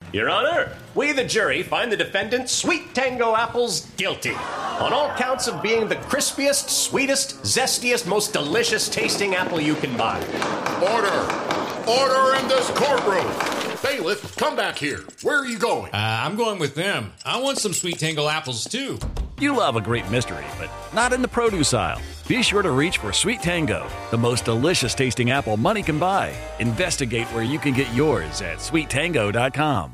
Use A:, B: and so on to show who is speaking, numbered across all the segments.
A: Your Honor, we the jury find the defendant Sweet Tango Apples guilty on all counts of being the crispiest, sweetest, zestiest, most delicious tasting apple you can buy.
B: Order! Order in this courtroom! Bailiff, come back here. Where are you going?
C: I'm going with them. I want some Sweet Tango apples, too.
D: You love a great mystery, but not in the produce aisle. Be sure to reach for Sweet Tango, the most delicious tasting apple money can buy. Investigate where you can get yours at sweettango.com.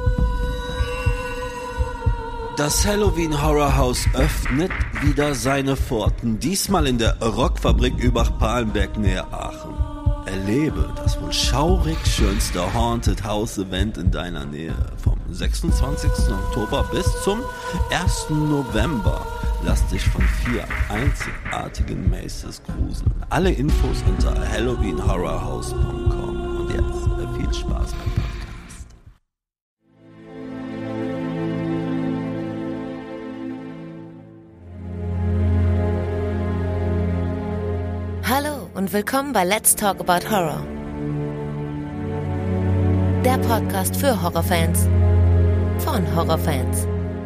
E: Das Halloween Horror House öffnet wieder seine Pforten, diesmal in der Rockfabrik Übach-Palenberg nähe Aachen. Erlebe das wohl schaurig schönste Haunted House Event in deiner Nähe vom 26. Oktober bis zum 1. November. Lass dich von 4 einzigartigen Maces gruseln. Alle Infos unter halloweenhorrorhouse.com. Und jetzt viel Spaß beim Podcast.
F: Hallo und willkommen bei Let's Talk About Horror. Der Podcast für Horrorfans von Horrorfans.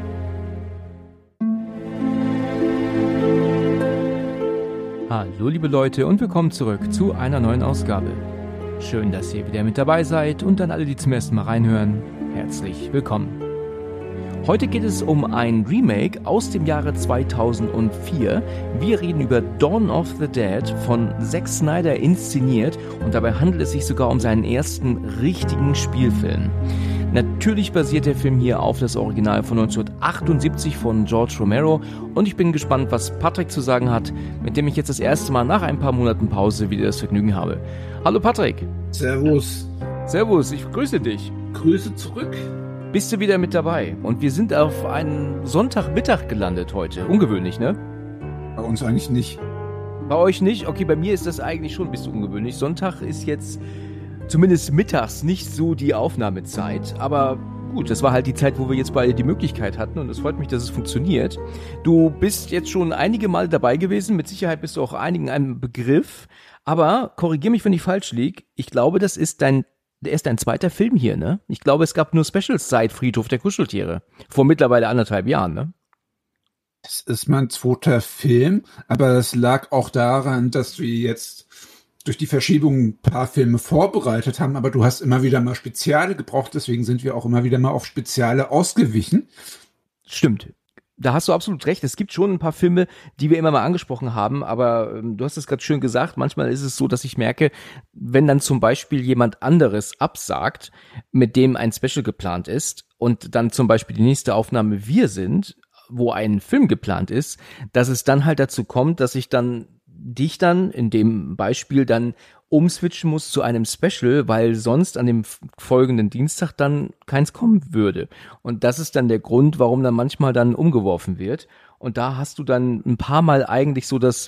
G: Hallo liebe Leute und willkommen zurück zu einer neuen Ausgabe. Schön, dass ihr wieder mit dabei seid und an alle, die zum ersten Mal reinhören, herzlich willkommen. Heute geht es um ein Remake aus dem Jahre 2004. Wir reden über Dawn of the Dead von Zack Snyder inszeniert und dabei handelt es sich sogar um seinen ersten richtigen Spielfilm. Natürlich basiert der Film hier auf das Original von 1978 von George Romero und ich bin gespannt, was Patrick zu sagen hat, mit dem ich jetzt das erste Mal nach ein paar Monaten Pause wieder das Vergnügen habe. Hallo Patrick.
H: Servus.
G: Servus, ich grüße dich.
H: Grüße zurück.
G: Bist du wieder mit dabei? Und wir sind auf einen Sonntagmittag gelandet heute. Ungewöhnlich, ne?
H: Bei uns eigentlich nicht.
G: Bei euch nicht? Okay, bei mir ist das eigentlich schon ein bisschen ungewöhnlich. Sonntag ist jetzt zumindest mittags nicht so die Aufnahmezeit. Aber gut, das war halt die Zeit, wo wir jetzt beide die Möglichkeit hatten. Und es freut mich, dass es funktioniert. Du bist jetzt schon einige Mal dabei gewesen. Mit Sicherheit bist du auch einigen einem Begriff. Aber korrigier mich, wenn ich falsch liege. Ich glaube, das ist dein zweiter Film hier, ne? Ich glaube, es gab nur Specials seit Friedhof der Kuscheltiere. Vor mittlerweile 1,5 Jahren, ne?
H: Es ist mein zweiter Film, aber das lag auch daran, dass wir jetzt durch die Verschiebung ein paar Filme vorbereitet haben, aber du hast immer wieder mal Speziale gebraucht, deswegen sind wir auch immer wieder mal auf Speziale ausgewichen.
G: Stimmt. Da hast du absolut recht. Es gibt schon ein paar Filme, die wir immer mal angesprochen haben, aber du hast es gerade schön gesagt. Manchmal ist es so, dass ich merke, wenn dann zum Beispiel jemand anderes absagt, mit dem ein Special geplant ist und dann zum Beispiel die nächste Aufnahme wir sind, wo ein Film geplant ist, dass es dann halt dazu kommt, dass ich dann dich dann in dem Beispiel dann umswitchen muss zu einem Special, weil sonst an dem folgenden Dienstag dann keins kommen würde. Und das ist dann der Grund, warum dann manchmal dann umgeworfen wird. Und da hast du dann ein paar Mal eigentlich so das,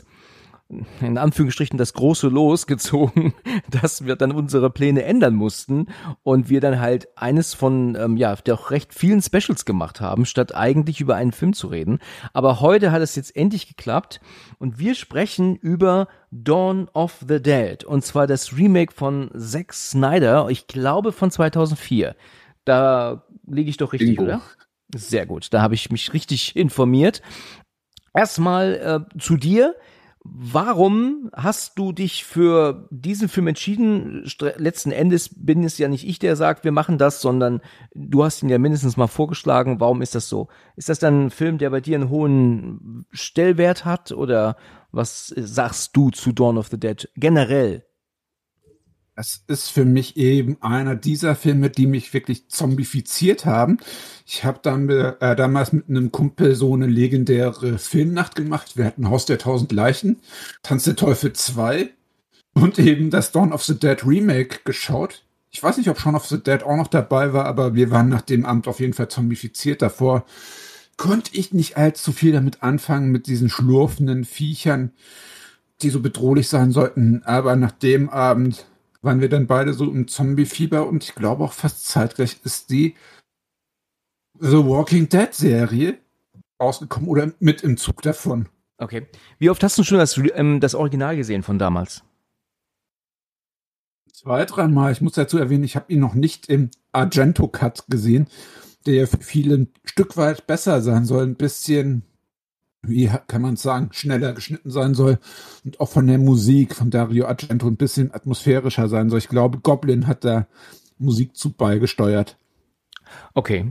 G: in Anführungsstrichen, das große Los gezogen, dass wir dann unsere Pläne ändern mussten und wir dann halt eines von, doch recht vielen Specials gemacht haben, statt eigentlich über einen Film zu reden. Aber heute hat es jetzt endlich geklappt und wir sprechen über Dawn of the Dead und zwar das Remake von Zack Snyder, ich glaube von 2004. Da liege ich doch richtig, oder? Sehr gut, da habe ich mich richtig informiert. Erstmal zu dir. Warum hast du dich für diesen Film entschieden? Letzten Endes bin es ja nicht ich, der sagt, wir machen das, sondern du hast ihn ja mindestens mal vorgeschlagen. Warum ist das so? Ist das dann ein Film, der bei dir einen hohen Stellwert hat? Oder was sagst du zu Dawn of the Dead generell?
H: Es ist für mich eben einer dieser Filme, die mich wirklich zombifiziert haben. Ich habe dann damals mit einem Kumpel so eine legendäre Filmnacht gemacht. Wir hatten Haus der 1000 Leichen, Tanz der Teufel 2 und eben das Dawn of the Dead Remake geschaut. Ich weiß nicht, ob Shaun of the Dead auch noch dabei war, aber wir waren nach dem Abend auf jeden Fall zombifiziert. Davor konnte ich nicht allzu viel damit anfangen, mit diesen schlurfenden Viechern, die so bedrohlich sein sollten. Aber nach dem Abend waren wir dann beide so im Zombie-Fieber und ich glaube auch fast zeitgleich ist die The Walking Dead Serie rausgekommen oder mit im Zug davon.
G: Okay. Wie oft hast du schon das Original gesehen von damals?
H: 2-3 Mal. Ich muss dazu erwähnen, ich habe ihn noch nicht im Argento-Cut gesehen, der ja für viele ein Stück weit besser sein soll, ein bisschen, wie kann man sagen, schneller geschnitten sein soll und auch von der Musik von Dario Argento ein bisschen atmosphärischer sein soll. Ich glaube, Goblin hat da Musik zu beigesteuert.
G: Okay.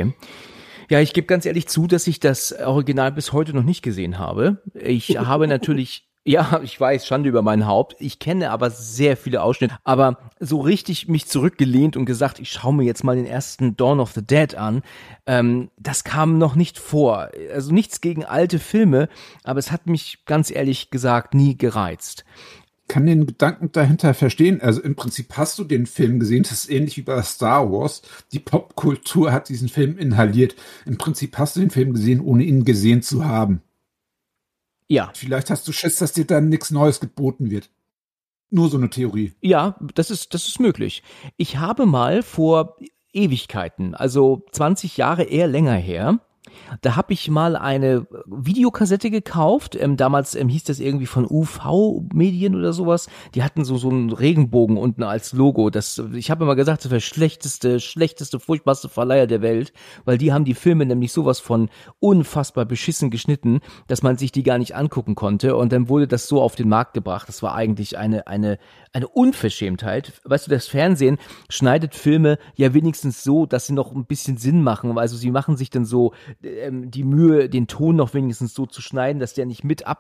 G: Ja, ich gebe ganz ehrlich zu, dass ich das Original bis heute noch nicht gesehen habe. Ich habe natürlich, ja, ich weiß, Schande über mein Haupt. Ich kenne aber sehr viele Ausschnitte. Aber so richtig mich zurückgelehnt und gesagt, ich schaue mir jetzt mal den ersten Dawn of the Dead an, das kam noch nicht vor. Also nichts gegen alte Filme, aber es hat mich ganz ehrlich gesagt nie gereizt.
H: Kann den Gedanken dahinter verstehen. Also im Prinzip hast du den Film gesehen, das ist ähnlich wie bei Star Wars. Die Popkultur hat diesen Film inhaliert. Im Prinzip hast du den Film gesehen, ohne ihn gesehen zu haben.
G: Ja.
H: Vielleicht hast du Schiss, dass dir dann nichts Neues geboten wird. Nur so eine Theorie.
G: Ja, das ist möglich. Ich habe mal vor Ewigkeiten, also 20 Jahre eher länger her, da habe ich mal eine Videokassette gekauft. Damals hieß das irgendwie von UV-Medien oder sowas. Die hatten so einen Regenbogen unten als Logo. Ich habe immer gesagt, das war der schlechteste, furchtbarste Verleiher der Welt, weil die haben die Filme nämlich sowas von unfassbar beschissen geschnitten, dass man sich die gar nicht angucken konnte. Und dann wurde das so auf den Markt gebracht. Das war eigentlich eine Unverschämtheit. Weißt du, das Fernsehen schneidet Filme ja wenigstens so, dass sie noch ein bisschen Sinn machen. Also sie machen sich dann so die Mühe, den Ton noch wenigstens so zu schneiden, dass der nicht mit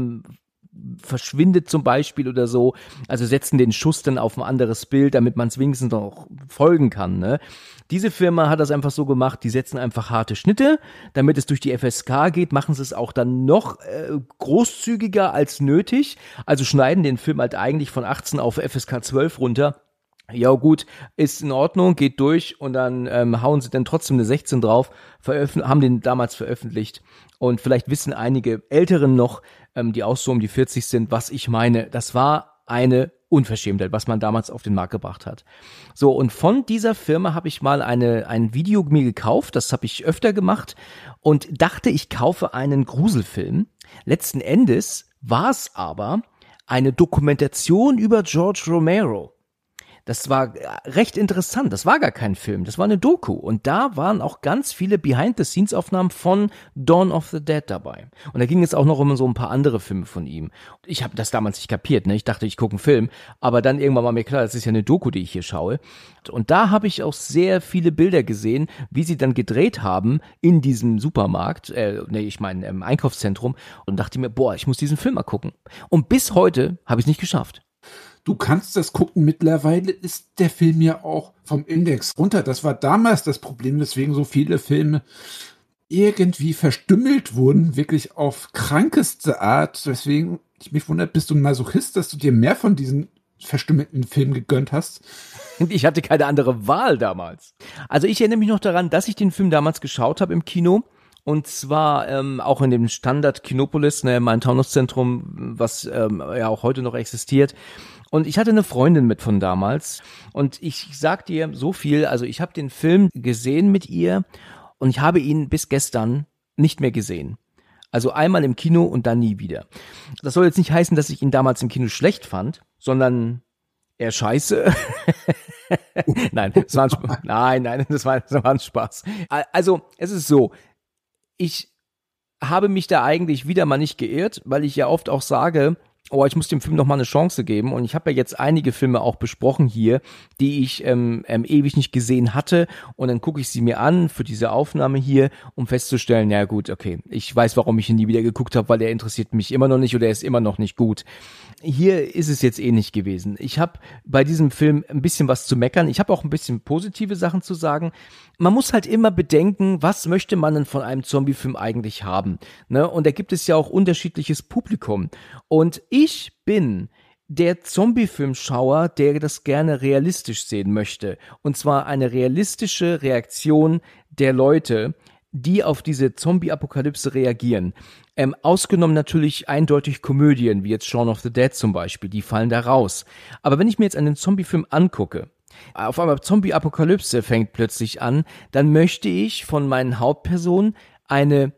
G: verschwindet zum Beispiel oder so. Also setzen den Schuss dann auf ein anderes Bild, damit man es wenigstens noch folgen kann. Ne? Diese Firma hat das einfach so gemacht, die setzen einfach harte Schnitte, damit es durch die FSK geht, machen sie es auch dann noch großzügiger als nötig. Also schneiden den Film halt eigentlich von 18 auf FSK 12 runter. Ja gut, ist in Ordnung, geht durch und dann hauen sie dann trotzdem eine 16 drauf, haben den damals veröffentlicht und vielleicht wissen einige Älteren noch, die auch so um die 40 sind, was ich meine. Das war eine Unverschämtheit, was man damals auf den Markt gebracht hat. So, und von dieser Firma habe ich mal ein Video mir gekauft, das habe ich öfter gemacht und dachte, ich kaufe einen Gruselfilm. Letzten Endes war es aber eine Dokumentation über George Romero. Das war recht interessant. Das war gar kein Film, das war eine Doku. Und da waren auch ganz viele Behind-the-Scenes-Aufnahmen von Dawn of the Dead dabei. Und da ging es auch noch um so ein paar andere Filme von ihm. Ich habe das damals nicht kapiert, ne? Ich dachte, ich gucke einen Film. Aber dann irgendwann war mir klar, das ist ja eine Doku, die ich hier schaue. Und da habe ich auch sehr viele Bilder gesehen, wie sie dann gedreht haben in diesem Supermarkt, im Einkaufszentrum. Und dachte mir, boah, ich muss diesen Film mal gucken. Und bis heute habe ich es nicht geschafft.
H: Du kannst das gucken, mittlerweile ist der Film ja auch vom Index runter. Das war damals das Problem, weswegen so viele Filme irgendwie verstümmelt wurden, wirklich auf krankeste Art. Deswegen, ich mich wundert, bist du ein Masochist, dass du dir mehr von diesen verstümmelten Filmen gegönnt hast?
G: Ich hatte keine andere Wahl damals. Also ich erinnere mich noch daran, dass ich den Film damals geschaut habe im Kino. Und zwar auch in dem Standard Kinopolis, ne, mein Taunuszentrum, was ja auch heute noch existiert. Und ich hatte eine Freundin mit von damals. Und ich sag dir so viel, also ich habe den Film gesehen mit ihr und ich habe ihn bis gestern nicht mehr gesehen. Also einmal im Kino und dann nie wieder. Das soll jetzt nicht heißen, dass ich ihn damals im Kino schlecht fand, sondern eher scheiße. Nein, das war ein Spaß. Nein, das war ein Spaß. Also es ist so, ich habe mich da eigentlich wieder mal nicht geirrt, weil ich ja oft auch sage, oh, ich muss dem Film noch mal eine Chance geben. Und ich habe ja jetzt einige Filme auch besprochen hier, die ich ewig nicht gesehen hatte. Und dann gucke ich sie mir an für diese Aufnahme hier, um festzustellen, ja gut, okay, ich weiß, warum ich ihn nie wieder geguckt habe, weil er interessiert mich immer noch nicht oder er ist immer noch nicht gut. Hier ist es jetzt ähnlich gewesen. Ich habe bei diesem Film ein bisschen was zu meckern. Ich habe auch ein bisschen positive Sachen zu sagen. Man muss halt immer bedenken, was möchte man denn von einem Zombie-Film eigentlich haben? Ne? Und da gibt es ja auch unterschiedliches Publikum. Und ich bin der Zombie-Filmschauer, der das gerne realistisch sehen möchte. Und zwar eine realistische Reaktion der Leute, die auf diese Zombie-Apokalypse reagieren. Ausgenommen natürlich eindeutig Komödien, wie jetzt Shaun of the Dead zum Beispiel, die fallen da raus. Aber wenn ich mir jetzt einen Zombie-Film angucke, auf einmal Zombie-Apokalypse fängt plötzlich an, dann möchte ich von meinen Hauptpersonen eine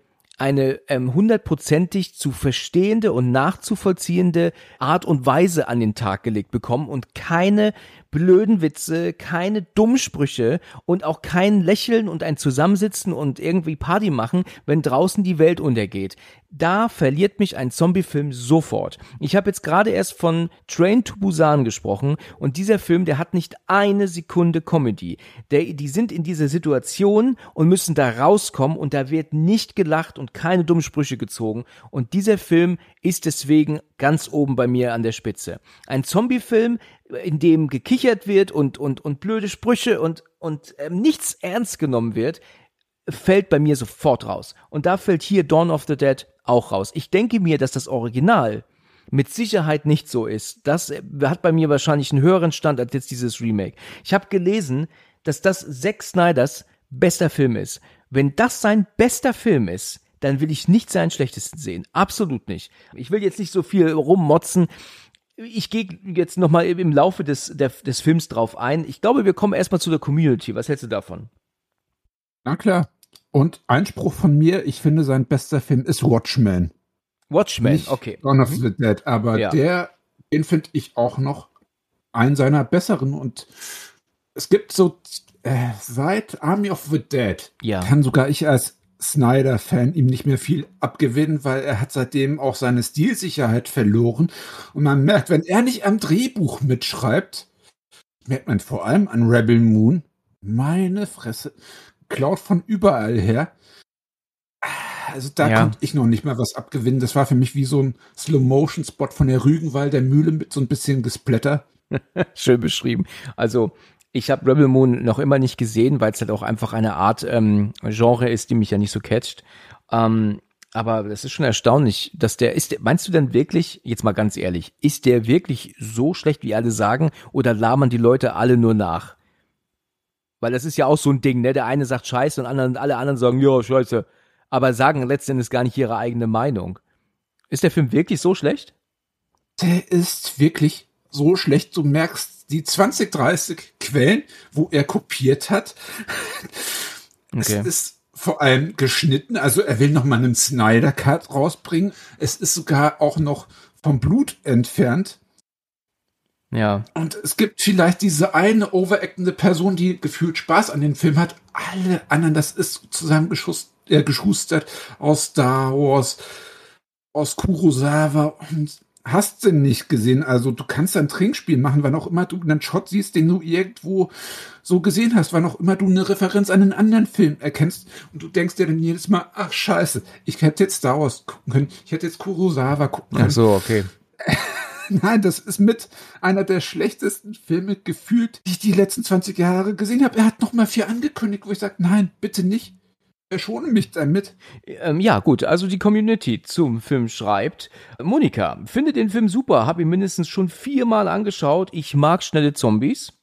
G: 100%ig zu verstehende und nachzuvollziehende Art und Weise an den Tag gelegt bekommen und keine blöden Witze, keine Dummsprüche und auch kein Lächeln und ein Zusammensitzen und irgendwie Party machen, wenn draußen die Welt untergeht. Da verliert mich ein Zombiefilm sofort. Ich habe jetzt gerade erst von Train to Busan gesprochen und dieser Film, der hat nicht eine Sekunde Comedy. Die sind in dieser Situation und müssen da rauskommen und da wird nicht gelacht und keine Dummsprüche gezogen und dieser Film ist deswegen ganz oben bei mir an der Spitze. Ein Zombiefilm, in dem gekichert wird und blöde Sprüche und nichts ernst genommen wird, fällt bei mir sofort raus. Und da fällt hier Dawn of the Dead auch raus. Ich denke mir, dass das Original mit Sicherheit nicht so ist. Das hat bei mir wahrscheinlich einen höheren Stand als jetzt dieses Remake. Ich habe gelesen, dass das Zack Snyders bester Film ist. Wenn das sein bester Film ist, dann will ich nicht seinen schlechtesten sehen. Absolut nicht. Ich will jetzt nicht so viel rummotzen. Ich gehe jetzt nochmal im Laufe des Films drauf ein. Ich glaube, wir kommen erstmal zu der Community. Was hältst du davon?
H: Na klar. Und Einspruch von mir, ich finde, sein bester Film ist Watchmen.
G: Watchmen,
H: Nicht
G: okay.
H: Dawn of the Dead, aber
G: Ja.
H: den finde ich auch noch einen seiner besseren. Und es gibt so, seit Army of the Dead, kann sogar ich als Snyder-Fan ihm nicht mehr viel abgewinnen, weil er hat seitdem auch seine Stilsicherheit verloren. Und man merkt, wenn er nicht am Drehbuch mitschreibt, merkt man vor allem an Rebel Moon, meine Fresse, klaut von überall her. Also da konnte ich noch nicht mal was abgewinnen. Das war für mich wie so ein Slow-Motion-Spot von der Rügenwalder Mühle mit so ein bisschen Gesplatter.
G: Schön beschrieben. Also ich habe Rebel Moon noch immer nicht gesehen, weil es halt auch einfach eine Art Genre ist, die mich ja nicht so catcht. Aber das ist schon erstaunlich, dass meinst du denn wirklich, jetzt mal ganz ehrlich, ist der wirklich so schlecht, wie alle sagen, oder labern die Leute alle nur nach? Weil das ist ja auch so ein Ding, ne? Der eine sagt Scheiße und alle anderen sagen, ja, Scheiße. Aber sagen letztendlich gar nicht ihre eigene Meinung. Ist der Film wirklich so schlecht?
H: Der ist wirklich so schlecht. Du merkst die 20, 30 Quellen, wo er kopiert hat. Okay. Es ist vor allem geschnitten. Also er will noch mal einen Snyder-Cut rausbringen. Es ist sogar auch noch vom Blut entfernt.
G: Ja.
H: Und es gibt vielleicht diese eine overactende Person, die gefühlt Spaß an dem Film hat. Alle anderen, das ist zusammengeschustert aus Star Wars, aus Kurosawa und hast du nicht gesehen. Also du kannst ein Trinkspiel machen, wann auch immer du einen Shot siehst, den du irgendwo so gesehen hast, wann auch immer du eine Referenz an einen anderen Film erkennst und du denkst dir dann jedes Mal, ach scheiße, ich hätte jetzt Star Wars gucken können, ich hätte jetzt Kurosawa gucken können.
G: Ach so, okay.
H: Nein, das ist mit einer der schlechtesten Filme gefühlt, die ich die letzten 20 Jahre gesehen habe. Er hat noch mal 4 angekündigt, wo ich sage, nein, bitte nicht. Verschone mich damit.
G: Ja, gut, also die Community zum Film schreibt, Monika, finde den Film super, habe ihn mindestens schon 4-mal angeschaut, ich mag schnelle Zombies.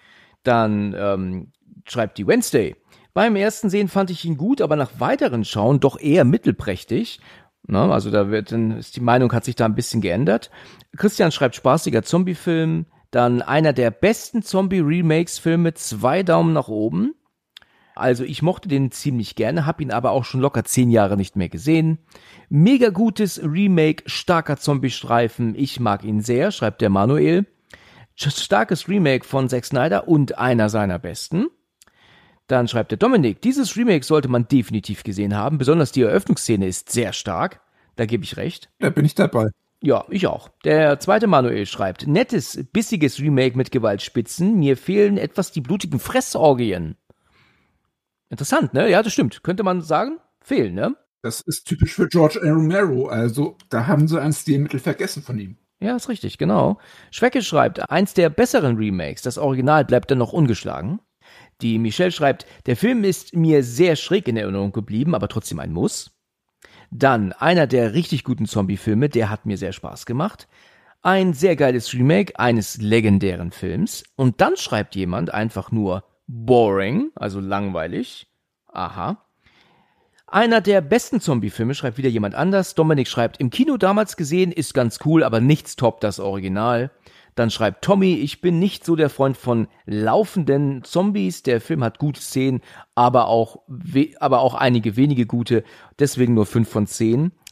G: Dann schreibt die Wednesday, beim ersten Sehen fand ich ihn gut, aber nach weiteren Schauen doch eher mittelprächtig. Na, also die Meinung hat sich da ein bisschen geändert. Christian schreibt, spaßiger Zombie-Film, dann einer der besten Zombie-Remakes-Filme, 2 Daumen nach oben. Also ich mochte den ziemlich gerne, habe ihn aber auch schon locker 10 Jahre nicht mehr gesehen. Mega gutes Remake, starker Zombie-Streifen, ich mag ihn sehr, schreibt der Manuel. Starkes Remake von Zack Snyder und einer seiner besten. Dann schreibt der Dominik, dieses Remake sollte man definitiv gesehen haben, besonders die Eröffnungsszene ist sehr stark, da gebe ich recht.
H: Da bin ich dabei.
G: Ja, ich auch. Der zweite Manuel schreibt, nettes, bissiges Remake mit Gewaltspitzen, mir fehlen etwas die blutigen Fressorgien. Interessant, ne? Ja, das stimmt. Könnte man sagen, fehlen, ne?
H: Das ist typisch für George A. Romero, also da haben sie ein Stilmittel vergessen von ihm.
G: Ja, ist richtig, genau. Schwecke schreibt, eins der besseren Remakes, das Original bleibt dennoch ungeschlagen. Die Michelle schreibt, der Film ist mir sehr schräg in Erinnerung geblieben, aber trotzdem ein Muss. Dann einer der richtig guten Zombie-Filme, der hat mir sehr Spaß gemacht. Ein sehr geiles Remake eines legendären Films. Und dann schreibt jemand einfach nur boring, also langweilig. Aha. Einer der besten Zombie-Filme, schreibt wieder jemand anders. Dominik schreibt, im Kino damals gesehen, ist ganz cool, aber nichts toppt das Original. Dann schreibt Tommy, ich bin nicht so der Freund von laufenden Zombies. Der Film hat gute Szenen, aber auch einige wenige gute. Deswegen nur 5 von 10.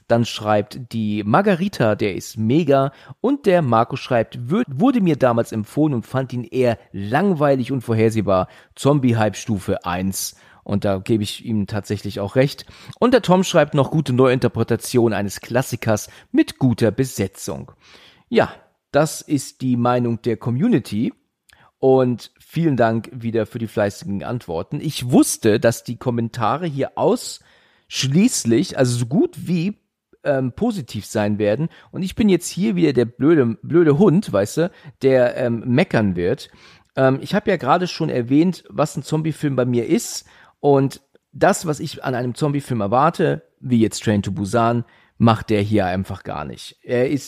G: Dann schreibt die Margarita, der ist mega. Und der Marco schreibt, wurde mir damals empfohlen und fand ihn eher langweilig und vorhersehbar. Zombie-Hype Stufe 1. Und da gebe ich ihm tatsächlich auch recht. Und der Tom schreibt noch gute Neuinterpretation eines Klassikers mit guter Besetzung. Ja, das ist die Meinung der Community. Und vielen Dank wieder für die fleißigen Antworten. Ich wusste, dass die Kommentare hier ausschließlich, also so gut wie positiv sein werden. Und ich bin jetzt hier wieder der blöde Hund, weißt du, der meckern wird. Ich habe ja gerade schon erwähnt, was ein Zombie-Film bei mir ist. Und das, was ich an einem Zombie-Film erwarte, wie jetzt Train to Busan, macht der hier einfach gar nicht.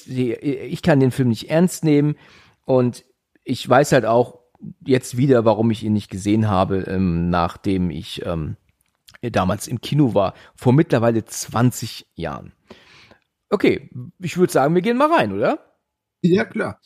G: Ich kann den Film nicht ernst nehmen und ich weiß halt auch jetzt wieder, warum ich ihn nicht gesehen habe, nachdem ich damals im Kino war, vor mittlerweile 20 Jahren. Okay, ich würde sagen, wir gehen mal rein, oder?
H: Ja, klar.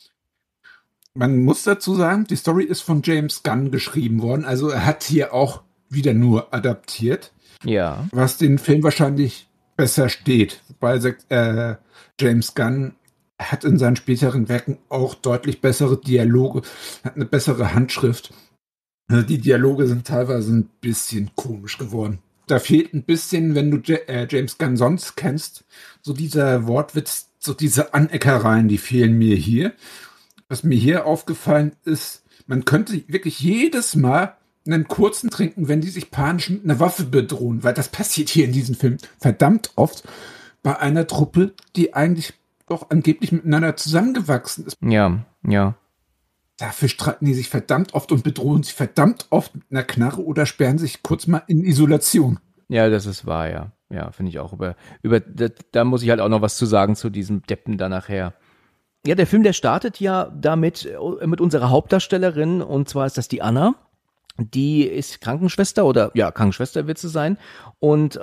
H: Man muss dazu sagen, die Story ist von James Gunn geschrieben worden, also er hat hier auch wieder nur adaptiert.
G: Ja.
H: Was den Film wahrscheinlich besser steht. Weil James Gunn hat in seinen späteren Werken auch deutlich bessere Dialoge, hat eine bessere Handschrift. Die Dialoge sind teilweise ein bisschen komisch geworden. Da fehlt ein bisschen, wenn du James Gunn sonst kennst, so dieser Wortwitz, so diese Aneckereien, die fehlen mir hier. Was mir hier aufgefallen ist, man könnte wirklich jedes Mal einen kurzen trinken, wenn die sich panisch mit einer Waffe bedrohen, weil das passiert hier in diesem Film verdammt oft bei einer Truppe, die eigentlich doch angeblich miteinander zusammengewachsen ist.
G: Ja.
H: Dafür streiten die sich verdammt oft und bedrohen sich verdammt oft mit einer Knarre oder sperren sich kurz mal in Isolation.
G: Ja, das ist wahr, ja. Ja, finde ich auch. Da muss ich halt auch noch was zu sagen zu diesem Deppen da nachher. Ja, der Film, der startet ja damit mit unserer Hauptdarstellerin, und zwar ist das die Anna. Die ist Krankenschwester Krankenschwester wird sie sein und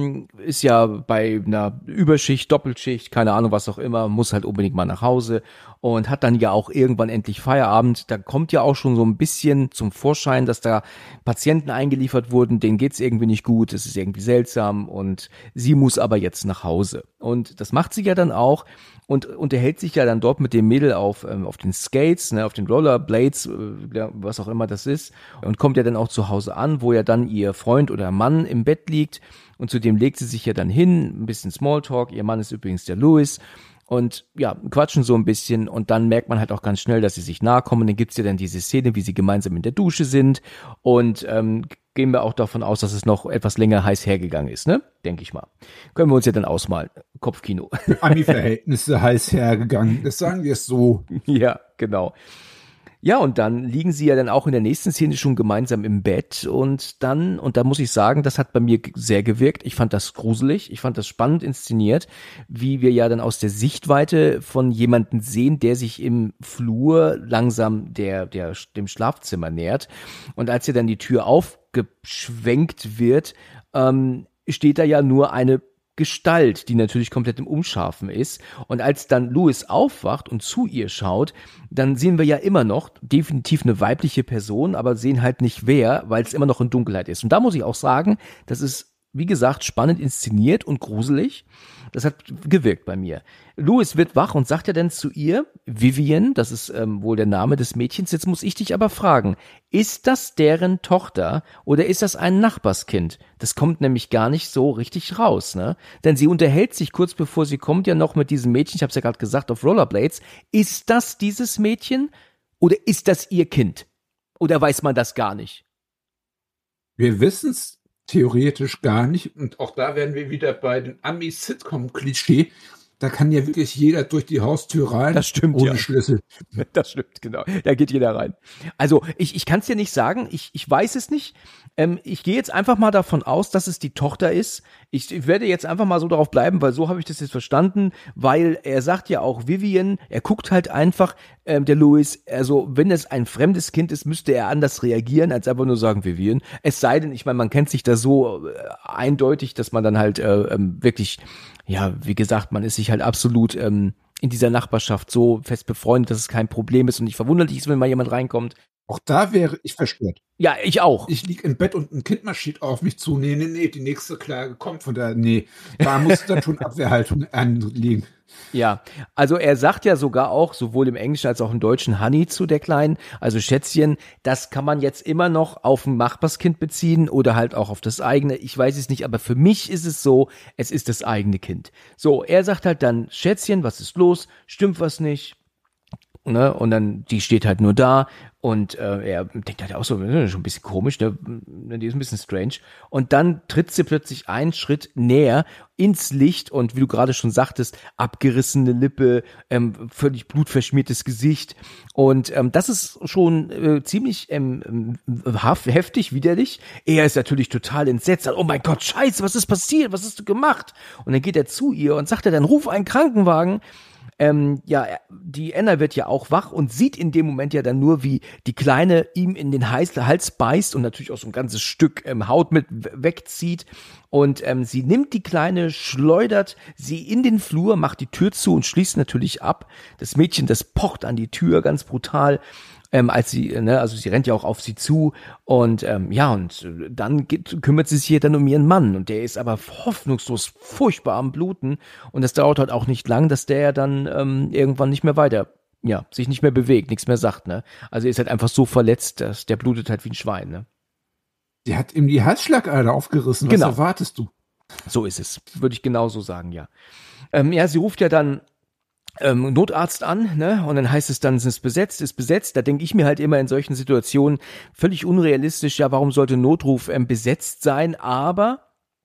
G: ist ja bei einer Überschicht, Doppelschicht, keine Ahnung, was auch immer, muss halt unbedingt mal nach Hause und hat dann ja auch irgendwann endlich Feierabend. Da kommt ja auch schon so ein bisschen zum Vorschein, dass da Patienten eingeliefert wurden, denen geht's irgendwie nicht gut, es ist irgendwie seltsam und sie muss aber jetzt nach Hause. Und das macht sie ja dann auch und unterhält sich ja dann dort mit dem Mädel auf den Skates, ne, auf den Rollerblades, was auch immer das ist, und kommt ja dann auch zu Hause an, wo ja dann ihr Freund oder Mann im Bett liegt und zu dem legt sie sich ja dann hin, ein bisschen Smalltalk, ihr Mann ist übrigens der Louis und ja, quatschen so ein bisschen und dann merkt man halt auch ganz schnell, dass sie sich nahe kommen, dann gibt's ja dann diese Szene, wie sie gemeinsam in der Dusche sind und gehen wir auch davon aus, dass es noch etwas länger heiß hergegangen ist, ne? Denke ich mal. Können wir uns ja dann ausmalen. Kopfkino.
H: Ami-Verhältnisse heiß hergegangen, das sagen wir es so.
G: Ja, genau. Ja, und dann liegen sie ja dann auch in der nächsten Szene schon gemeinsam im Bett und da muss ich sagen, das hat bei mir sehr gewirkt. Ich fand das gruselig, ich fand das spannend inszeniert, wie wir ja dann aus der Sichtweite von jemandem sehen, der sich im Flur langsam dem Schlafzimmer nähert. Und als ja dann die Tür aufgeschwenkt wird, steht da ja nur eine Gestalt, die natürlich komplett im Unscharfen ist. Und als dann Louis aufwacht und zu ihr schaut, dann sehen wir ja immer noch definitiv eine weibliche Person, aber sehen halt nicht wer, weil es immer noch in Dunkelheit ist. Und da muss ich auch sagen, das ist, wie gesagt, spannend inszeniert und gruselig. Das hat gewirkt bei mir. Louis wird wach und sagt ja dann zu ihr, Vivian, das ist wohl der Name des Mädchens, jetzt muss ich dich aber fragen, ist das deren Tochter oder ist das ein Nachbarskind? Das kommt nämlich gar nicht so richtig raus, ne? Denn sie unterhält sich kurz bevor sie kommt ja noch mit diesem Mädchen, ich habe es ja gerade gesagt, auf Rollerblades. Ist das dieses Mädchen oder ist das ihr Kind? Oder weiß man das gar nicht?
H: Wir wissen es theoretisch gar nicht. Und auch da werden wir wieder bei den Ami-Sitcom-Klischee. Da kann ja wirklich jeder durch die Haustür rein.
G: Das stimmt,
H: ohne
G: ja.
H: Schlüssel.
G: Das stimmt, genau. Da geht jeder rein. Also ich kann es dir nicht sagen. Ich weiß es nicht. Ich gehe jetzt einfach mal davon aus, dass es die Tochter ist. Ich werde jetzt einfach mal so darauf bleiben, weil so habe ich das jetzt verstanden, weil er sagt ja auch Vivian, er guckt halt einfach, der Louis, also wenn es ein fremdes Kind ist, müsste er anders reagieren, als einfach nur sagen Vivian. Es sei denn, ich meine, man kennt sich da so eindeutig, dass man dann halt wirklich, ja, wie gesagt, man ist sich halt absolut in dieser Nachbarschaft so fest befreundet, dass es kein Problem ist und nicht verwunderlich ist, wenn mal jemand reinkommt.
H: Auch da wäre ich verstört.
G: Ja, ich auch.
H: Ich lieg im Bett und ein Kind marschiert auf mich zu. Nee, die nächste Klage kommt von da. Nee, da muss dann schon Abwehrhaltung anlegen.
G: Ja, also er sagt ja sogar auch, sowohl im Englischen als auch im Deutschen Honey zu der Kleinen, also Schätzchen, das kann man jetzt immer noch auf ein Nachbarskind beziehen oder halt auch auf das eigene, ich weiß es nicht, aber für mich ist es so, es ist das eigene Kind. So, er sagt halt dann, Schätzchen, was ist los, stimmt was nicht? Ne? Und dann, die steht halt nur da und er denkt halt auch so, schon ein bisschen komisch, ne? Die ist ein bisschen strange. Und dann tritt sie plötzlich einen Schritt näher ins Licht und wie du gerade schon sagtest, abgerissene Lippe, völlig blutverschmiertes Gesicht. Und das ist schon ziemlich heftig, widerlich. Er ist natürlich total entsetzt, sagt, oh mein Gott, scheiße, was ist passiert, was hast du gemacht? Und dann geht er zu ihr und sagt dann, ruf einen Krankenwagen. Die Anna wird ja auch wach und sieht in dem Moment ja dann nur, wie die Kleine ihm in den Hals beißt und natürlich auch so ein ganzes Stück Haut mit wegzieht. Und sie nimmt die Kleine, schleudert sie in den Flur, macht die Tür zu und schließt natürlich ab. Das Mädchen, das pocht an die Tür ganz brutal. Als sie, also sie rennt ja auch auf sie zu und dann kümmert sie sich hier dann um ihren Mann und der ist aber hoffnungslos furchtbar am Bluten und das dauert halt auch nicht lang, dass der dann irgendwann nicht mehr sich nicht mehr bewegt, nichts mehr sagt, ne? Also er ist halt einfach so verletzt, dass der blutet halt wie ein Schwein, ne?
H: Die hat ihm die Halsschlagader aufgerissen, was erwartest du?
G: So ist es, würde ich genauso sagen, ja. Sie ruft ja dann Notarzt an, ne? Und dann heißt es dann, ist besetzt. Da denke ich mir halt immer in solchen Situationen völlig unrealistisch, ja, warum sollte Notruf besetzt sein? Aber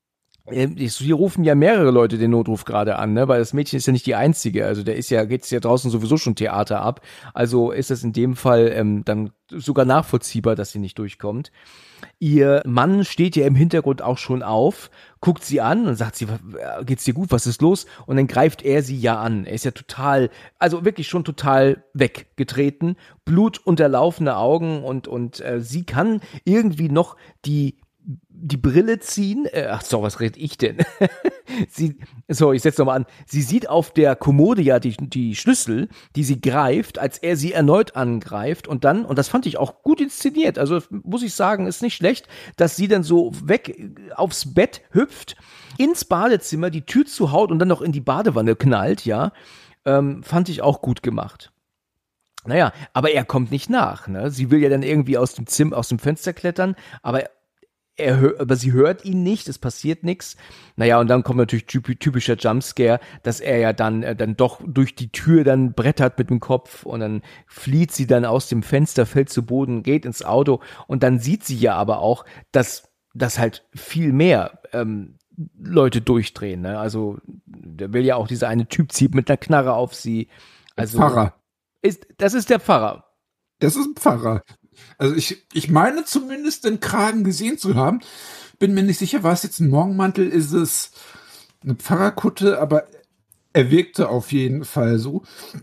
G: hier rufen ja mehrere Leute den Notruf gerade an, ne? Weil das Mädchen ist ja nicht die einzige. Also geht's ja draußen sowieso schon Theater ab. Also ist das in dem Fall dann sogar nachvollziehbar, dass sie nicht durchkommt. Ihr Mann steht ja im Hintergrund auch schon auf, guckt sie an und sagt sie, geht's dir gut, was ist los? Und dann greift er sie ja an. Er ist ja wirklich schon total weggetreten, blutunterlaufene Augen und sie kann irgendwie noch die Brille ziehen. Was rede ich denn? Ich setze nochmal an. Sie sieht auf der Kommode ja die Schlüssel, die sie greift, als er sie erneut angreift und das fand ich auch gut inszeniert. Also muss ich sagen, ist nicht schlecht, dass sie dann so weg aufs Bett hüpft, ins Badezimmer, die Tür zuhaut und dann noch in die Badewanne knallt, ja. Fand ich auch gut gemacht. Naja, aber er kommt nicht nach, ne? Sie will ja dann irgendwie aus dem Fenster klettern, aber sie hört ihn nicht, es passiert nichts. Naja, und dann kommt natürlich typischer Jumpscare, dass er ja dann doch durch die Tür dann brettert mit dem Kopf und dann flieht sie dann aus dem Fenster, fällt zu Boden, geht ins Auto und dann sieht sie ja aber auch, dass halt viel mehr Leute durchdrehen, ne? Also der will ja auch, dieser eine Typ zieht mit einer Knarre auf sie. Also
H: Pfarrer.
G: Das ist der Pfarrer.
H: Das ist ein Pfarrer. Also ich meine zumindest den Kragen gesehen zu haben. Bin mir nicht sicher, war es jetzt ein Morgenmantel, ist es eine Pfarrerkutte, aber er wirkte auf jeden Fall so.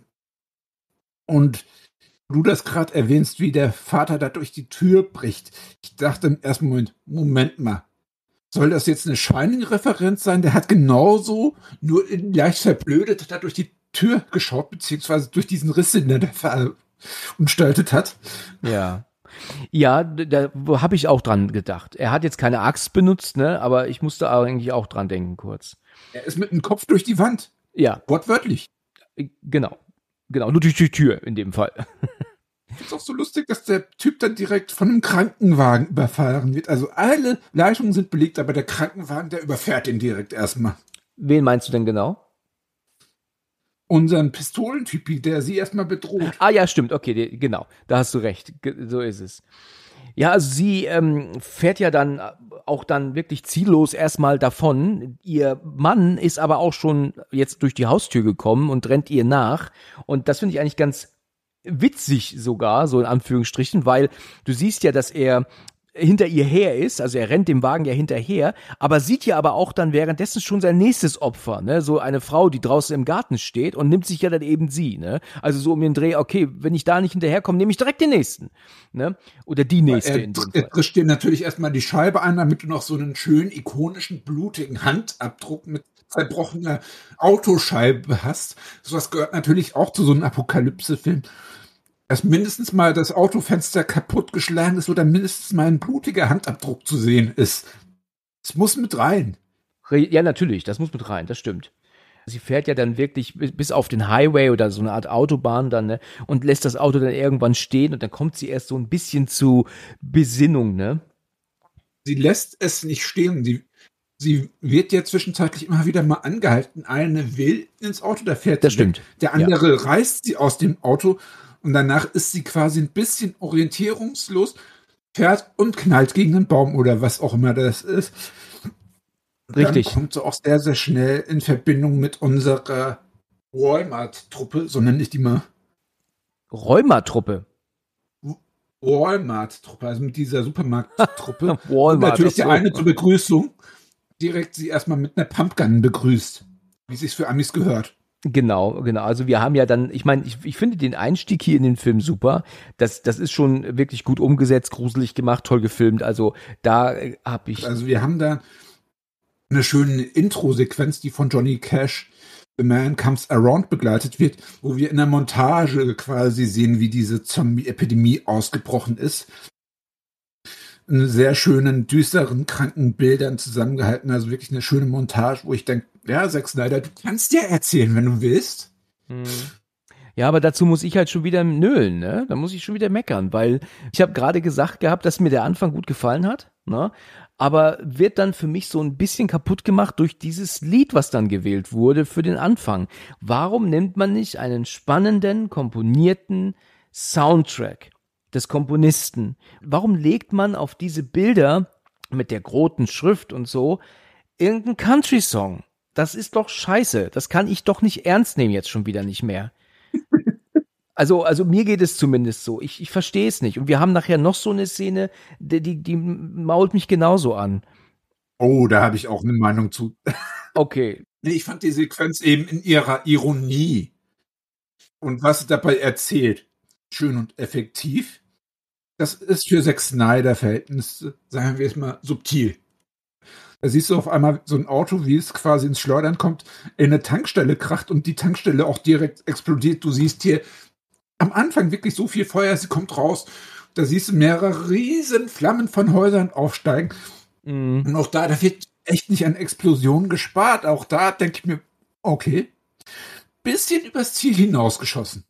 H: Und du das gerade erwähnst, wie der Vater da durch die Tür bricht. Ich dachte im ersten Moment mal, soll das jetzt eine Shining-Referenz sein? Der hat genauso, nur leicht verblödet, da durch die Tür geschaut, beziehungsweise durch diesen Riss, den der verunstaltet hat.
G: Ja, da habe ich auch dran gedacht. Er hat jetzt keine Axt benutzt, ne? Aber ich musste eigentlich auch dran denken kurz.
H: Er ist mit dem Kopf durch die Wand.
G: Ja.
H: Wortwörtlich.
G: Genau, nur durch die Tür in dem Fall.
H: Ich finde es auch so lustig, dass der Typ dann direkt von einem Krankenwagen überfahren wird. Also alle Leitungen sind belegt, aber der Krankenwagen, der überfährt ihn direkt erstmal.
G: Wen meinst du denn genau?
H: Unseren Pistolentypi, der sie erstmal bedroht.
G: Ah ja, stimmt, okay, genau, da hast du recht, so ist es. Ja, also sie fährt ja dann auch dann wirklich ziellos erstmal davon. Ihr Mann ist aber auch schon jetzt durch die Haustür gekommen und rennt ihr nach. Und das finde ich eigentlich ganz witzig sogar, so in Anführungsstrichen, weil du siehst ja, dass er hinter ihr her ist, also er rennt dem Wagen ja hinterher, aber sieht ja aber auch dann währenddessen schon sein nächstes Opfer, ne, so eine Frau, die draußen im Garten steht und nimmt sich ja dann eben sie, ne, also so um den Dreh, okay, wenn ich da nicht hinterherkomme, nehme ich direkt den nächsten, ne, oder die nächste in dem Fall.
H: Er drischt dir natürlich erstmal die Scheibe an, damit du noch so einen schönen, ikonischen, blutigen Handabdruck mit zerbrochener Autoscheibe hast. Sowas gehört natürlich auch zu so einem Apokalypse-Film. dass mindestens mal das Autofenster kaputtgeschlagen ist oder mindestens mal ein blutiger Handabdruck zu sehen ist. Es muss mit rein.
G: Ja, natürlich, das muss mit rein, das stimmt. Sie fährt ja dann wirklich bis auf den Highway oder so eine Art Autobahn dann, ne, und lässt das Auto dann irgendwann stehen und dann kommt sie erst so ein bisschen zu Besinnung, ne?
H: Sie lässt es nicht stehen. Sie wird ja zwischenzeitlich immer wieder mal angehalten. Eine will ins Auto, da fährt
G: Das
H: sie weg.
G: stimmt.
H: Der andere reißt sie aus dem Auto und danach ist sie quasi ein bisschen orientierungslos, fährt und knallt gegen einen Baum oder was auch immer das ist.
G: Richtig.
H: Dann kommt sie auch sehr, sehr schnell in Verbindung mit unserer Walmart-Truppe, so nenne ich die mal.
G: Rheuma-Truppe.
H: Walmart-Truppe, also mit dieser Supermarkt-Truppe.
G: Walmart,
H: und natürlich
G: ach so.
H: der eine zur Begrüßung direkt sie erstmal mit einer Pumpgun begrüßt, wie es sich für Amis gehört.
G: Genau. Also wir haben ja dann, ich meine, ich finde den Einstieg hier in den Film super. Das ist schon wirklich gut umgesetzt, gruselig gemacht, toll gefilmt. Also da habe ich.
H: Also wir haben da eine schöne Intro-Sequenz, die von Johnny Cash, The Man Comes Around, begleitet wird, wo wir in der Montage quasi sehen, wie diese Zombie-Epidemie ausgebrochen ist. In sehr schönen, düsteren, kranken Bildern zusammengehalten. Also wirklich eine schöne Montage, wo ich denke, ja, Zack Snyder, du kannst ja erzählen, wenn du willst.
G: Ja, aber dazu muss ich halt schon wieder nölen, ne? Da muss ich schon wieder meckern, weil ich habe gerade gesagt gehabt, dass mir der Anfang gut gefallen hat, ne? Aber wird dann für mich so ein bisschen kaputt gemacht durch dieses Lied, was dann gewählt wurde für den Anfang. Warum nimmt man nicht einen spannenden, komponierten Soundtrack des Komponisten? Warum legt man auf diese Bilder mit der roten Schrift und so irgendeinen Country-Song? Das ist doch scheiße. Das kann ich doch nicht ernst nehmen jetzt schon wieder nicht mehr. Also mir geht es zumindest so. Ich verstehe es nicht. Und wir haben nachher noch so eine Szene, die mault mich genauso an.
H: Oh, da habe ich auch eine Meinung zu.
G: Okay.
H: Nee, ich fand die Sequenz eben in ihrer Ironie und was sie dabei erzählt, schön und effektiv. Das ist für Zack Snyder-Verhältnisse, sagen wir es mal, subtil. Da siehst du auf einmal so ein Auto, wie es quasi ins Schleudern kommt, in eine Tankstelle kracht und die Tankstelle auch direkt explodiert. Du siehst hier am Anfang wirklich so viel Feuer, sie kommt raus. Da siehst du mehrere riesen Flammen von Häusern aufsteigen. Und auch da wird echt nicht an Explosionen gespart. Auch da denke ich mir, okay, bisschen übers Ziel hinausgeschossen.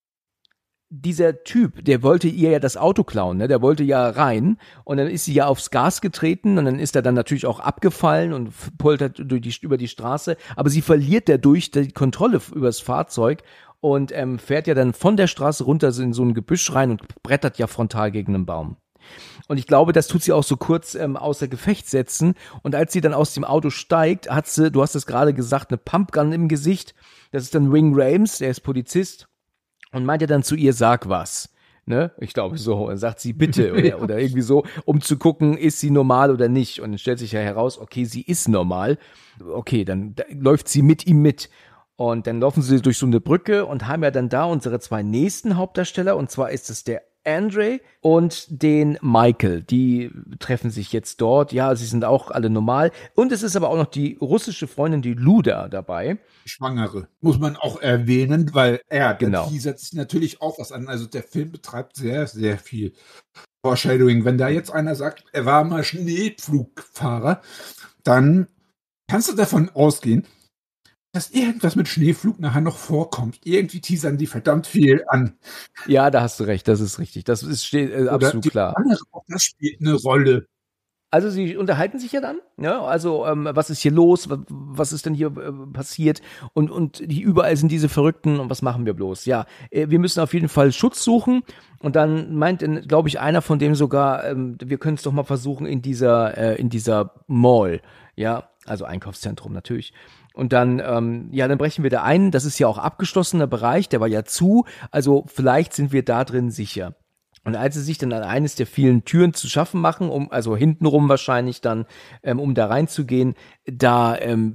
G: Dieser Typ, der wollte ihr ja das Auto klauen, ne? Der wollte ja rein und dann ist sie ja aufs Gas getreten und dann ist er dann natürlich auch abgefallen und poltert über die Straße, aber sie verliert dadurch die Kontrolle über das Fahrzeug und fährt ja dann von der Straße runter in so ein Gebüsch rein und brettert ja frontal gegen einen Baum. Und ich glaube, das tut sie auch so kurz außer Gefecht setzen. Und als sie dann aus dem Auto steigt, hat sie, du hast es gerade gesagt, eine Pumpgun im Gesicht. Das ist dann Ving Rhames, der ist Polizist. Und meint ja dann zu ihr, sag was. Ne? Ich glaube so. Dann sagt sie bitte oder irgendwie so, um zu gucken, ist sie normal oder nicht. Und dann stellt sich ja heraus, okay, sie ist normal. Okay, dann läuft sie mit ihm mit. Und dann laufen sie durch so eine Brücke und haben ja dann da unsere zwei nächsten Hauptdarsteller. Und zwar ist es der Andre und den Michael. Die treffen sich jetzt dort. Ja, sie sind auch alle normal. Und es ist aber auch noch die russische Freundin, die Luda, dabei.
H: Schwangere, muss man auch erwähnen, weil
G: Genau.
H: die setzt sich natürlich auch was an. Also der Film betreibt sehr, sehr viel Foreshadowing. Wenn da jetzt einer sagt, er war mal Schneepflugfahrer, dann kannst du davon ausgehen, dass irgendwas mit Schneeflug nachher noch vorkommt. Irgendwie teasern die verdammt viel an.
G: Ja, da hast du recht, das ist richtig. Das steht absolut klar.
H: Auch das spielt eine Rolle.
G: Also sie unterhalten sich ja dann, ja, also was ist hier los, was ist denn hier passiert und überall sind diese Verrückten und was machen wir bloß? Ja, wir müssen auf jeden Fall Schutz suchen und dann meint, glaube ich, einer von dem sogar, wir können es doch mal versuchen in dieser Mall, ja, also Einkaufszentrum natürlich. Und dann, dann brechen wir da ein, das ist ja auch abgeschlossener Bereich, der war ja zu, also vielleicht sind wir da drin sicher. Und als sie sich dann an eines der vielen Türen zu schaffen machen, also hintenrum wahrscheinlich dann, um da reinzugehen, da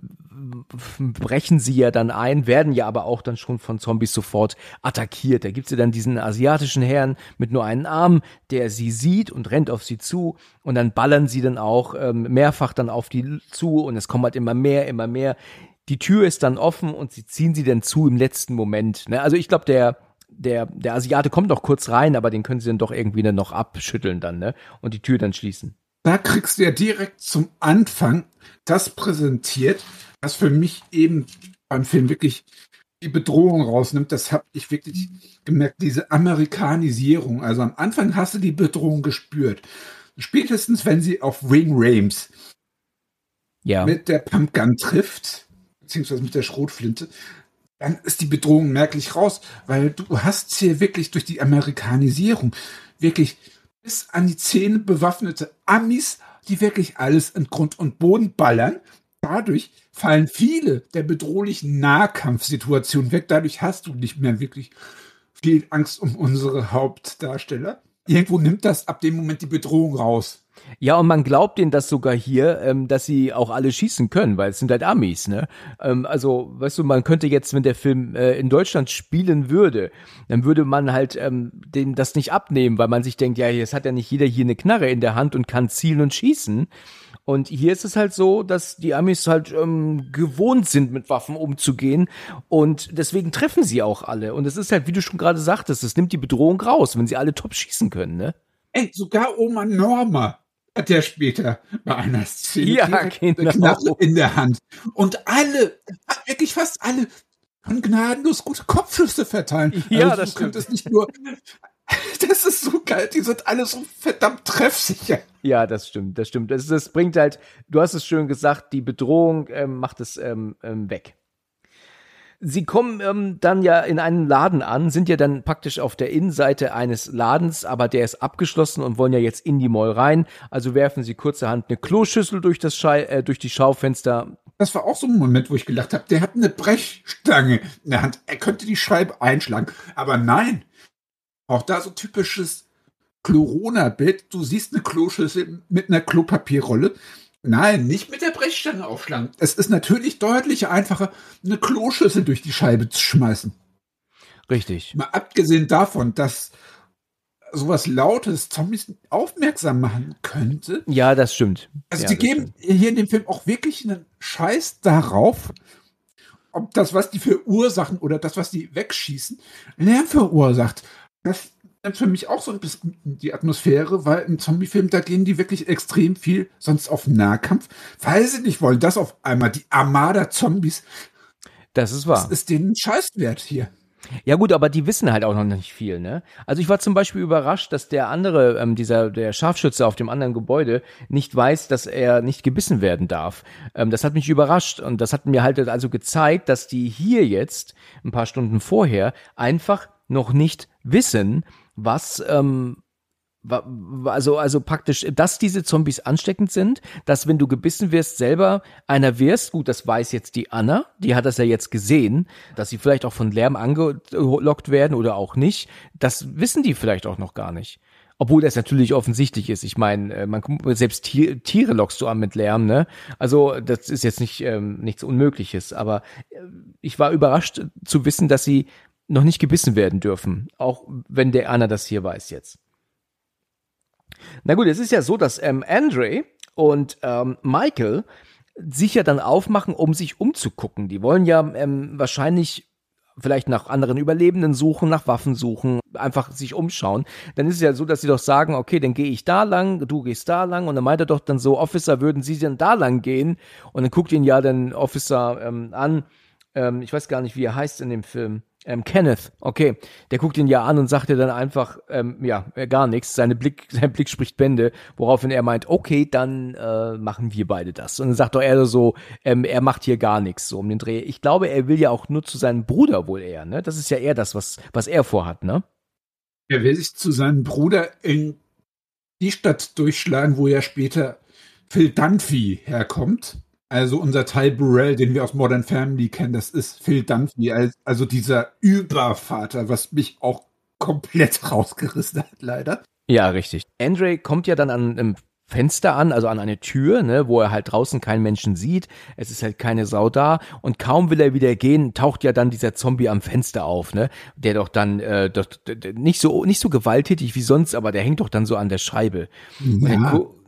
G: brechen sie ja dann ein, werden ja aber auch dann schon von Zombies sofort attackiert. Da gibt's ja dann diesen asiatischen Herrn mit nur einem Arm, der sie sieht und rennt auf sie zu und dann ballern sie dann auch mehrfach dann auf die zu und es kommen halt immer mehr. Die Tür ist dann offen und sie ziehen sie dann zu im letzten Moment. Ne? Also ich glaube, der Asiate kommt noch kurz rein, aber den können sie dann doch irgendwie dann noch abschütteln dann, ne? Und die Tür dann schließen.
H: Da kriegst du ja direkt zum Anfang das präsentiert, was für mich eben beim Film wirklich die Bedrohung rausnimmt. Das habe ich wirklich gemerkt, diese Amerikanisierung. Also am Anfang hast du die Bedrohung gespürt. Spätestens, wenn sie auf Ving Rhames mit der Pumpgun trifft, beziehungsweise mit der Schrotflinte, dann ist die Bedrohung merklich raus, weil du hast hier wirklich durch die Amerikanisierung wirklich bis an die Zähne bewaffnete Amis, die wirklich alles in Grund und Boden ballern. Dadurch fallen viele der bedrohlichen Nahkampfsituationen weg. Dadurch hast du nicht mehr wirklich viel Angst um unsere Hauptdarsteller. Irgendwo nimmt das ab dem Moment die Bedrohung raus.
G: Ja, und man glaubt denen das sogar hier, dass sie auch alle schießen können, weil es sind halt Amis, ne? Also, weißt du, man könnte jetzt, wenn der Film in Deutschland spielen würde, dann würde man halt denen das nicht abnehmen, weil man sich denkt, ja, jetzt hat ja nicht jeder hier eine Knarre in der Hand und kann zielen und schießen. Und hier ist es halt so, dass die Amis halt gewohnt sind, mit Waffen umzugehen und deswegen treffen sie auch alle. Und es ist halt, wie du schon gerade sagtest, es nimmt die Bedrohung raus, wenn sie alle top schießen können, ne?
H: Ey, sogar Oma Norma hat ja später bei einer Szene eine Knarre in der Hand. Und alle, wirklich fast alle, können gnadenlos gute Kopfschüsse verteilen.
G: Ja,
H: also,
G: das stimmt.
H: Das nicht nur, das ist so geil, die sind alle so verdammt treffsicher.
G: Ja, das stimmt, das stimmt. Das bringt halt, du hast es schön gesagt, die Bedrohung macht es weg. Sie kommen dann ja in einen Laden an, sind ja dann praktisch auf der Innenseite eines Ladens, aber der ist abgeschlossen und wollen ja jetzt in die Mall rein. Also werfen sie kurzerhand eine Kloschüssel durch die Schaufenster.
H: Das war auch so ein Moment, wo ich gedacht habe, der hat eine Brechstange in der Hand. Er könnte die Scheibe einschlagen. Aber nein, auch da so typisches Corona-Bild. Du siehst eine Kloschüssel mit einer Klopapierrolle. Nein, nicht mit der Brechstange aufschlagen. Es ist natürlich deutlich einfacher, eine Kloschüssel durch die Scheibe zu schmeißen.
G: Richtig.
H: Mal abgesehen davon, dass sowas Lautes Zombies aufmerksam machen könnte.
G: Ja, das stimmt.
H: Also
G: ja,
H: die geben hier in dem Film auch wirklich einen Scheiß darauf, ob das, was die verursachen oder das, was die wegschießen, Lärm verursacht. Das für mich auch so ein bisschen die Atmosphäre, weil im Zombie-Film, da gehen die wirklich extrem viel sonst auf Nahkampf, weil sie nicht wollen, dass auf einmal die Armada Zombies,
G: das ist wahr.
H: Das ist denen Scheißwert hier.
G: Ja gut, aber die wissen halt auch noch nicht viel, ne? Also ich war zum Beispiel überrascht, dass der andere, der Scharfschütze auf dem anderen Gebäude nicht weiß, dass er nicht gebissen werden darf. Das hat mich überrascht und das hat mir halt also gezeigt, dass die hier jetzt, ein paar Stunden vorher, einfach noch nicht wissen, was, also praktisch, dass diese Zombies ansteckend sind, dass wenn du gebissen wirst, selber einer wirst, gut, das weiß jetzt die Anna, die hat das ja jetzt gesehen, dass sie vielleicht auch von Lärm angelockt werden oder auch nicht, das wissen die vielleicht auch noch gar nicht. Obwohl das natürlich offensichtlich ist. Ich meine, selbst Tiere lockst du an mit Lärm, ne? Also das ist jetzt nicht nichts Unmögliches, aber ich war überrascht zu wissen, dass sie noch nicht gebissen werden dürfen, auch wenn der Anna das hier weiß jetzt. Na gut, es ist ja so, dass Andre und Michael sich ja dann aufmachen, um sich umzugucken. Die wollen ja wahrscheinlich vielleicht nach anderen Überlebenden suchen, nach Waffen suchen, einfach sich umschauen. Dann ist es ja so, dass sie doch sagen, okay, dann gehe ich da lang, du gehst da lang. Und dann meint er doch dann so, Officer, würden Sie denn da lang gehen? Und dann guckt ihn ja den Officer an, ich weiß gar nicht, wie er heißt in dem Film. Kenneth, okay, der guckt ihn ja an und sagt dir dann einfach, gar nichts. Sein Blick spricht Bände, woraufhin er meint, okay, dann machen wir beide das. Und dann sagt doch er so, er macht hier gar nichts, so um den Dreh. Ich glaube, er will ja auch nur zu seinem Bruder wohl eher, ne? Das ist ja eher das, was er vorhat, ne?
H: Er will sich zu seinem Bruder in die Stadt durchschlagen, wo ja später Phil Dunphy herkommt. Also unser Ty Burrell, den wir aus Modern Family kennen, das ist Phil Dunphy, also dieser Übervater, was mich auch komplett rausgerissen hat, leider.
G: Ja, richtig. Andre kommt ja dann an einem Fenster an, also an eine Tür, ne, wo er halt draußen keinen Menschen sieht. Es ist halt keine Sau da und kaum will er wieder gehen, taucht ja dann dieser Zombie am Fenster auf, ne, der doch dann nicht so gewalttätig wie sonst, aber der hängt doch dann so an der Scheibe.
H: Ja.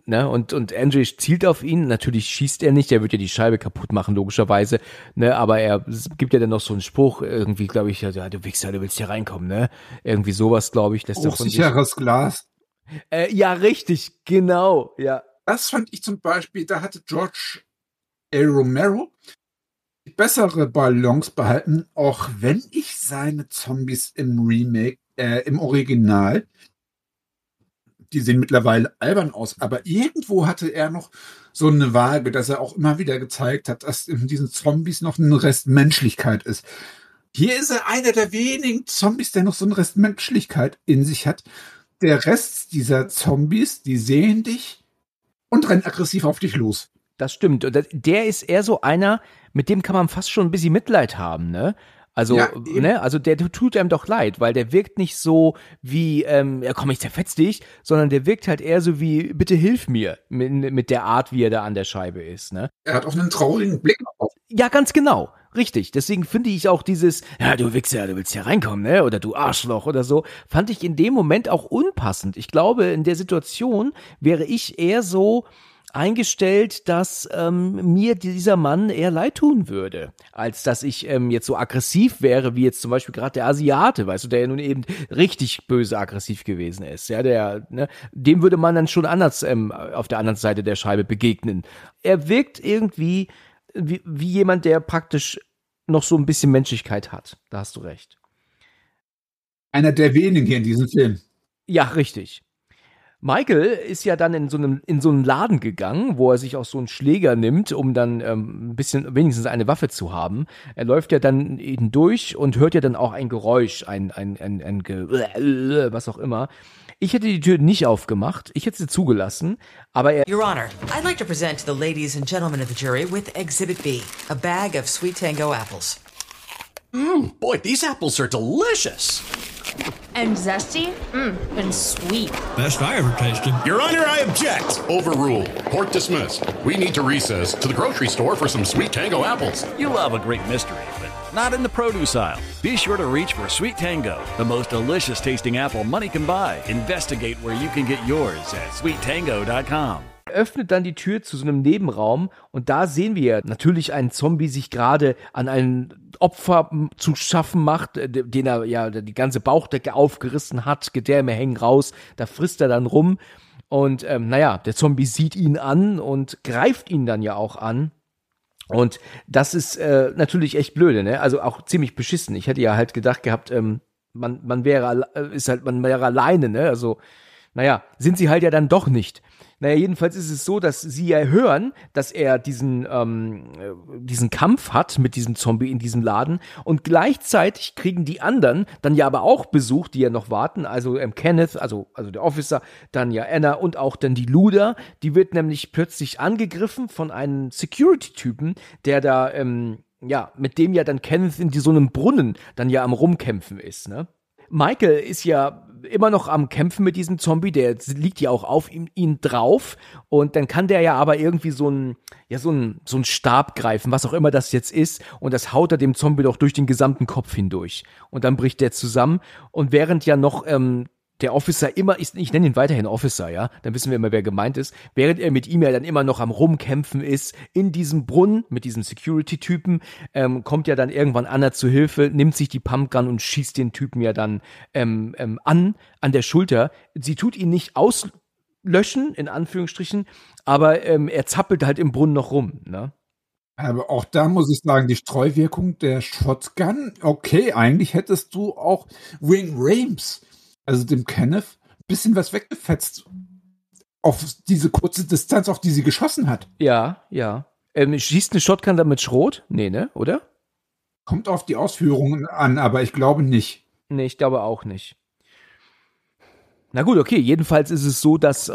G: ne? Und Andre zielt auf ihn, natürlich schießt er nicht, der wird ja die Scheibe kaputt machen, logischerweise, ne? Aber er gibt ja dann noch so einen Spruch, irgendwie, glaube ich, ja, du Wichser, du willst hier reinkommen, ne? Irgendwie sowas, glaube ich.
H: Hochsicheres Glas.
G: Ja, richtig, genau, ja.
H: Das fand ich zum Beispiel, da hatte George A. Romero die bessere Balance behalten, auch wenn ich seine Zombies im Remake, im Original, die sehen mittlerweile albern aus, aber irgendwo hatte er noch so eine Waage, dass er auch immer wieder gezeigt hat, dass in diesen Zombies noch ein Rest Menschlichkeit ist. Hier ist er einer der wenigen Zombies, der noch so einen Rest Menschlichkeit in sich hat. Der Rest dieser Zombies, die sehen dich und rennen aggressiv auf dich los.
G: Das stimmt. Und der ist eher so einer, mit dem kann man fast schon ein bisschen Mitleid haben, ne? Also,
H: ja,
G: ne, also der tut einem doch leid, weil der wirkt nicht so wie, ja komm, ich zerfetz dich, sondern der wirkt halt eher so wie, bitte hilf mir, mit der Art, wie er da an der Scheibe ist, ne?
H: Er hat auch einen traurigen Blick auf.
G: Ja, ganz genau. Richtig. Deswegen finde ich auch dieses, ja, du Wichser, du willst hier reinkommen, ne? Oder du Arschloch oder so, fand ich in dem Moment auch unpassend. Ich glaube, in der Situation wäre ich eher so eingestellt, dass mir dieser Mann eher leid tun würde, als dass ich jetzt so aggressiv wäre, wie jetzt zum Beispiel gerade der Asiate, weißt du, der ja nun eben richtig böse aggressiv gewesen ist. Ja, dem würde man dann schon anders auf der anderen Seite der Scheibe begegnen. Er wirkt irgendwie wie jemand, der praktisch noch so ein bisschen Menschlichkeit hat. Da hast du recht.
H: Einer der wenigen hier in diesem Film.
G: Ja, richtig. Michael ist ja dann in so einen Laden gegangen, wo er sich auch so einen Schläger nimmt, um dann ein bisschen, wenigstens eine Waffe zu haben. Er läuft ja dann eben durch und hört ja dann auch ein Geräusch, was auch immer. Ich hätte die Tür nicht aufgemacht, ich hätte sie zugelassen, aber er...
I: Your Honor, I'd like to present to the ladies and gentlemen of the jury with Exhibit B, a bag of Sweet Tango apples.
A: Boy, these apples are delicious.
J: And zesty? And sweet.
C: Best I ever tasted.
B: Your Honor, I object. Overruled. Court dismissed. We need to recess to the grocery store for some Sweet Tango apples.
D: You love a great mystery, but not in the produce aisle. Be sure to reach for Sweet Tango, the most delicious tasting apple money can buy. Investigate where you can get yours at sweettango.com.
G: Öffnet dann die Tür zu so einem Nebenraum und da sehen wir natürlich einen Zombie sich gerade an ein Opfer zu schaffen macht, den er ja die ganze Bauchdecke aufgerissen hat, Gedärme hängen raus, da frisst er dann rum und der Zombie sieht ihn an und greift ihn dann ja auch an. Und das ist natürlich echt blöde, ne? Also auch ziemlich beschissen. Ich hätte ja halt gedacht gehabt, man wäre alleine, ne? Also, sind sie halt ja dann doch nicht. Jedenfalls ist es so, dass sie ja hören, dass er diesen Kampf hat mit diesem Zombie in diesem Laden und gleichzeitig kriegen die anderen dann ja aber auch Besuch, die ja noch warten, also Kenneth, also der Officer, dann ja Anna und auch dann die Luda, die wird nämlich plötzlich angegriffen von einem Security-Typen, der da, mit dem ja dann Kenneth in so einem Brunnen dann ja am Rumkämpfen ist, ne? Michael ist ja immer noch am Kämpfen mit diesem Zombie, der liegt ja auch auf ihn drauf und dann kann der ja aber irgendwie so einen Stab greifen, was auch immer das jetzt ist und das haut er dem Zombie doch durch den gesamten Kopf hindurch und dann bricht der zusammen und während ja noch der Officer ich nenne ihn weiterhin Officer, ja, dann wissen wir immer, wer gemeint ist, während er mit ihm ja dann immer noch am Rumkämpfen ist, in diesem Brunnen, mit diesem Security-Typen, kommt ja dann irgendwann Anna zu Hilfe, nimmt sich die Pumpgun und schießt den Typen ja dann an der Schulter. Sie tut ihn nicht auslöschen, in Anführungsstrichen, aber er zappelt halt im Brunnen noch rum, ne?
H: Aber auch da muss ich sagen, die Streuwirkung der Shotgun, okay, eigentlich hättest du auch Wing Rames, also dem Kenneth, ein bisschen was weggefetzt auf diese kurze Distanz, auf die sie geschossen hat.
G: Ja. Schießt eine Shotgun damit Schrot? Nee, ne? Oder?
H: Kommt auf die Ausführungen an, aber ich glaube nicht.
G: Nee, ich glaube auch nicht. Na gut, okay, jedenfalls ist es so, dass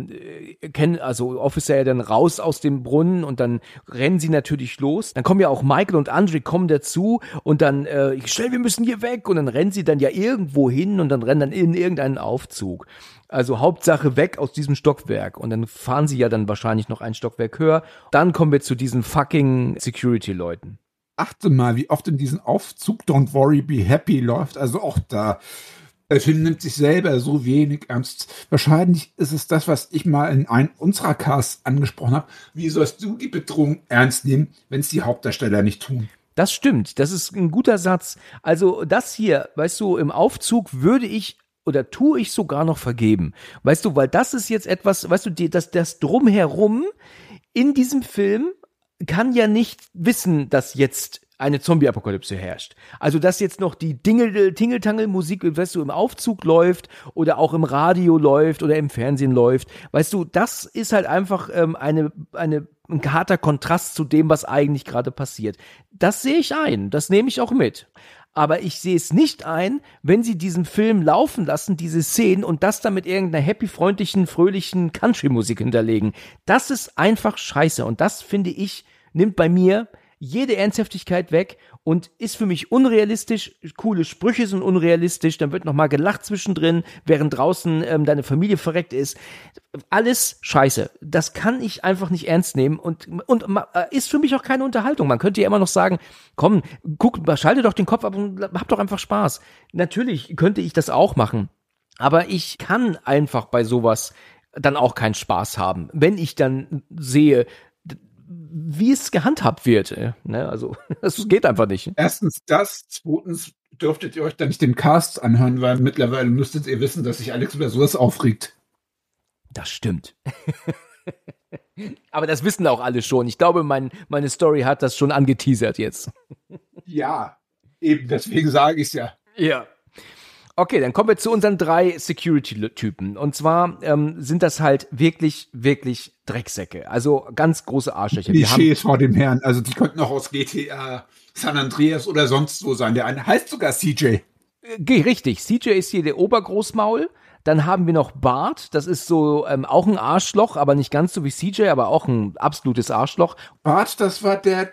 G: Officer ja dann raus aus dem Brunnen und dann rennen sie natürlich los. Dann kommen ja auch Michael und Andre kommen dazu und dann, schnell, wir müssen hier weg und dann rennen sie dann ja irgendwo hin und dann rennen dann in irgendeinen Aufzug. Also Hauptsache weg aus diesem Stockwerk und dann fahren sie ja dann wahrscheinlich noch ein Stockwerk höher. Dann kommen wir zu diesen fucking Security-Leuten.
H: Achte mal, wie oft in diesem Aufzug Don't Worry, Be Happy läuft, also auch da. Der Film nimmt sich selber so wenig ernst. Wahrscheinlich ist es das, was ich mal in einem unserer Casts angesprochen habe. Wie sollst du die Bedrohung ernst nehmen, wenn es die Hauptdarsteller nicht tun?
G: Das stimmt, das ist ein guter Satz. Also das hier, weißt du, im Aufzug würde ich oder tue ich sogar noch vergeben. Weißt du, weil das ist jetzt etwas, weißt du, das Drumherum in diesem Film kann ja nicht wissen, dass jetzt eine Zombie-Apokalypse herrscht. Also, dass jetzt noch die Tingeltangel-Musik, weißt du, im Aufzug läuft oder auch im Radio läuft oder im Fernsehen läuft. Weißt du, das ist halt einfach ein harter Kontrast zu dem, was eigentlich gerade passiert. Das sehe ich ein, das nehme ich auch mit. Aber ich sehe es nicht ein, wenn sie diesen Film laufen lassen, diese Szenen, und das dann mit irgendeiner happy, freundlichen, fröhlichen Country-Musik hinterlegen. Das ist einfach scheiße. Und das, finde ich, nimmt bei mir jede Ernsthaftigkeit weg und ist für mich unrealistisch. Coole Sprüche sind unrealistisch, dann wird nochmal gelacht zwischendrin, während draußen deine Familie verreckt ist. Alles scheiße. Das kann ich einfach nicht ernst nehmen und ist für mich auch keine Unterhaltung. Man könnte ja immer noch sagen, komm, schalte doch den Kopf ab und hab doch einfach Spaß. Natürlich könnte ich das auch machen, aber ich kann einfach bei sowas dann auch keinen Spaß haben, wenn ich dann sehe, wie es gehandhabt wird. Ne? Also, das geht einfach nicht.
H: Erstens das, zweitens dürftet ihr euch dann nicht den Cast anhören, weil mittlerweile müsstet ihr wissen, dass sich Alex über sowas aufregt.
G: Das stimmt. Aber das wissen auch alle schon. Ich glaube, meine Story hat das schon angeteasert jetzt.
H: Ja, eben, deswegen sage ich es ja.
G: Ja. Okay, dann kommen wir zu unseren 3 Security-Typen. Und zwar sind das halt wirklich, wirklich Drecksäcke. Also ganz große Arschlöcher.
H: Klischees vor dem Herrn. Also die könnten auch aus GTA, San Andreas oder sonst wo sein. Der eine heißt sogar CJ.
G: Richtig, CJ ist hier der Obergroßmaul. Dann haben wir noch Bart. Das ist so auch ein Arschloch, aber nicht ganz so wie CJ, aber auch ein absolutes Arschloch.
H: Bart, das war der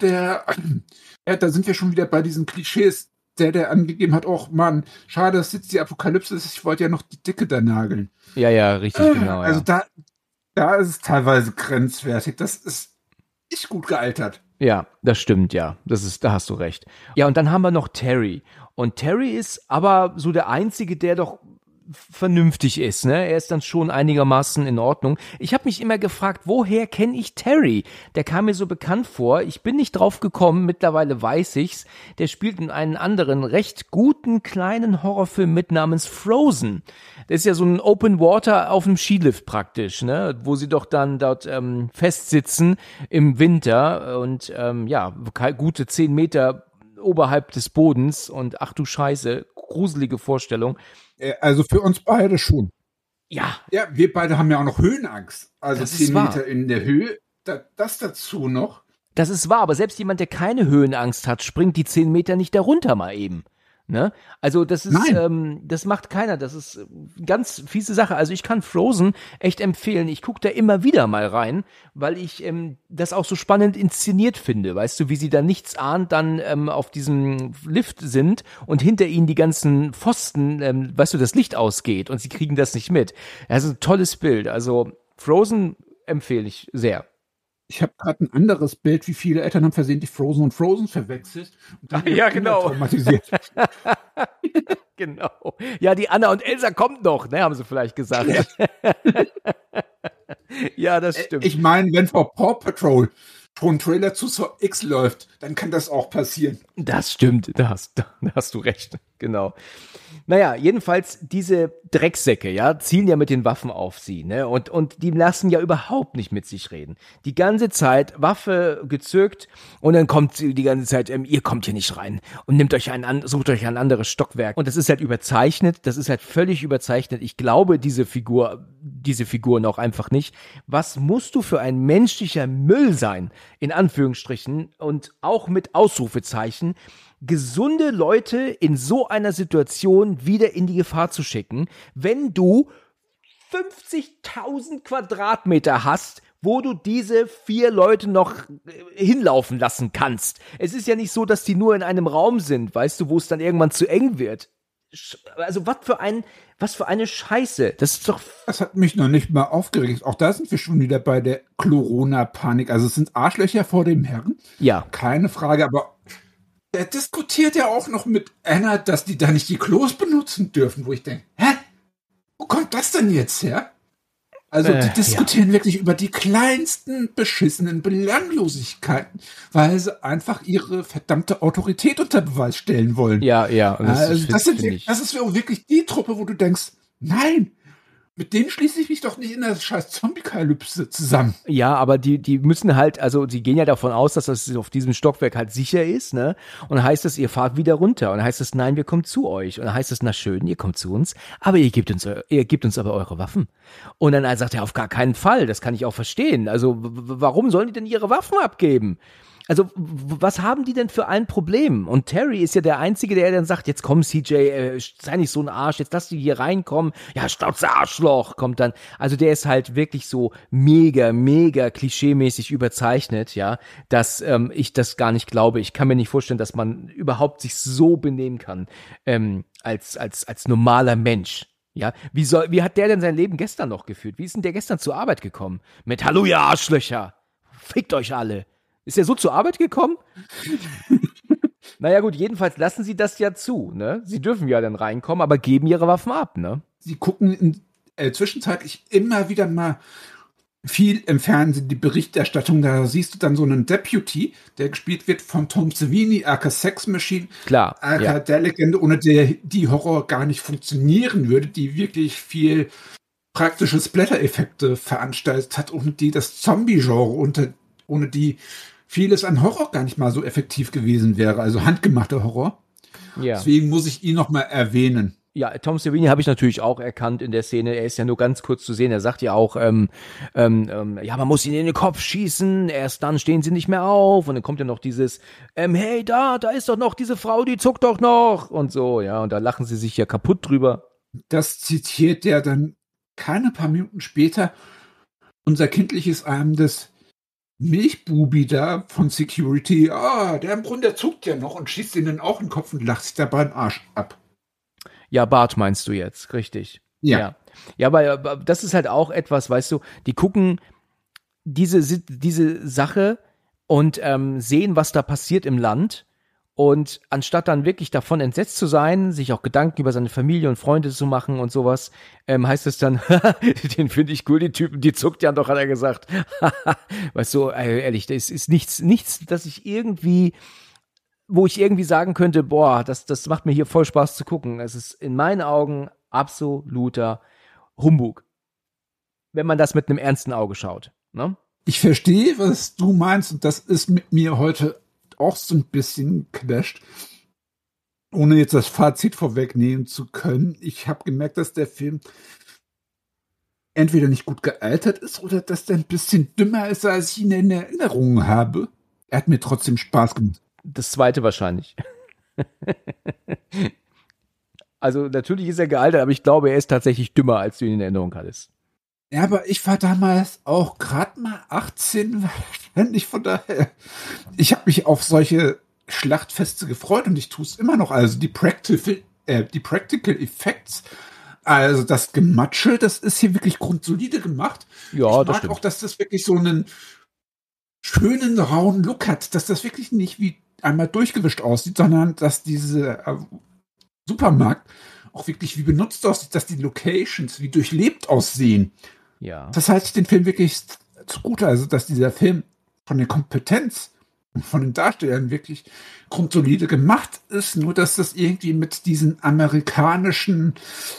H: da sind wir schon wieder bei diesen Klischees. Der angegeben hat, oh Mann, schade, dass jetzt die Apokalypse ist, ich wollte ja noch die Dicke da nageln.
G: Ja, richtig, genau.
H: Also da ist es teilweise grenzwertig. Das ist nicht gut gealtert.
G: Ja, das stimmt, ja. Da hast du recht. Ja, und dann haben wir noch Terry. Und Terry ist aber so der Einzige, der doch vernünftig ist, ne? Er ist dann schon einigermaßen in Ordnung. Ich habe mich immer gefragt, woher kenne ich Terry? Der kam mir so bekannt vor. Ich bin nicht drauf gekommen, mittlerweile weiß ich's. Der spielt in einen anderen, recht guten, kleinen Horrorfilm mit namens Frozen. Das ist ja so ein Open Water auf einem Skilift praktisch, ne? Wo sie doch dann dort festsitzen im Winter und gute 10 Meter oberhalb des Bodens und ach du Scheiße, gruselige Vorstellung.
H: Also für uns beide schon.
G: Ja.
H: Ja, wir beide haben ja auch noch Höhenangst. Also
G: das
H: 10 Meter in der Höhe, das dazu noch.
G: Das ist wahr, aber selbst jemand, der keine Höhenangst hat, springt die 10 Meter nicht darunter mal eben. Ne? Also das ist, das macht keiner. Das ist eine ganz fiese Sache. Also ich kann Frozen echt empfehlen. Ich gucke da immer wieder mal rein, weil ich das auch so spannend inszeniert finde. Weißt du, wie sie da nichts ahnt dann auf diesem Lift sind und hinter ihnen die ganzen Pfosten, weißt du, das Licht ausgeht und sie kriegen das nicht mit. Das ist ein tolles Bild. Also Frozen empfehle ich sehr.
H: Ich habe gerade ein anderes Bild, wie viele Eltern haben versehentlich Frozen und Frozen verwechselt. Und dann
G: ja, genau.
H: Traumatisiert.
G: Genau. Ja, die Anna und Elsa kommt noch, ne, haben sie vielleicht gesagt. Ja, ja, das stimmt.
H: Ich meine, wenn vor Paw Patrol schon ein Trailer zu Saw X läuft, dann kann das auch passieren.
G: Das stimmt, da hast du recht, genau. Naja, jedenfalls diese Drecksäcke, ja, zielen ja mit den Waffen auf sie, ne, und die lassen ja überhaupt nicht mit sich reden. Die ganze Zeit Waffe gezückt und dann kommt sie die ganze Zeit, ihr kommt hier nicht rein und sucht euch ein anderes Stockwerk. Und das ist halt überzeichnet, das ist halt völlig überzeichnet. Ich glaube diese Figuren auch einfach nicht. Was musst du für ein menschlicher Müll sein, in Anführungsstrichen, und auch mit Ausrufezeichen, gesunde Leute in so einer Situation wieder in die Gefahr zu schicken, wenn du 50.000 Quadratmeter hast, wo du diese 4 Leute noch hinlaufen lassen kannst. Es ist ja nicht so, dass die nur in einem Raum sind, weißt du, wo es dann irgendwann zu eng wird. Also was für eine Scheiße. Das ist doch.
H: Das hat mich noch nicht mal aufgeregt. Auch da sind wir schon wieder bei der Corona-Panik. Also es sind Arschlöcher vor dem Herrn.
G: Ja.
H: Keine Frage, aber Der diskutiert ja auch noch mit Anna, dass die da nicht die Klos benutzen dürfen, wo ich denke, hä? Wo kommt das denn jetzt her? Also die diskutieren wirklich über die kleinsten beschissenen Belanglosigkeiten, weil sie einfach ihre verdammte Autorität unter Beweis stellen wollen.
G: Ja.
H: Das ist wirklich die Truppe, wo du denkst, nein, mit denen schließe ich mich doch nicht in der scheiß Zombie-Kalypse zusammen.
G: Ja, aber die müssen halt, also die gehen ja davon aus, dass das auf diesem Stockwerk halt sicher ist, ne? Und dann heißt es, ihr fahrt wieder runter. Und dann heißt es, nein, wir kommen zu euch. Und dann heißt es, na schön, ihr kommt zu uns, aber ihr gebt uns aber eure Waffen. Und dann sagt er, auf gar keinen Fall, das kann ich auch verstehen. Also warum sollen die denn ihre Waffen abgeben? Also, was haben die denn für ein Problem? Und Terry ist ja der Einzige, der dann sagt, jetzt komm CJ, sei nicht so ein Arsch, jetzt lass die hier reinkommen. Ja, Schnauze Arschloch, kommt dann. Also der ist halt wirklich so mega klischeemäßig überzeichnet, ja, dass ich das gar nicht glaube. Ich kann mir nicht vorstellen, dass man überhaupt sich so benehmen kann, als normaler Mensch. Ja, wie hat der denn sein Leben gestern noch geführt? Wie ist denn der gestern zur Arbeit gekommen? Mit Hallo, ihr Arschlöcher! Fickt euch alle! Ist er so zur Arbeit gekommen? Naja gut, jedenfalls lassen sie das ja zu, ne? Sie dürfen ja dann reinkommen, aber geben ihre Waffen ab, ne?
H: Sie gucken zwischenzeitlich immer wieder mal viel im Fernsehen die Berichterstattung, da siehst du dann so einen Deputy, der gespielt wird von Tom Savini, aka Sex Machine.
G: Klar,
H: aka der Legende, ohne der die Horror gar nicht funktionieren würde, die wirklich viel praktische Splatter-Effekte veranstaltet hat, ohne die das Zombie-Genre, ohne die vieles an Horror gar nicht mal so effektiv gewesen wäre, also handgemachter Horror. Ja. Deswegen muss ich ihn noch mal erwähnen.
G: Ja, Tom Savini habe ich natürlich auch erkannt in der Szene. Er ist ja nur ganz kurz zu sehen. Er sagt ja auch, ja, man muss ihn in den Kopf schießen. Erst dann stehen sie nicht mehr auf. Und dann kommt ja noch dieses, hey, da ist doch noch diese Frau, die zuckt doch noch. Und so, ja. Und da lachen sie sich ja kaputt drüber.
H: Das zitiert ja dann keine paar Minuten später unser kindliches ahmendes Milchbubi da von Security. Der im Grunde, der zuckt ja noch und schießt ihn dann auch in den Kopf und lacht sich dabei den Arsch ab.
G: Ja, Bart meinst du jetzt, richtig. Ja, aber das ist halt auch etwas, weißt du, die gucken diese Sache und sehen, was da passiert im Land, und anstatt dann wirklich davon entsetzt zu sein, sich auch Gedanken über seine Familie und Freunde zu machen und sowas, heißt es dann, den finde ich cool, die Typen, die zuckt ja doch, hat er gesagt. Weißt du, ehrlich, das ist nichts, dass ich irgendwie, wo ich irgendwie sagen könnte, boah, das macht mir hier voll Spaß zu gucken. Es ist in meinen Augen absoluter Humbug, wenn man das mit einem ernsten Auge schaut, ne?
H: Ich verstehe, was du meinst, und das ist mit mir heute auch so ein bisschen clasht, ohne jetzt das Fazit vorwegnehmen zu können. Ich habe gemerkt, dass der Film entweder nicht gut gealtert ist oder dass der ein bisschen dümmer ist, als ich ihn in Erinnerung habe. Er hat mir trotzdem Spaß gemacht.
G: Das zweite wahrscheinlich. Also natürlich ist er gealtert, aber ich glaube, er ist tatsächlich dümmer, als du ihn in Erinnerung hattest.
H: Ja, aber ich war damals auch gerade mal 18, wahrscheinlich, von daher. Ich habe mich auf solche Schlachtfeste gefreut und ich tue es immer noch. Also die Practical Effects, also das Gematsche, das ist hier wirklich grundsolide gemacht.
G: Ja,
H: ich mag auch, dass das wirklich so einen schönen, rauen Look hat, dass das wirklich nicht wie einmal durchgewischt aussieht, sondern dass diese Supermarkt auch wirklich wie benutzt aussieht, dass die Locations wie durchlebt aussehen.
G: Ja.
H: Das halte ich den Film wirklich zugute, also dass dieser Film von der Kompetenz und von den Darstellern wirklich grundsolide gemacht ist, nur dass das irgendwie mit diesem amerikanischen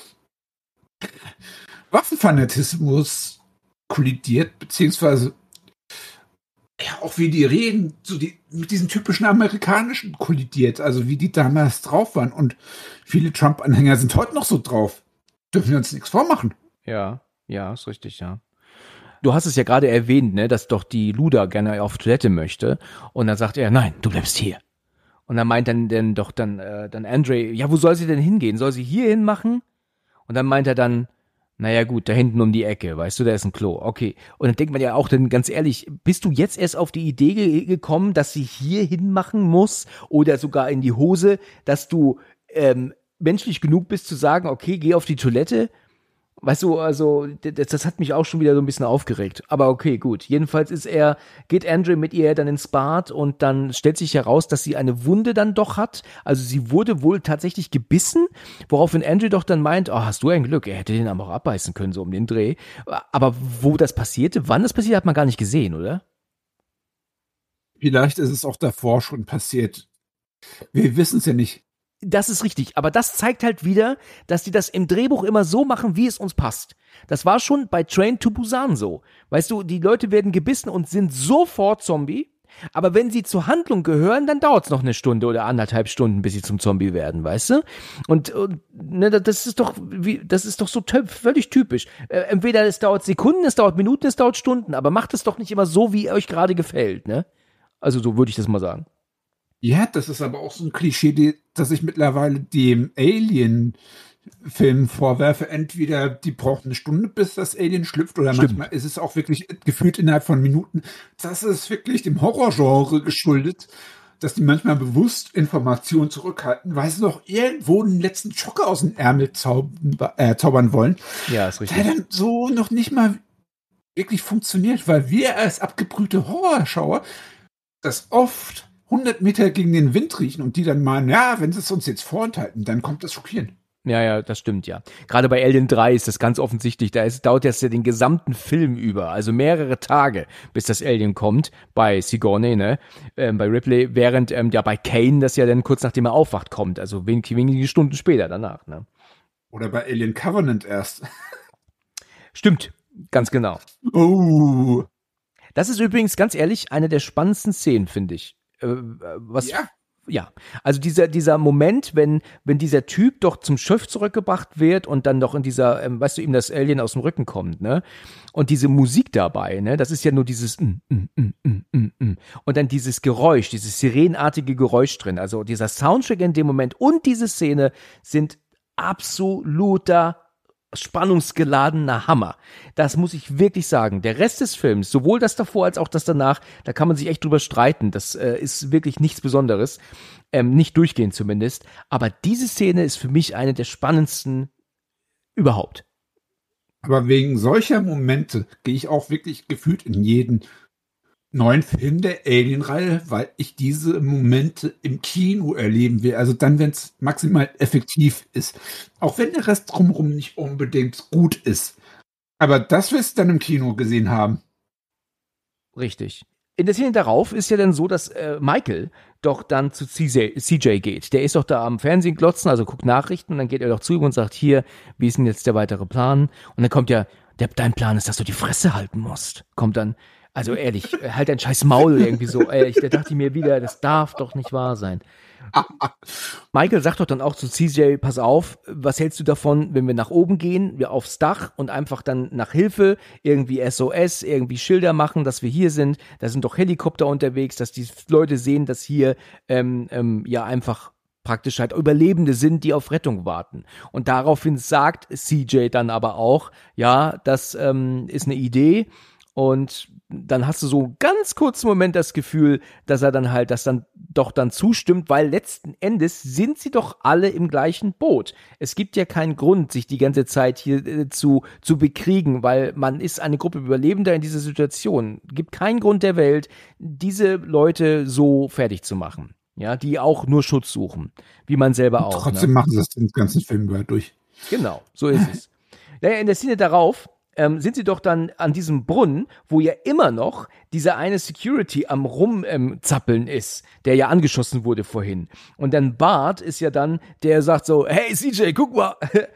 H: Waffenfanatismus kollidiert, beziehungsweise ja, auch wie die reden, so mit diesen typischen amerikanischen kollidiert, also wie die damals drauf waren. Und viele Trump-Anhänger sind heute noch so drauf. Dürfen wir uns nichts vormachen.
G: Ja, ist richtig, ja. Du hast es ja gerade erwähnt, ne, dass doch die Luda gerne auf Toilette möchte. Und dann sagt er, nein, du bleibst hier. Und dann meint dann Andre, ja, wo soll sie denn hingehen? Soll sie hier hin machen? Und dann meint er dann, naja gut, da hinten um die Ecke, weißt du, da ist ein Klo, okay. Und dann denkt man ja auch, dann ganz ehrlich, bist du jetzt erst auf die Idee gekommen, dass sie hier hinmachen muss oder sogar in die Hose, dass du menschlich genug bist zu sagen, okay, geh auf die Toilette? Weißt du, also das hat mich auch schon wieder so ein bisschen aufgeregt. Aber okay, gut. Jedenfalls geht Andrew mit ihr dann ins Bad und dann stellt sich heraus, dass sie eine Wunde dann doch hat. Also sie wurde wohl tatsächlich gebissen, woraufhin Andrew doch dann meint, oh, hast du ein Glück, er hätte den aber auch abbeißen können, so um den Dreh. Aber wo das passierte, wann das passiert, hat man gar nicht gesehen, oder?
H: Vielleicht ist es auch davor schon passiert. Wir wissen es ja nicht.
G: Das ist richtig, aber das zeigt halt wieder, dass die das im Drehbuch immer so machen, wie es uns passt. Das war schon bei Train to Busan so. Weißt du, die Leute werden gebissen und sind sofort Zombie, aber wenn sie zur Handlung gehören, dann dauert es noch 1 Stunde oder 1,5 Stunden, bis sie zum Zombie werden, weißt du? Und ne, das ist doch so völlig typisch. Entweder es dauert Sekunden, es dauert Minuten, es dauert Stunden, aber macht es doch nicht immer so, wie euch gerade gefällt, ne? Also so würde ich das mal sagen.
H: Ja, das ist aber auch so ein Klischee, das ich mittlerweile dem Alien-Film vorwerfe. Entweder die braucht 1 Stunde, bis das Alien schlüpft, oder manchmal ist es auch wirklich gefühlt innerhalb von Minuten. Das ist wirklich dem Horrorgenre geschuldet, dass die manchmal bewusst Informationen zurückhalten, weil sie noch irgendwo den letzten Schocker aus dem Ärmel zaubern wollen.
G: Ja, ist richtig.
H: Der dann so noch nicht mal wirklich funktioniert, weil wir als abgebrühte Horrorschauer das oft 100 Meter gegen den Wind riechen und die dann meinen, ja, wenn sie es uns jetzt vorenthalten, dann kommt das schockierend.
G: Ja, das stimmt, ja. Gerade bei Alien 3 ist das ganz offensichtlich, dauert das ja den gesamten Film über, also mehrere Tage, bis das Alien kommt, bei Sigourney, ne, bei Ripley, während bei Kane das ja dann kurz nachdem er aufwacht kommt, also wenige Stunden später danach, ne.
H: Oder bei Alien Covenant erst.
G: Stimmt, ganz genau.
H: Oh.
G: Das ist übrigens, ganz ehrlich, eine der spannendsten Szenen, finde ich. Ja, also dieser Moment, wenn dieser Typ doch zum Schiff zurückgebracht wird und dann doch in dieser, weißt du, ihm das Alien aus dem Rücken kommt, ne? Und diese Musik dabei, ne? Das ist ja nur dieses und dann dieses Geräusch, dieses sirenenartige Geräusch drin. Also dieser Soundtrack in dem Moment und diese Szene sind absoluter spannungsgeladener Hammer. Das muss ich wirklich sagen. Der Rest des Films, sowohl das davor als auch das danach, da kann man sich echt drüber streiten. Das ist wirklich nichts Besonderes. Nicht durchgehend zumindest. Aber diese Szene ist für mich eine der spannendsten überhaupt.
H: Aber wegen solcher Momente gehe ich auch wirklich gefühlt in jeden neuen Film der Alien-Reihe, weil ich diese Momente im Kino erleben will. Also dann, wenn es maximal effektiv ist. Auch wenn der Rest drumherum nicht unbedingt gut ist. Aber das wirst du dann im Kino gesehen haben.
G: Richtig. In der Szene darauf ist ja dann so, dass Michael doch dann zu CJ geht. Der ist doch da am Fernsehen glotzen, also guckt Nachrichten und dann geht er doch zu ihm und sagt, hier, wie ist denn jetzt der weitere Plan? Und dann kommt ja, dein Plan ist, dass du die Fresse halten musst. Kommt dann, also ehrlich, halt dein scheiß Maul irgendwie so. Da dachte ich mir wieder, das darf doch nicht wahr sein. Michael sagt doch dann auch zu CJ, pass auf, was hältst du davon, wenn wir nach oben gehen, wir aufs Dach und einfach dann nach Hilfe, irgendwie SOS, irgendwie Schilder machen, dass wir hier sind, da sind doch Helikopter unterwegs, dass die Leute sehen, dass hier ja einfach praktisch halt Überlebende sind, die auf Rettung warten. Und daraufhin sagt CJ dann aber auch, ja, das ist eine Idee. Und dann hast du so einen ganz kurzen Moment das Gefühl, dass er dann halt das dann doch dann zustimmt, weil letzten Endes sind sie doch alle im gleichen Boot. Es gibt ja keinen Grund, sich die ganze Zeit hier zu bekriegen, weil man ist eine Gruppe Überlebender in dieser Situation. Es gibt keinen Grund der Welt, diese Leute so fertig zu machen. Ja, die auch nur Schutz suchen, wie man selber auch.
H: Trotzdem machen sie das den ganzen Film über durch.
G: Genau, so ist es. Naja, in der Szene darauf sind sie doch dann an diesem Brunnen, wo ja immer noch dieser eine Security am Rumzappeln ist, der ja angeschossen wurde vorhin. Und dann Bart ist ja dann, der sagt so, hey CJ, guck mal,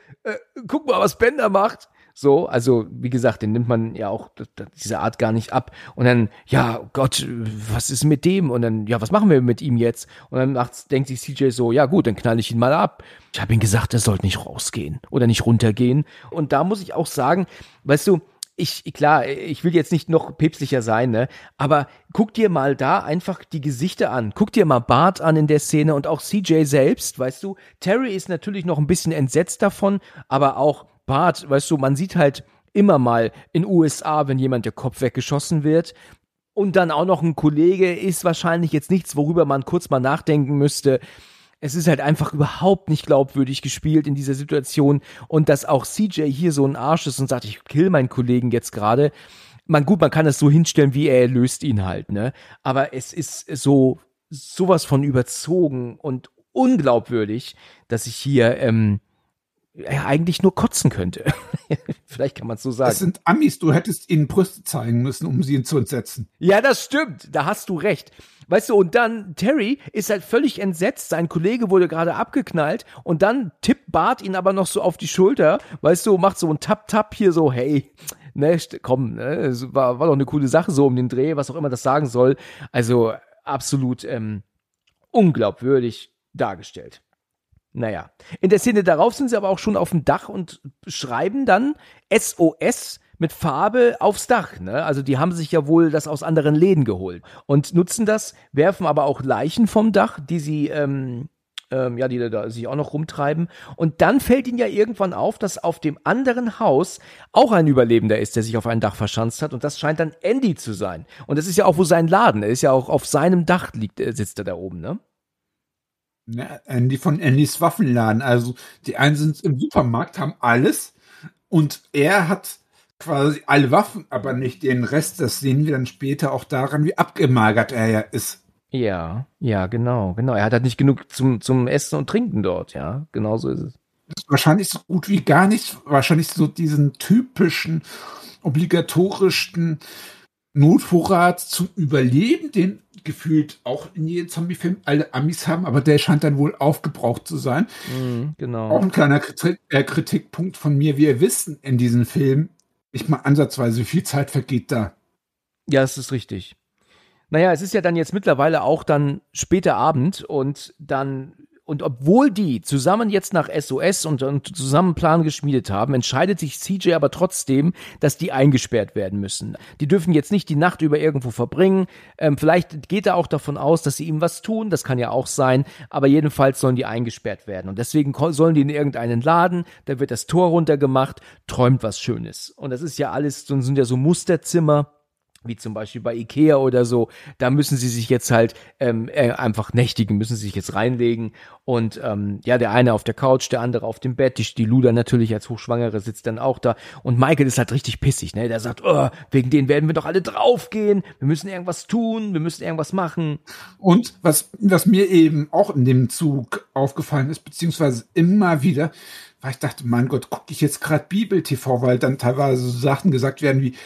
G: was Bender macht. So, also wie gesagt, den nimmt man ja auch diese Art gar nicht ab. Und dann, ja Gott, was ist mit dem? Und dann, ja, was machen wir mit ihm jetzt? Und dann denkt sich CJ so, ja gut, dann knall ich ihn mal ab. Ich habe ihm gesagt, er sollte nicht rausgehen oder nicht runtergehen. Und da muss ich auch sagen, weißt du, ich will jetzt nicht noch päpstlicher sein, ne? Aber guck dir mal da einfach die Gesichter an. Guck dir mal Bart an in der Szene und auch CJ selbst, weißt du. Terry ist natürlich noch ein bisschen entsetzt davon, aber auch Bart, weißt du, man sieht halt immer mal in USA, wenn jemand der Kopf weggeschossen wird. Und dann auch noch ein Kollege ist wahrscheinlich jetzt nichts, worüber man kurz mal nachdenken müsste. Es ist halt einfach überhaupt nicht glaubwürdig gespielt in dieser Situation und dass auch CJ hier so ein Arsch ist und sagt, ich kill meinen Kollegen jetzt gerade. Man kann es so hinstellen, wie er löst ihn halt, ne? Aber es ist sowas von überzogen und unglaubwürdig, dass ich hier eigentlich nur kotzen könnte. Vielleicht kann man es so sagen.
H: Das sind Amis, du hättest ihnen Brüste zeigen müssen, um sie zu entsetzen.
G: Ja, das stimmt, da hast du recht. Weißt du, und dann Terry ist halt völlig entsetzt, sein Kollege wurde gerade abgeknallt und dann tippt Bart ihn aber noch so auf die Schulter, weißt du, macht so ein Tap-Tap hier so, hey, ne, komm, ne, es war doch eine coole Sache so um den Dreh, was auch immer das sagen soll. Also absolut unglaubwürdig dargestellt. Naja, in der Szene darauf sind sie aber auch schon auf dem Dach und schreiben dann SOS mit Farbe aufs Dach, ne? Also die haben sich ja wohl das aus anderen Läden geholt und nutzen das, werfen aber auch Leichen vom Dach, die sie, die da sich auch noch rumtreiben. Und dann fällt ihnen ja irgendwann auf, dass auf dem anderen Haus auch ein Überlebender ist, der sich auf ein Dach verschanzt hat. Und das scheint dann Andy zu sein. Und das ist ja auch wohl sein Laden. Er ist ja auch auf seinem Dach sitzt er da oben, ne?
H: Ja, von Andys Waffenladen. Also die einen sind im Supermarkt, haben alles und er hat quasi alle Waffen, aber nicht den Rest. Das sehen wir dann später auch daran, wie abgemagert er ja ist.
G: Ja, genau. Er hat halt nicht genug zum Essen und Trinken dort, ja. Genau so ist es.
H: Das ist wahrscheinlich so gut wie gar nicht, wahrscheinlich so diesen typischen, obligatorischen Notvorrat zum Überleben, den gefühlt auch in jedem Zombie-Film alle Amis haben, aber der scheint dann wohl aufgebraucht zu sein.
G: Genau.
H: Auch ein kleiner Kritikpunkt von mir. Wir wissen in diesem Film nicht mal ansatzweise, wie viel Zeit vergeht da.
G: Ja, das ist richtig. Naja, es ist ja dann jetzt mittlerweile auch dann später Abend und obwohl die zusammen jetzt nach SOS und zusammen einen Plan geschmiedet haben, entscheidet sich CJ aber trotzdem, dass die eingesperrt werden müssen. Die dürfen jetzt nicht die Nacht über irgendwo verbringen. Vielleicht geht er auch davon aus, dass sie ihm was tun. Das kann ja auch sein. Aber jedenfalls sollen die eingesperrt werden. Und deswegen sollen die in irgendeinen Laden. Da wird das Tor runtergemacht. Träumt was Schönes. Und das ist ja alles, sind ja so Musterzimmer, wie zum Beispiel bei Ikea oder so, da müssen sie sich jetzt halt einfach nächtigen, müssen sie sich jetzt reinlegen und der eine auf der Couch, der andere auf dem Bett, die Luda natürlich als Hochschwangere sitzt dann auch da und Michael ist halt richtig pissig, ne, der sagt, wegen denen werden wir doch alle draufgehen, wir müssen irgendwas tun, wir müssen irgendwas machen.
H: Und was mir eben auch in dem Zug aufgefallen ist, beziehungsweise immer wieder, weil ich dachte, mein Gott, gucke ich jetzt gerade Bibel-TV, weil dann teilweise so Sachen gesagt werden wie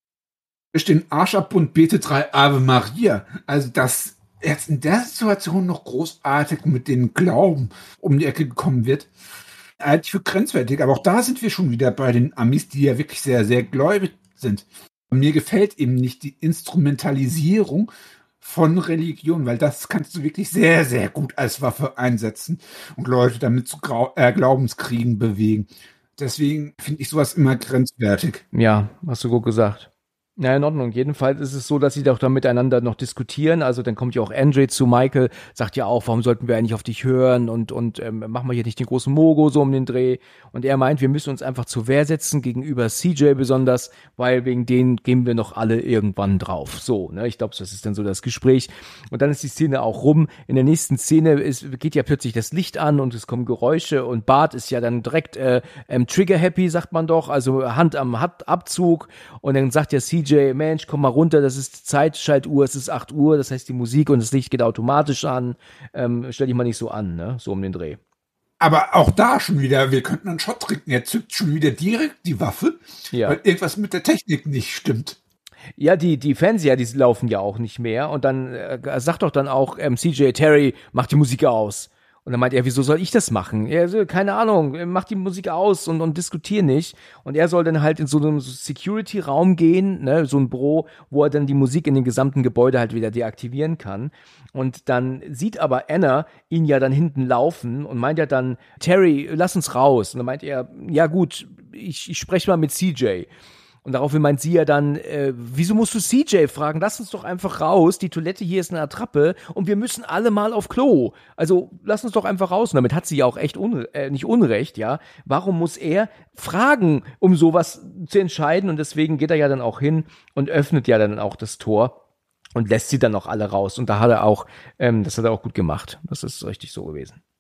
H: Wisch den Arsch ab und bete 3 Ave Maria. Also, dass jetzt in der Situation noch großartig mit dem Glauben um die Ecke gekommen wird, halte ich für grenzwertig. Aber auch da sind wir schon wieder bei den Amis, die ja wirklich sehr, sehr gläubig sind. Und mir gefällt eben nicht die Instrumentalisierung von Religion, weil das kannst du wirklich sehr, sehr gut als Waffe einsetzen und Leute damit zu Glaubenskriegen bewegen. Deswegen finde ich sowas immer grenzwertig.
G: Ja, hast du gut gesagt. Ja, in Ordnung. Jedenfalls ist es so, dass sie doch da miteinander noch diskutieren. Also dann kommt ja auch Andre zu Michael, sagt ja auch, warum sollten wir eigentlich auf dich hören und machen wir hier nicht den großen Mogo so um den Dreh. Und er meint, wir müssen uns einfach zur Wehr setzen, gegenüber CJ besonders, weil wegen denen gehen wir noch alle irgendwann drauf. So, ne, ich glaube, das ist dann so das Gespräch. Und dann ist die Szene auch rum. In der nächsten Szene geht ja plötzlich das Licht an und es kommen Geräusche und Bart ist ja dann direkt trigger-happy, sagt man doch, also Hand am Abzug und dann sagt ja CJ, Mensch, komm mal runter, das ist Zeitschaltuhr, es ist 8 Uhr, das heißt die Musik und das Licht geht automatisch an. Stell dich mal nicht so an, ne? So um den Dreh.
H: Aber auch da schon wieder, wir könnten einen Shot trinken, er zückt schon wieder direkt die Waffe, weil irgendwas mit der Technik nicht stimmt.
G: Ja, die Fernseher, die laufen ja auch nicht mehr und dann sagt doch dann auch CJ, Terry, mach die Musik aus. Und dann meint er, wieso soll ich das machen? Er, keine Ahnung, mach die Musik aus und diskutier nicht. Und er soll dann halt in so einem Security-Raum gehen, ne, so ein Büro, wo er dann die Musik in dem gesamten Gebäude halt wieder deaktivieren kann. Und dann sieht aber Anna ihn ja dann hinten laufen und meint ja dann, Terry, lass uns raus. Und dann meint er, ja gut, ich spreche mal mit CJ. Und daraufhin meint sie ja dann, wieso musst du CJ fragen? Lass uns doch einfach raus. Die Toilette hier ist eine Attrappe und wir müssen alle mal auf Klo. Also lass uns doch einfach raus. Und damit hat sie ja auch echt nicht Unrecht, ja. Warum muss er fragen, um sowas zu entscheiden? Und deswegen geht er ja dann auch hin und öffnet ja dann auch das Tor und lässt sie dann auch alle raus. Und da hat er auch, das hat er auch gut gemacht. Das ist richtig so gewesen.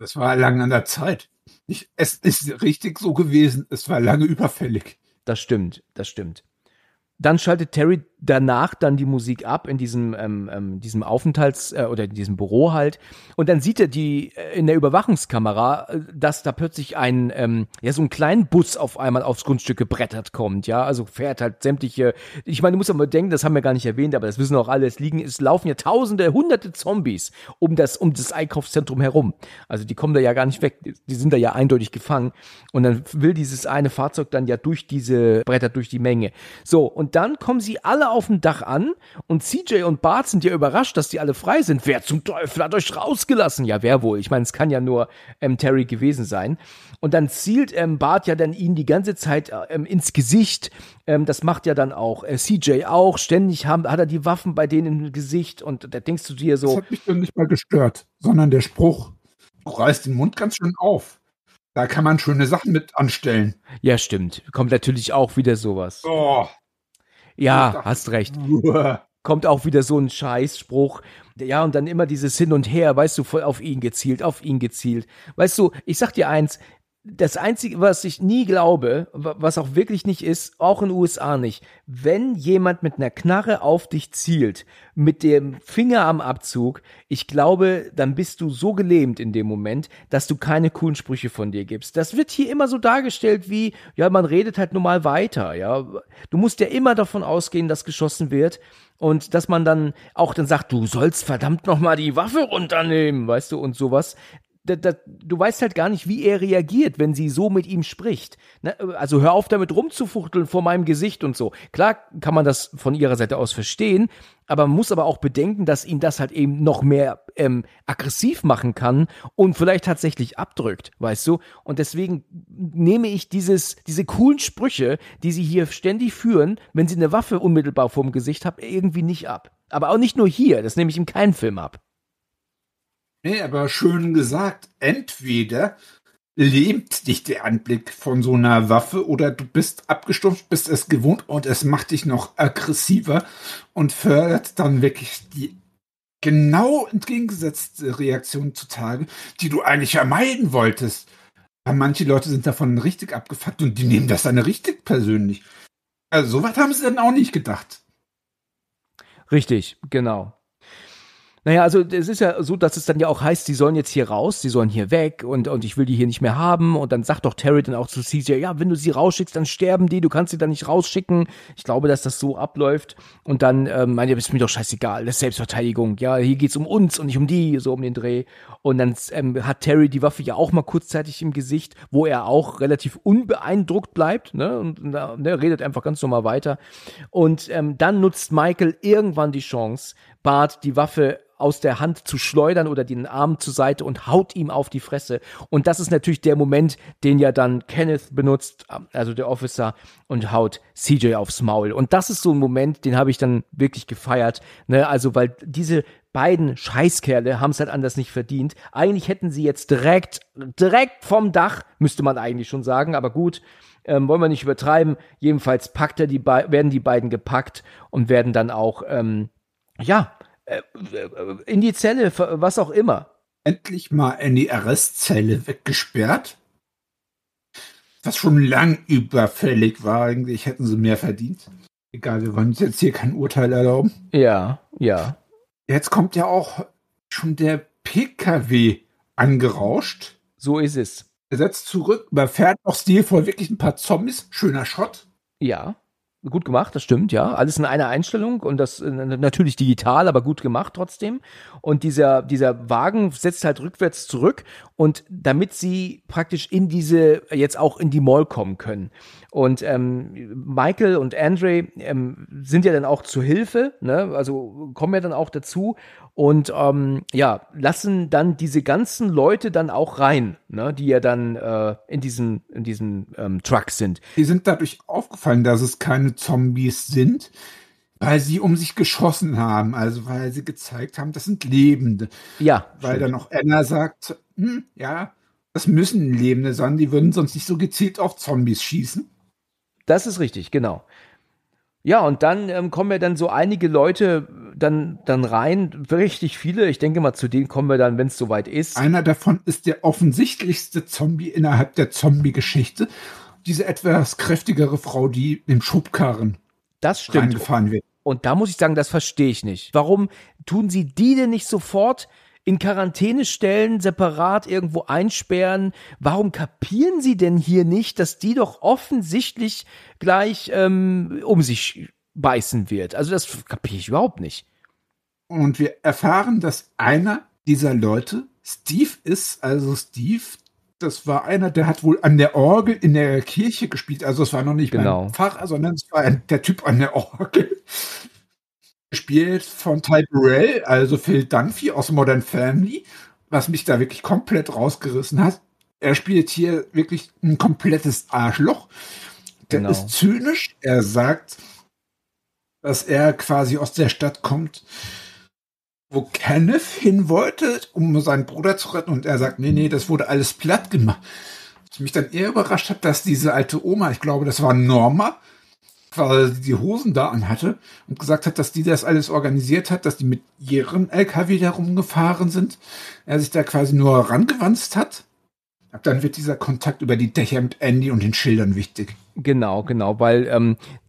H: Das war lange an der Zeit. Es ist richtig so gewesen, es war lange überfällig.
G: Das stimmt. Dann schaltet Terry danach dann die Musik ab in diesem oder in diesem Büro halt. Und dann sieht er in der Überwachungskamera, dass da plötzlich so einen kleinen Bus auf einmal aufs Grundstück gebrettert kommt, ja. Also fährt halt sämtliche, ich meine, du musst aber denken, das haben wir gar nicht erwähnt, aber das wissen auch alle, es laufen ja hunderte Zombies um das Einkaufszentrum herum. Also die kommen da ja gar nicht weg, die sind da ja eindeutig gefangen. Und dann will dieses eine Fahrzeug dann ja brettert durch die Menge. So, und dann kommen sie alle auf dem Dach an und CJ und Bart sind ja überrascht, dass die alle frei sind. Wer zum Teufel hat euch rausgelassen? Ja, wer wohl? Ich meine, es kann ja nur Terry gewesen sein. Und dann zielt Bart ja dann ihn die ganze Zeit ins Gesicht. Das macht ja dann auch CJ auch. Ständig hat er die Waffen bei denen im Gesicht und da denkst du dir so.
H: Das hat mich dann nicht mal gestört, sondern der Spruch, du reißt den Mund ganz schön auf. Da kann man schöne Sachen mit anstellen.
G: Ja, stimmt. Kommt natürlich auch wieder sowas.
H: Oh.
G: Ja, hast recht. Kommt auch wieder so ein Scheißspruch. Ja, und dann immer dieses Hin und Her, weißt du, voll auf ihn gezielt. Weißt du, ich sag dir eins, das Einzige, was ich nie glaube, was auch wirklich nicht ist, auch in den USA nicht, wenn jemand mit einer Knarre auf dich zielt, mit dem Finger am Abzug, ich glaube, dann bist du so gelähmt in dem Moment, dass du keine coolen Sprüche von dir gibst. Das wird hier immer so dargestellt wie, ja, man redet halt nur mal weiter, ja. Du musst ja immer davon ausgehen, dass geschossen wird und dass man dann auch dann sagt, du sollst verdammt noch mal die Waffe runternehmen, weißt du, und sowas. Du weißt halt gar nicht, wie er reagiert, wenn sie so mit ihm spricht. Also hör auf damit rumzufuchteln vor meinem Gesicht und so. Klar kann man das von ihrer Seite aus verstehen, aber man muss aber auch bedenken, dass ihn das halt eben noch mehr aggressiv machen kann und vielleicht tatsächlich abdrückt, weißt du? Und deswegen nehme ich diese coolen Sprüche, die sie hier ständig führen, wenn sie eine Waffe unmittelbar vorm Gesicht haben, irgendwie nicht ab. Aber auch nicht nur hier, das nehme ich in keinem Film ab.
H: Nee, aber schön gesagt, entweder lähmt dich der Anblick von so einer Waffe oder du bist abgestumpft, bist es gewohnt und es macht dich noch aggressiver und fördert dann wirklich die genau entgegengesetzte Reaktion zutage, die du eigentlich vermeiden wolltest. Aber manche Leute sind davon richtig abgefuckt und die nehmen das dann richtig persönlich. Also sowas haben sie dann auch nicht gedacht.
G: Richtig, genau. Naja, also es ist ja so, dass es dann ja auch heißt, sie sollen jetzt hier raus, sie sollen hier weg und ich will die hier nicht mehr haben und dann sagt doch Terry dann auch zu CJ, ja, wenn du sie rausschickst, dann sterben die, du kannst sie dann nicht rausschicken. Ich glaube, dass das so abläuft und dann meint er, ist mir doch scheißegal, das ist Selbstverteidigung, ja, hier geht's um uns und nicht um die, so um den Dreh und dann hat Terry die Waffe ja auch mal kurzzeitig im Gesicht, wo er auch relativ unbeeindruckt bleibt, ne, und redet einfach ganz normal weiter und dann nutzt Michael irgendwann die Chance, Bart die Waffe aus der Hand zu schleudern oder den Arm zur Seite und haut ihm auf die Fresse. Und das ist natürlich der Moment, den ja dann Kenneth benutzt, also der Officer, und haut CJ aufs Maul. Und das ist so ein Moment, den habe ich dann wirklich gefeiert. Ne? Also, weil diese beiden Scheißkerle haben es halt anders nicht verdient. Eigentlich hätten sie jetzt direkt vom Dach, müsste man eigentlich schon sagen, aber gut, wollen wir nicht übertreiben. Jedenfalls werden die beiden gepackt und werden dann auch, in die Zelle, was auch immer.
H: Endlich mal in die Arrestzelle weggesperrt. Was schon lang überfällig war. Eigentlich hätten sie mehr verdient. Egal, wir wollen uns jetzt hier kein Urteil erlauben.
G: Ja.
H: Jetzt kommt ja auch schon der PKW angerauscht.
G: So ist es.
H: Er setzt zurück, überfährt auch stilvoll wirklich ein paar Zombies. Schöner Shot.
G: Ja. Gut gemacht, das stimmt, ja. Alles in einer Einstellung und das natürlich digital, aber gut gemacht trotzdem. Und dieser Wagen setzt halt rückwärts zurück und damit sie praktisch jetzt auch in die Mall kommen können. Und Michael und Andre sind ja dann auch zur Hilfe, ne? Also kommen ja dann auch dazu und lassen dann diese ganzen Leute dann auch rein, ne? Die ja dann in diesen Truck sind.
H: Die sind dadurch aufgefallen, dass es keine Zombies sind, weil sie um sich geschossen haben, also weil sie gezeigt haben, das sind Lebende.
G: Ja.
H: Weil dann auch Anna sagt, das müssen Lebende sein, die würden sonst nicht so gezielt auf Zombies schießen.
G: Das ist richtig, genau. Ja, und dann kommen ja dann so einige Leute dann rein, richtig viele. Ich denke mal, zu denen kommen wir dann, wenn es soweit ist.
H: Einer davon ist der offensichtlichste Zombie innerhalb der Zombie-Geschichte. Diese etwas kräftigere Frau, die im Schubkarren
G: das stimmt.
H: reingefahren wird.
G: Und da muss ich sagen, das verstehe ich nicht. Warum tun sie die denn nicht sofort in Quarantäne stellen, separat irgendwo einsperren? Warum kapieren sie denn hier nicht, dass die doch offensichtlich gleich um sich beißen wird? Also das kapiere ich überhaupt nicht.
H: Und wir erfahren, dass einer dieser Leute Steve ist. Also Steve, das war einer, der hat wohl an der Orgel in der Kirche gespielt. Also es war noch nicht beim Pfarrer, sondern es war der Typ an der Orgel. Gespielt von Ty Burrell, also Phil Dunphy aus Modern Family, was mich da wirklich komplett rausgerissen hat. Er spielt hier wirklich ein komplettes Arschloch. Der ist zynisch. Er sagt, dass er quasi aus der Stadt kommt, wo Kenneth hin wollte, um seinen Bruder zu retten. Und er sagt, nee, das wurde alles platt gemacht. Was mich dann eher überrascht hat, dass diese alte Oma, ich glaube, das war Norma, weil sie die Hosen da anhatte und gesagt hat, dass die das alles organisiert hat, dass die mit ihrem LKW da rumgefahren sind. Er sich da quasi nur rangewanzt hat. Ab dann wird dieser Kontakt über die Dächer mit Andy und den Schildern wichtig.
G: Genau, weil so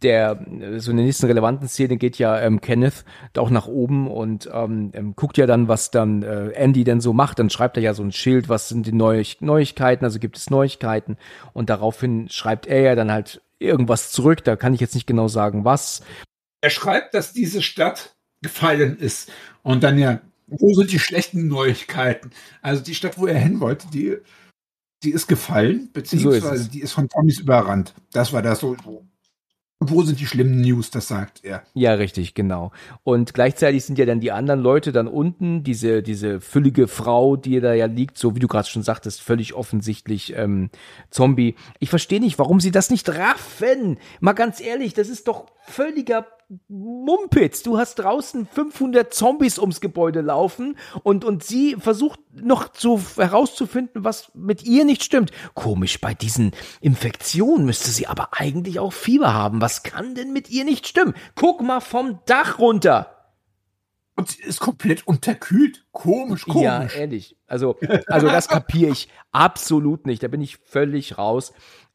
G: in der nächsten relevanten Szene geht ja Kenneth da auch nach oben und guckt ja dann, was dann Andy denn so macht. Dann schreibt er ja so ein Schild, was sind die Neuigkeiten, also gibt es Neuigkeiten. Und daraufhin schreibt er ja dann halt irgendwas zurück, da kann ich jetzt nicht genau sagen, was.
H: Er schreibt, dass diese Stadt gefallen ist. Und dann ja, wo sind die schlechten Neuigkeiten? Also die Stadt, wo er hin wollte, die ist gefallen, beziehungsweise die ist von Zombies überrannt. Das war das so. Und wo sind die schlimmen News, das sagt er.
G: Ja, richtig, genau. Und gleichzeitig sind ja dann die anderen Leute dann unten, diese füllige Frau, die da ja liegt, so wie du gerade schon sagtest, völlig offensichtlich Zombie. Ich verstehe nicht, warum sie das nicht raffen. Mal ganz ehrlich, das ist doch völliger Mumpitz. Du hast draußen 500 Zombies ums Gebäude laufen und sie versucht noch herauszufinden, was mit ihr nicht stimmt. Komisch, bei diesen Infektionen müsste sie aber eigentlich auch Fieber haben. Was kann denn mit ihr nicht stimmen? Guck mal vom Dach runter.
H: Und sie ist komplett unterkühlt. Komisch.
G: Ja, ehrlich. Also das kapiere ich absolut nicht. Da bin ich völlig raus.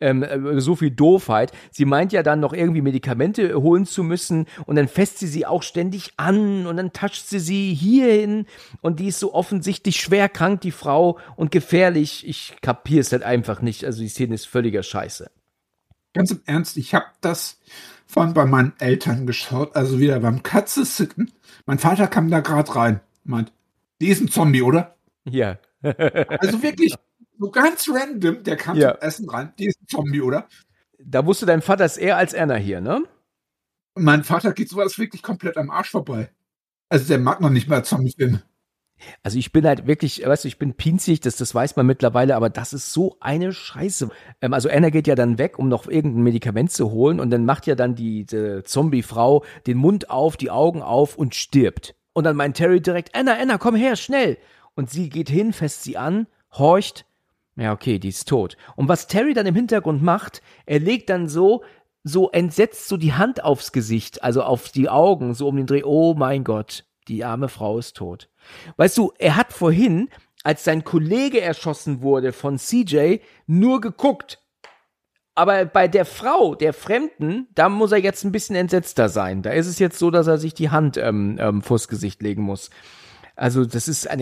G: So viel Doofheit. Sie meint ja dann noch irgendwie Medikamente holen zu müssen und dann fasst sie auch ständig an und dann toucht sie hierhin und die ist so offensichtlich schwer krank, die Frau, und gefährlich. Ich kapiere es halt einfach nicht. Also die Szene ist völliger Scheiße.
H: Ganz im Ernst, ich habe das vorhin bei meinen Eltern geschaut, also wieder beim Katze-Sitten. Mein Vater kam da gerade rein, meint, die ist ein Zombie, oder?
G: Ja.
H: Also wirklich, so ganz random, der kam zum Essen rein, die ist ein Zombie, oder?
G: Da wusste dein Vater es eher als Anna hier, ne?
H: Und mein Vater geht sowas wirklich komplett am Arsch vorbei. Also der mag noch nicht mal Zombie-Filme.
G: Also ich bin halt wirklich, weißt du, ich bin pinzig, das weiß man mittlerweile, aber das ist so eine Scheiße. Also Anna geht ja dann weg, um noch irgendein Medikament zu holen und dann macht ja dann diese Zombie-Frau den Mund auf, die Augen auf und stirbt. Und dann meint Terry direkt, Anna, komm her, schnell. Und sie geht hin, fasst sie an, horcht, ja okay, die ist tot. Und was Terry dann im Hintergrund macht, er legt dann so entsetzt so die Hand aufs Gesicht, also auf die Augen, so um den Dreh, oh mein Gott, die arme Frau ist tot. Weißt du, er hat vorhin, als sein Kollege erschossen wurde von CJ, nur geguckt. Aber bei der Frau, der Fremden, da muss er jetzt ein bisschen entsetzter sein. Da ist es jetzt so, dass er sich die Hand vors Gesicht legen muss. Also das ist eine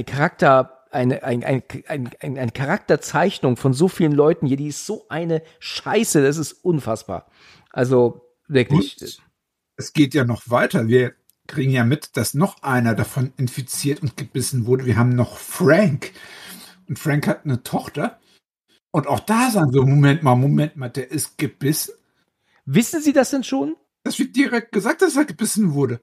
G: Charakterzeichnung von so vielen Leuten hier, die ist so eine Scheiße, das ist unfassbar. Also wirklich.
H: Und es geht ja noch weiter. Wir kriegen ja mit, dass noch einer davon infiziert und gebissen wurde. Wir haben noch Frank. Und Frank hat eine Tochter. Und auch da sagen wir, Moment mal, der ist gebissen.
G: Wissen Sie das denn schon?
H: Das wird direkt gesagt, dass er gebissen wurde.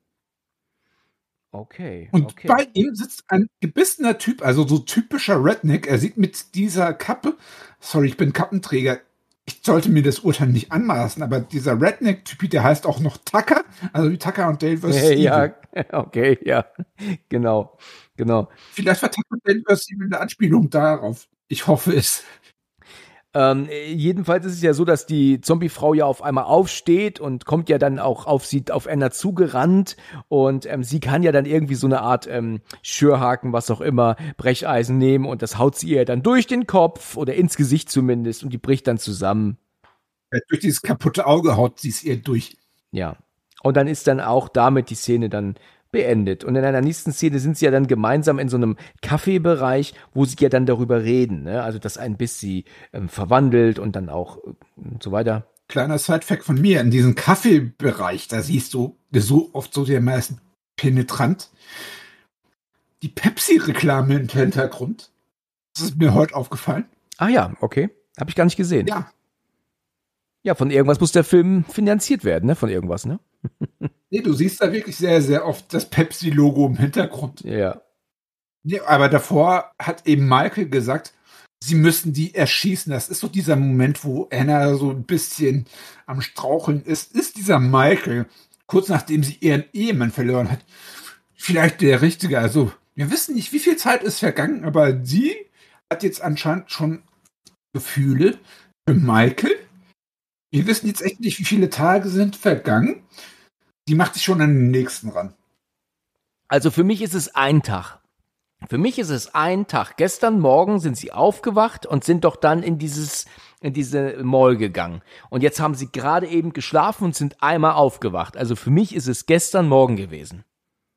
G: Okay.
H: Und bei ihm sitzt ein gebissener Typ, also so typischer Redneck. Er sieht mit dieser Kappe, sorry, ich bin Kappenträger, ich sollte mir das Urteil nicht anmaßen, aber dieser Redneck-Typ, der heißt auch noch Tucker, also wie Tucker und Dale vs. Evil.
G: Ja, okay, ja, genau.
H: Vielleicht war Tucker und Dale vs. Evil eine Anspielung darauf. Ich hoffe es.
G: Jedenfalls ist es ja so, dass die Zombiefrau ja auf einmal aufsteht und kommt ja dann auch auf Anna zugerannt und sie kann ja dann irgendwie so eine Art Schürhaken, was auch immer, Brecheisen nehmen und das haut sie ihr dann durch den Kopf oder ins Gesicht zumindest und die bricht dann zusammen.
H: Ja, durch dieses kaputte Auge haut sie es ihr durch.
G: Ja, und dann ist dann auch damit die Szene dann beendet. Und in einer nächsten Szene sind sie ja dann gemeinsam in so einem Kaffeebereich, wo sie ja dann darüber reden, ne? Also, dass ein Biss sie verwandelt und dann auch und so weiter.
H: Kleiner Sidefact von mir, in diesem Kaffeebereich, da siehst du so oft so dermaßen penetrant die Pepsi-Reklame im Hintergrund. Das ist mir heute aufgefallen.
G: Ah ja, okay. Habe ich gar nicht gesehen.
H: Ja.
G: Ja, von irgendwas muss der Film finanziert werden, ne? Von irgendwas, ne?
H: Nee, du siehst da wirklich sehr, sehr oft das Pepsi-Logo im Hintergrund.
G: Ja.
H: Nee, aber davor hat eben Michael gesagt, sie müssen die erschießen. Das ist so dieser Moment, wo Anna so ein bisschen am Straucheln ist dieser Michael, kurz nachdem sie ihren Ehemann verloren hat, vielleicht der Richtige. Also, wir wissen nicht, wie viel Zeit ist vergangen, aber sie hat jetzt anscheinend schon Gefühle für Michael. Wir wissen jetzt echt nicht, wie viele Tage sind vergangen. Die macht sich schon an den nächsten ran.
G: Also für mich ist es ein Tag. Für mich ist es ein Tag. Gestern Morgen sind sie aufgewacht und sind doch dann in diese Mall gegangen. Und jetzt haben sie gerade eben geschlafen und sind einmal aufgewacht. Also für mich ist es gestern Morgen gewesen.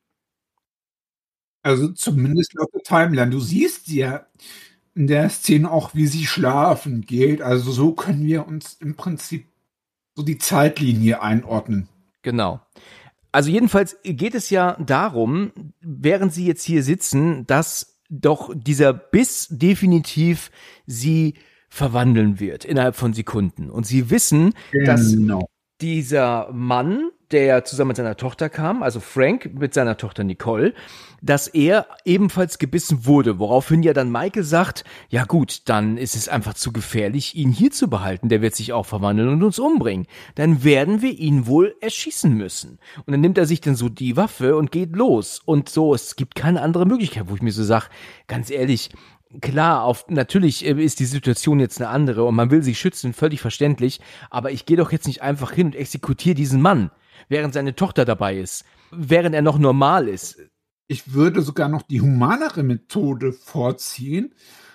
H: Also zumindest laut der Timeline. Du siehst ja in der Szene auch, wie sie schlafen geht. Also so können wir uns im Prinzip so die Zeitlinie einordnen.
G: Genau. Also jedenfalls geht es ja darum, während sie jetzt hier sitzen, dass doch dieser Biss definitiv sie verwandeln wird innerhalb von Sekunden. Und sie wissen, dass dieser Mann, der zusammen mit seiner Tochter kam, also Frank mit seiner Tochter Nicole, dass er ebenfalls gebissen wurde, woraufhin ja dann Michael sagt, ja gut, dann ist es einfach zu gefährlich, ihn hier zu behalten, der wird sich auch verwandeln und uns umbringen. Dann werden wir ihn wohl erschießen müssen. Und dann nimmt er sich dann so die Waffe und geht los. Und so, es gibt keine andere Möglichkeit, wo ich mir so sage, ganz ehrlich, klar, natürlich ist die Situation jetzt eine andere und man will sich schützen, völlig verständlich, aber ich gehe doch jetzt nicht einfach hin und exekutiere diesen Mann, während seine Tochter dabei ist, während er noch normal ist.
H: Ich würde sogar noch die humanere Methode vorziehen.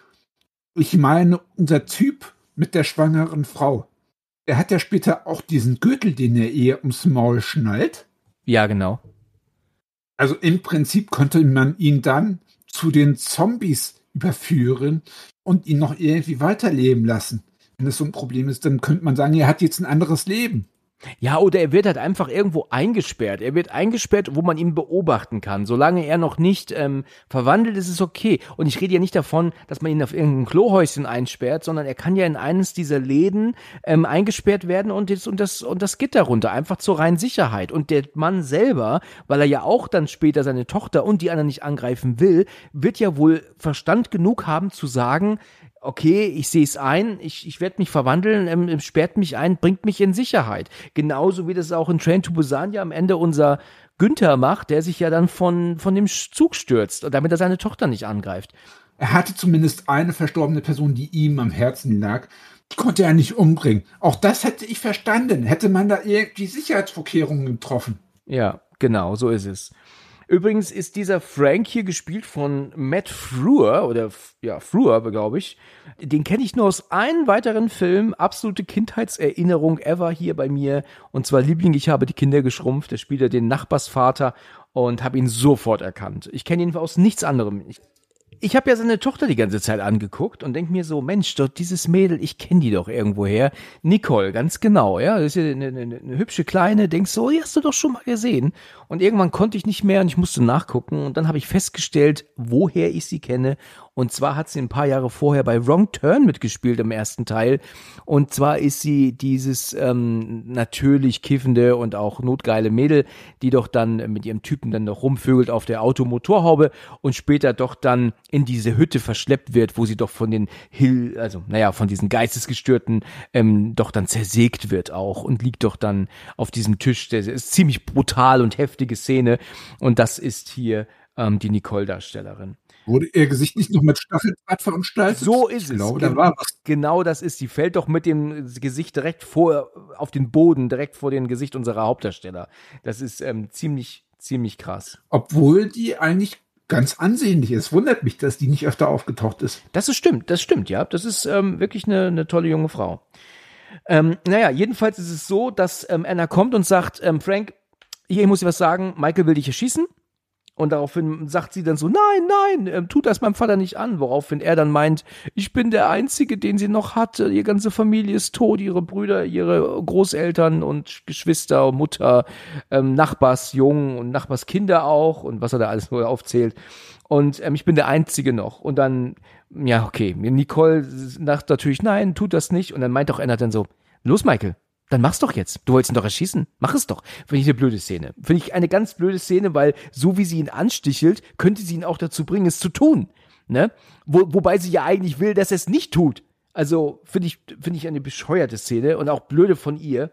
H: Ich meine, unser Typ mit der schwangeren Frau, der hat ja später auch diesen Gürtel, den er ihr ums Maul schnallt.
G: Ja, genau.
H: Also im Prinzip konnte man ihn dann zu den Zombies überführen und ihn noch irgendwie weiterleben lassen. Wenn das so ein Problem ist, dann könnte man sagen, er hat jetzt ein anderes Leben.
G: Ja, oder er wird halt einfach irgendwo eingesperrt. Er wird eingesperrt, wo man ihn beobachten kann. Solange er noch nicht verwandelt ist, ist es okay. Und ich rede ja nicht davon, dass man ihn auf irgendein Klohäuschen einsperrt, sondern er kann ja in eines dieser Läden eingesperrt werden und das Gitter runter, einfach zur reinen Sicherheit. Und der Mann selber, weil er ja auch dann später seine Tochter und die anderen nicht angreifen will, wird ja wohl Verstand genug haben zu sagen, okay, ich sehe es ein, ich werde mich verwandeln, sperrt mich ein, bringt mich in Sicherheit. Genauso wie das auch in Train to Busan ja am Ende unser Günther macht, der sich ja dann von dem Zug stürzt, damit er seine Tochter nicht angreift.
H: Er hatte zumindest eine verstorbene Person, die ihm am Herzen lag. Die konnte er nicht umbringen. Auch das hätte ich verstanden. Hätte man da irgendwie Sicherheitsvorkehrungen getroffen.
G: Ja, genau, so ist es. Übrigens ist dieser Frank hier gespielt von Matt Frewer, oder ja, Frewer, glaube ich. Den kenne ich nur aus einem weiteren Film, absolute Kindheitserinnerung ever hier bei mir. Und zwar Liebling, ich habe die Kinder geschrumpft. Der spielt ja den Nachbarsvater und habe ihn sofort erkannt. Ich kenne ihn aus nichts anderem. Ich habe ja seine Tochter die ganze Zeit angeguckt und denke mir so, Mensch, doch dieses Mädel, ich kenne die doch irgendwoher. Nicole, ganz genau, ja, das ist ja eine hübsche Kleine, denkst so, die hast du doch schon mal gesehen. Und irgendwann konnte ich nicht mehr und ich musste nachgucken und dann habe ich festgestellt, woher ich sie kenne. Und zwar hat sie ein paar Jahre vorher bei Wrong Turn mitgespielt im ersten Teil. Und zwar ist sie dieses natürlich kiffende und auch notgeile Mädel, die doch dann mit ihrem Typen dann noch rumvögelt auf der Automotorhaube und später doch dann in diese Hütte verschleppt wird, wo sie doch von den von diesen Geistesgestörten doch dann zersägt wird auch und liegt doch dann auf diesem Tisch. Das ist ziemlich brutal und heftige Szene. Und das ist hier die Nicole-Darstellerin.
H: Wurde ihr Gesicht nicht noch mit Stacheldraht verunstaltet?
G: So ist es.
H: Ich glaube, da war was.
G: Genau das ist. Sie fällt doch mit dem Gesicht direkt auf den Boden, direkt vor dem Gesicht unserer Hauptdarsteller. Das ist ziemlich krass.
H: Obwohl die eigentlich ganz ansehnlich ist. Wundert mich, dass die nicht öfter aufgetaucht ist.
G: Das stimmt, ja. Das ist wirklich eine tolle junge Frau. Jedenfalls ist es so, dass Anna kommt und sagt, Frank, hier muss ich was sagen, Michael will dich erschießen. Und daraufhin sagt sie dann so, nein, tut das meinem Vater nicht an. Woraufhin er dann meint, ich bin der Einzige, den sie noch hat. Ihre ganze Familie ist tot, ihre Brüder, ihre Großeltern und Geschwister und Mutter, Nachbarsjungen und Nachbarskinder auch und was er da alles nur aufzählt. Und ich bin der Einzige noch. Und dann, ja, okay, Nicole sagt natürlich, nein, tut das nicht. Und dann meint auch Anna dann so, los Michael, dann mach's doch jetzt. Du wolltest ihn doch erschießen. Mach es doch. Finde ich eine blöde Szene. Finde ich eine ganz blöde Szene, weil so wie sie ihn anstichelt, könnte sie ihn auch dazu bringen, es zu tun. Ne? Wobei sie ja eigentlich will, dass er es nicht tut. Also finde ich eine bescheuerte Szene und auch blöde von ihr.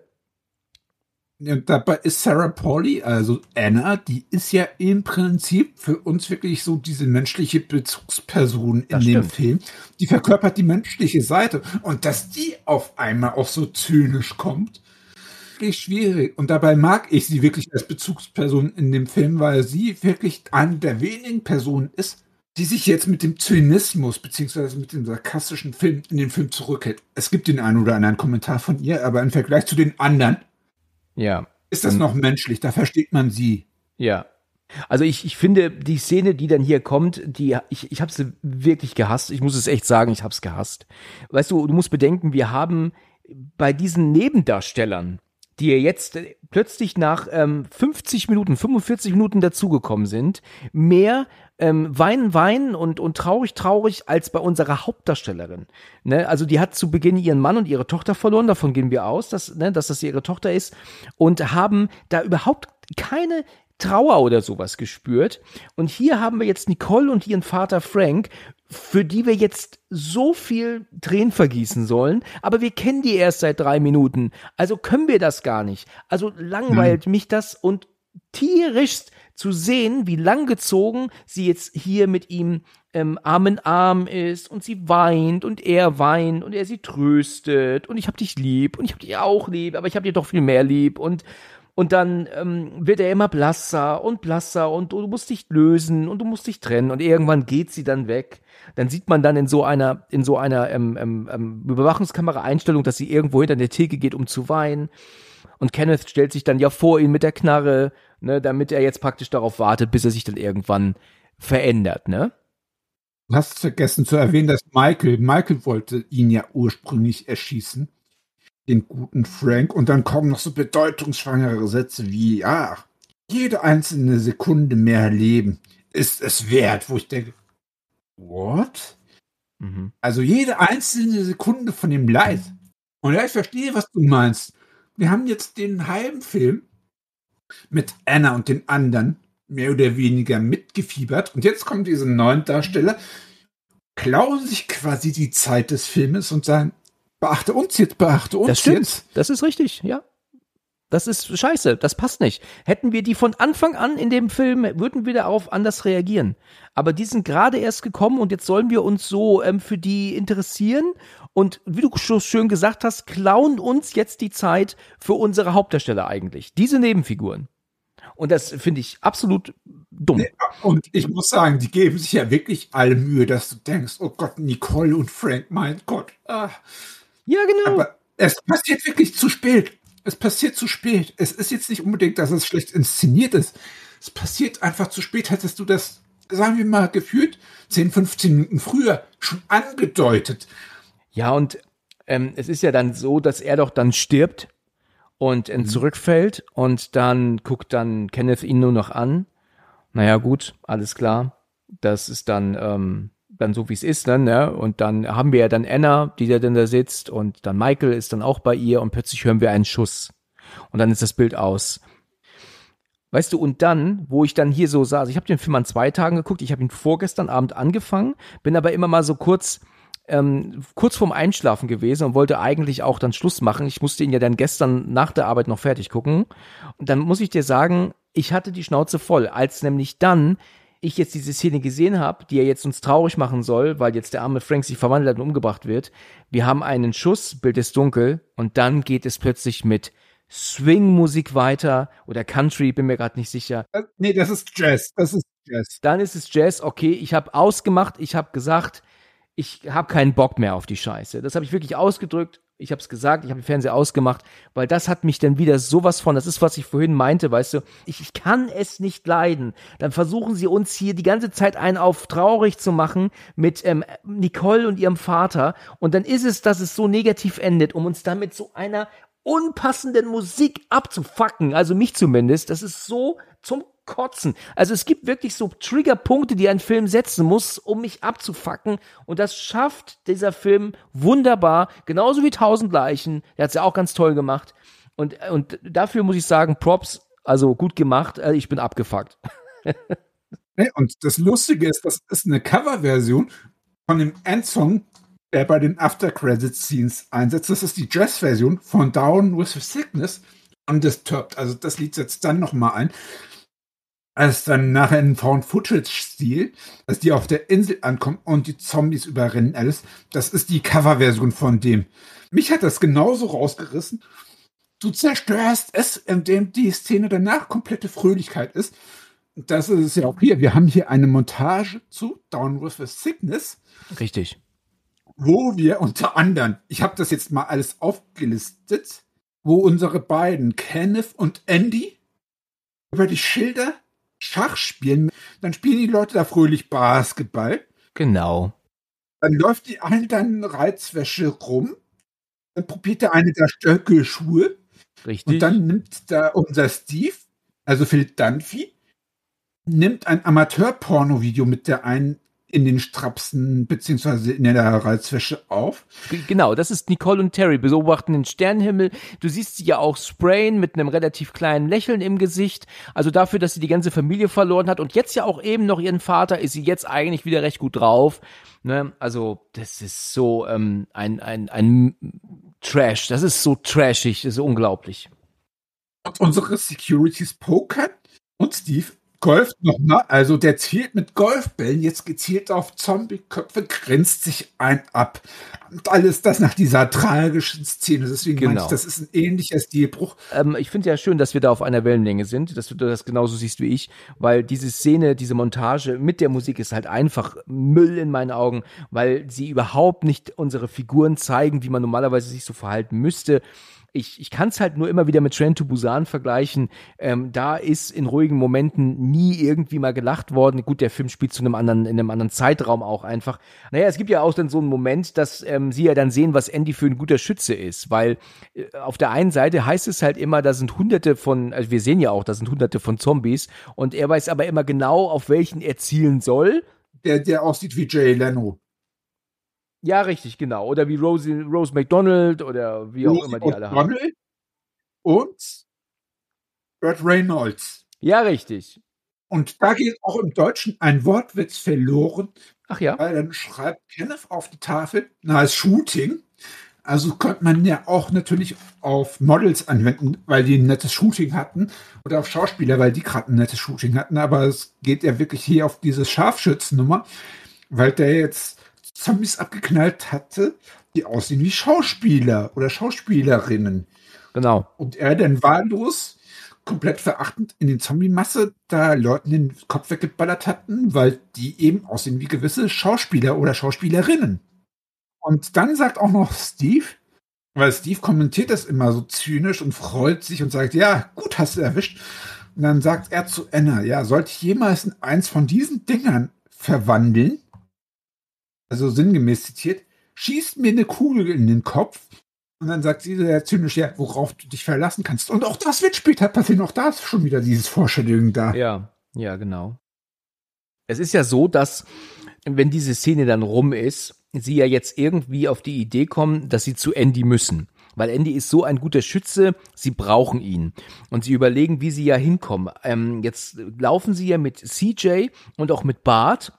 H: Ja, dabei ist Sarah Polley, also Anna, die ist ja im Prinzip für uns wirklich so diese menschliche Bezugsperson in dem Film. Die verkörpert die menschliche Seite. Und dass die auf einmal auch so zynisch kommt, wirklich schwierig. Und dabei mag ich sie wirklich als Bezugsperson in dem Film, weil sie wirklich eine der wenigen Personen ist, die sich jetzt mit dem Zynismus beziehungsweise mit dem sarkastischen Film in den Film zurückhält. Es gibt den einen oder anderen Kommentar von ihr, aber im Vergleich zu den anderen ist das noch menschlich, da versteht man sie.
G: Ja. Also ich finde, die Szene, die dann hier kommt, ich habe sie wirklich gehasst. Ich muss es echt sagen, ich habe es gehasst. Weißt du musst bedenken, wir haben bei diesen Nebendarstellern, die jetzt plötzlich nach 45 Minuten dazugekommen sind, mehr weinen und traurig als bei unserer Hauptdarstellerin. Ne? Also die hat zu Beginn ihren Mann und ihre Tochter verloren, davon gehen wir aus, dass das ihre Tochter ist, und haben da überhaupt keine Trauer oder sowas gespürt. Und hier haben wir jetzt Nicole und ihren Vater Frank, für die wir jetzt so viel Tränen vergießen sollen, aber wir kennen die erst seit 3 Minuten. Also können wir das gar nicht. Also langweilt mich das, und tierischst zu sehen, wie langgezogen sie jetzt hier mit ihm Arm in Arm ist und sie weint und er sie tröstet und ich hab dich lieb und ich hab dich auch lieb, aber ich hab dich doch viel mehr lieb, und dann wird er immer blasser und du musst dich lösen und du musst dich trennen, und irgendwann geht sie dann weg. Dann sieht man dann in so einer Überwachungskamera-Einstellung, dass sie irgendwo hinter der Theke geht, um zu weinen. Und Kenneth stellt sich dann ja vor ihn mit der Knarre, ne, damit er jetzt praktisch darauf wartet, bis er sich dann irgendwann verändert, ne?
H: Du hast vergessen zu erwähnen, dass Michael wollte ihn ja ursprünglich erschießen, den guten Frank, und dann kommen noch so bedeutungsschwangere Sätze wie, ja, jede einzelne Sekunde mehr Leben ist es wert, wo ich denke, what? Mhm. Also jede einzelne Sekunde von dem Leid. Und ja, ich verstehe, was du meinst. Wir haben jetzt den halben Film mit Anna und den anderen mehr oder weniger mitgefiebert. Und jetzt kommen diese neuen Darsteller, klauen sich quasi die Zeit des Filmes und sagen, beachte uns jetzt.
G: Das stimmt. Das ist richtig, ja. Das ist scheiße, das passt nicht. Hätten wir die von Anfang an in dem Film, würden wir darauf anders reagieren. Aber die sind gerade erst gekommen und jetzt sollen wir uns so für die interessieren. Und wie du schon schön gesagt hast, klauen uns jetzt die Zeit für unsere Hauptdarsteller eigentlich. Diese Nebenfiguren. Und das finde ich absolut dumm.
H: Und ich muss sagen, die geben sich ja wirklich alle Mühe, dass du denkst, oh Gott, Nicole und Frank, mein Gott. Ah.
G: Ja, genau.
H: Aber es passiert wirklich zu spät. Es passiert zu spät. Es ist jetzt nicht unbedingt, dass es schlecht inszeniert ist. Es passiert einfach zu spät. Hättest du das, sagen wir mal, gefühlt 10, 15 Minuten früher schon angedeutet.
G: Ja, und es ist ja dann so, dass er doch dann stirbt und zurückfällt, und dann guckt dann Kenneth ihn nur noch an. Naja, gut, alles klar. Das ist dann so, wie es ist, dann, ne? Und dann haben wir ja dann Anna, die da sitzt, und dann Michael ist dann auch bei ihr, und plötzlich hören wir einen Schuss. Und dann ist das Bild aus. Weißt du, und dann, wo ich dann hier so saß, ich habe den Film an 2 Tagen geguckt, ich habe ihn vorgestern Abend angefangen, bin aber immer mal so kurz vorm Einschlafen gewesen und wollte eigentlich auch dann Schluss machen. Ich musste ihn ja dann gestern nach der Arbeit noch fertig gucken. Und dann muss ich dir sagen, ich hatte die Schnauze voll, als nämlich dann ich jetzt diese Szene gesehen habe, die ja jetzt uns traurig machen soll, weil jetzt der arme Frank sich verwandelt hat und umgebracht wird. Wir haben einen Schuss, Bild ist dunkel und dann geht es plötzlich mit Swing-Musik weiter oder Country, bin mir gerade nicht sicher.
H: Nee, das ist Jazz.
G: Dann ist es Jazz, okay, ich habe ausgemacht, ich habe gesagt, ich habe keinen Bock mehr auf die Scheiße. Das habe ich wirklich ausgedrückt. Ich habe es gesagt, ich habe den Fernseher ausgemacht, weil das hat mich dann wieder sowas von, das ist, was ich vorhin meinte, weißt du, ich kann es nicht leiden. Dann versuchen sie uns hier die ganze Zeit einen auf traurig zu machen mit Nicole und ihrem Vater und dann ist es, dass es so negativ endet, um uns dann mit so einer unpassenden Musik abzufacken, also mich zumindest, das ist so zum Kotzen. Also es gibt wirklich so Triggerpunkte, die ein Film setzen muss, um mich abzufacken. Und das schafft dieser Film wunderbar. Genauso wie 1000 Leichen. Der hat es ja auch ganz toll gemacht. Und dafür muss ich sagen, Props, also gut gemacht. Ich bin abgefuckt.
H: Und das Lustige ist, das ist eine Coverversion von dem Endsong, der bei den After-Credit-Scenes einsetzt. Das ist die Jazz-Version von Down with the Sickness Undisturbed. Also das Lied setzt dann nochmal ein. Als dann nachher in Found-Footage-Stil, als die auf der Insel ankommen und die Zombies überrennen alles, das ist die Coverversion von dem. Mich hat das genauso rausgerissen. Du zerstörst es, indem die Szene danach komplette Fröhlichkeit ist. Das ist es ja auch hier. Wir haben hier eine Montage zu Down with the Sickness.
G: Richtig.
H: Wo wir unter anderem, ich habe das jetzt mal alles aufgelistet, wo unsere beiden, Kenneth und Andy, über die Schilder Schach spielen, dann spielen die Leute da fröhlich Basketball.
G: Genau.
H: Dann läuft die eine dann Reizwäsche rum. Dann probiert der eine da Stöckelschuhe.
G: Richtig.
H: Und dann nimmt da unser Steve, also Phil Dunphy, nimmt ein Amateur-Porno-Video mit der einen in den Strapsen beziehungsweise in der Reizwäsche auf.
G: Genau, das ist Nicole und Terry, beobachten den Sternenhimmel. Du siehst sie ja auch sprayen mit einem relativ kleinen Lächeln im Gesicht. Also dafür, dass sie die ganze Familie verloren hat und jetzt ja auch eben noch ihren Vater, ist sie jetzt eigentlich wieder recht gut drauf. Ne? Also das ist so ein Trash. Das ist so trashig, das ist unglaublich.
H: Und unsere Securities pokern und Steve golft nochmal, also der zielt mit Golfbällen jetzt gezielt auf Zombie-Köpfe, grinst sich ein ab. Und alles das nach dieser tragischen Szene. Deswegen meine ich, das ist ein ähnlicher Stilbruch.
G: Ich finde ja schön, dass wir da auf einer Wellenlänge sind, dass du das genauso siehst wie ich, weil diese Szene, diese Montage mit der Musik ist halt einfach Müll in meinen Augen, weil sie überhaupt nicht unsere Figuren zeigen, wie man normalerweise sich so verhalten müsste. Ich kann es halt nur immer wieder mit Train to Busan vergleichen. Da ist in ruhigen Momenten nie irgendwie mal gelacht worden. Gut, der Film spielt in einem anderen Zeitraum auch einfach. Naja, es gibt ja auch dann so einen Moment, dass sie ja dann sehen, was Andy für ein guter Schütze ist. Weil auf der einen Seite heißt es halt immer, da sind hunderte von, also wir sehen ja auch, da sind hunderte von Zombies. Und er weiß aber immer genau, auf welchen er zielen soll.
H: Der aussieht wie Jay Leno.
G: Ja, richtig, genau. Oder wie Rose McDonald oder wie auch immer die alle haben.
H: Und Burt Reynolds.
G: Ja, richtig.
H: Und da geht auch im Deutschen ein Wortwitz verloren.
G: Ach ja?
H: Weil dann schreibt Kenneth auf die Tafel, ist Shooting. Also könnte man ja auch natürlich auf Models anwenden, weil die ein nettes Shooting hatten. Oder auf Schauspieler, weil die gerade ein nettes Shooting hatten. Aber es geht ja wirklich hier auf diese Scharfschützennummer, weil der jetzt Zombies abgeknallt hatte, die aussehen wie Schauspieler oder Schauspielerinnen.
G: Genau.
H: Und er dann wahllos, komplett verachtend in den Zombie-Masse da Leuten den Kopf weggeballert hatten, weil die eben aussehen wie gewisse Schauspieler oder Schauspielerinnen. Und dann sagt auch noch Steve, weil Steve kommentiert das immer so zynisch und freut sich und sagt, ja, gut, hast du erwischt. Und dann sagt er zu Anna, ja, sollte ich jemals in eins von diesen Dingern verwandeln, also sinngemäß zitiert, schießt mir eine Kugel in den Kopf. Und dann sagt sie sehr zynisch, ja, worauf du dich verlassen kannst. Und auch das wird später passieren. Auch da ist schon wieder dieses Vorstellung da.
G: Ja, genau. Es ist ja so, dass, wenn diese Szene dann rum ist, sie ja jetzt irgendwie auf die Idee kommen, dass sie zu Andy müssen. Weil Andy ist so ein guter Schütze, sie brauchen ihn. Und sie überlegen, wie sie ja hinkommen. Jetzt laufen sie ja mit CJ und auch mit Bart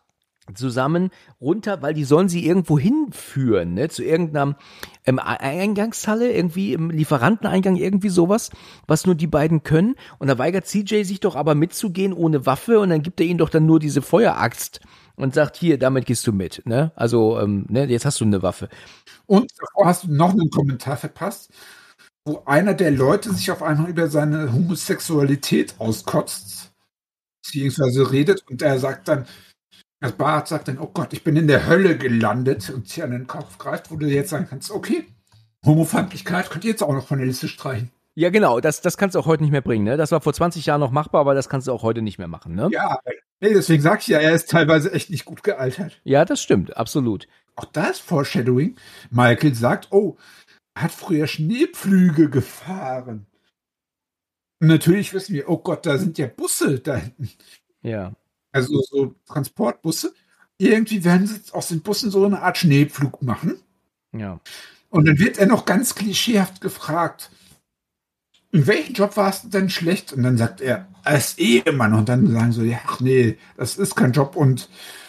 G: zusammen runter, weil die sollen sie irgendwo hinführen, ne, zu irgendeiner Eingangshalle, irgendwie im Lieferanteneingang, irgendwie sowas, was nur die beiden können. Und da weigert CJ sich doch aber mitzugehen ohne Waffe und dann gibt er ihnen doch dann nur diese Feueraxt und sagt, hier, damit gehst du mit, ne, also, ne, jetzt hast du eine Waffe.
H: Und davor hast du noch einen Kommentar verpasst, wo einer der Leute sich auf einmal über seine Homosexualität auskotzt, beziehungsweise redet und er sagt dann, das Bart sagt dann, oh Gott, ich bin in der Hölle gelandet und sich an den Kopf greift, wo du jetzt sagen kannst, okay, Homofeindlichkeit könnt ihr jetzt auch noch von der Liste streichen.
G: Ja, genau, das kannst du auch heute nicht mehr bringen, ne? Das war vor 20 Jahren noch machbar, aber das kannst du auch heute nicht mehr machen, ne?
H: Ja, nee, deswegen sag ich ja, er ist teilweise echt nicht gut gealtert.
G: Ja, das stimmt, absolut.
H: Auch das Foreshadowing. Michael sagt, oh, er hat früher Schneepflüge gefahren. Und natürlich wissen wir, oh Gott, da sind ja Busse da hinten.
G: Ja.
H: Also so Transportbusse. Irgendwie werden sie aus den Bussen so eine Art Schneepflug machen.
G: Ja.
H: Und dann wird er noch ganz klischeehaft gefragt, in welchem Job warst du denn schlecht? Und dann sagt er, als Ehemann. Und dann sagen so, ja, ach nee, das ist kein Job. Und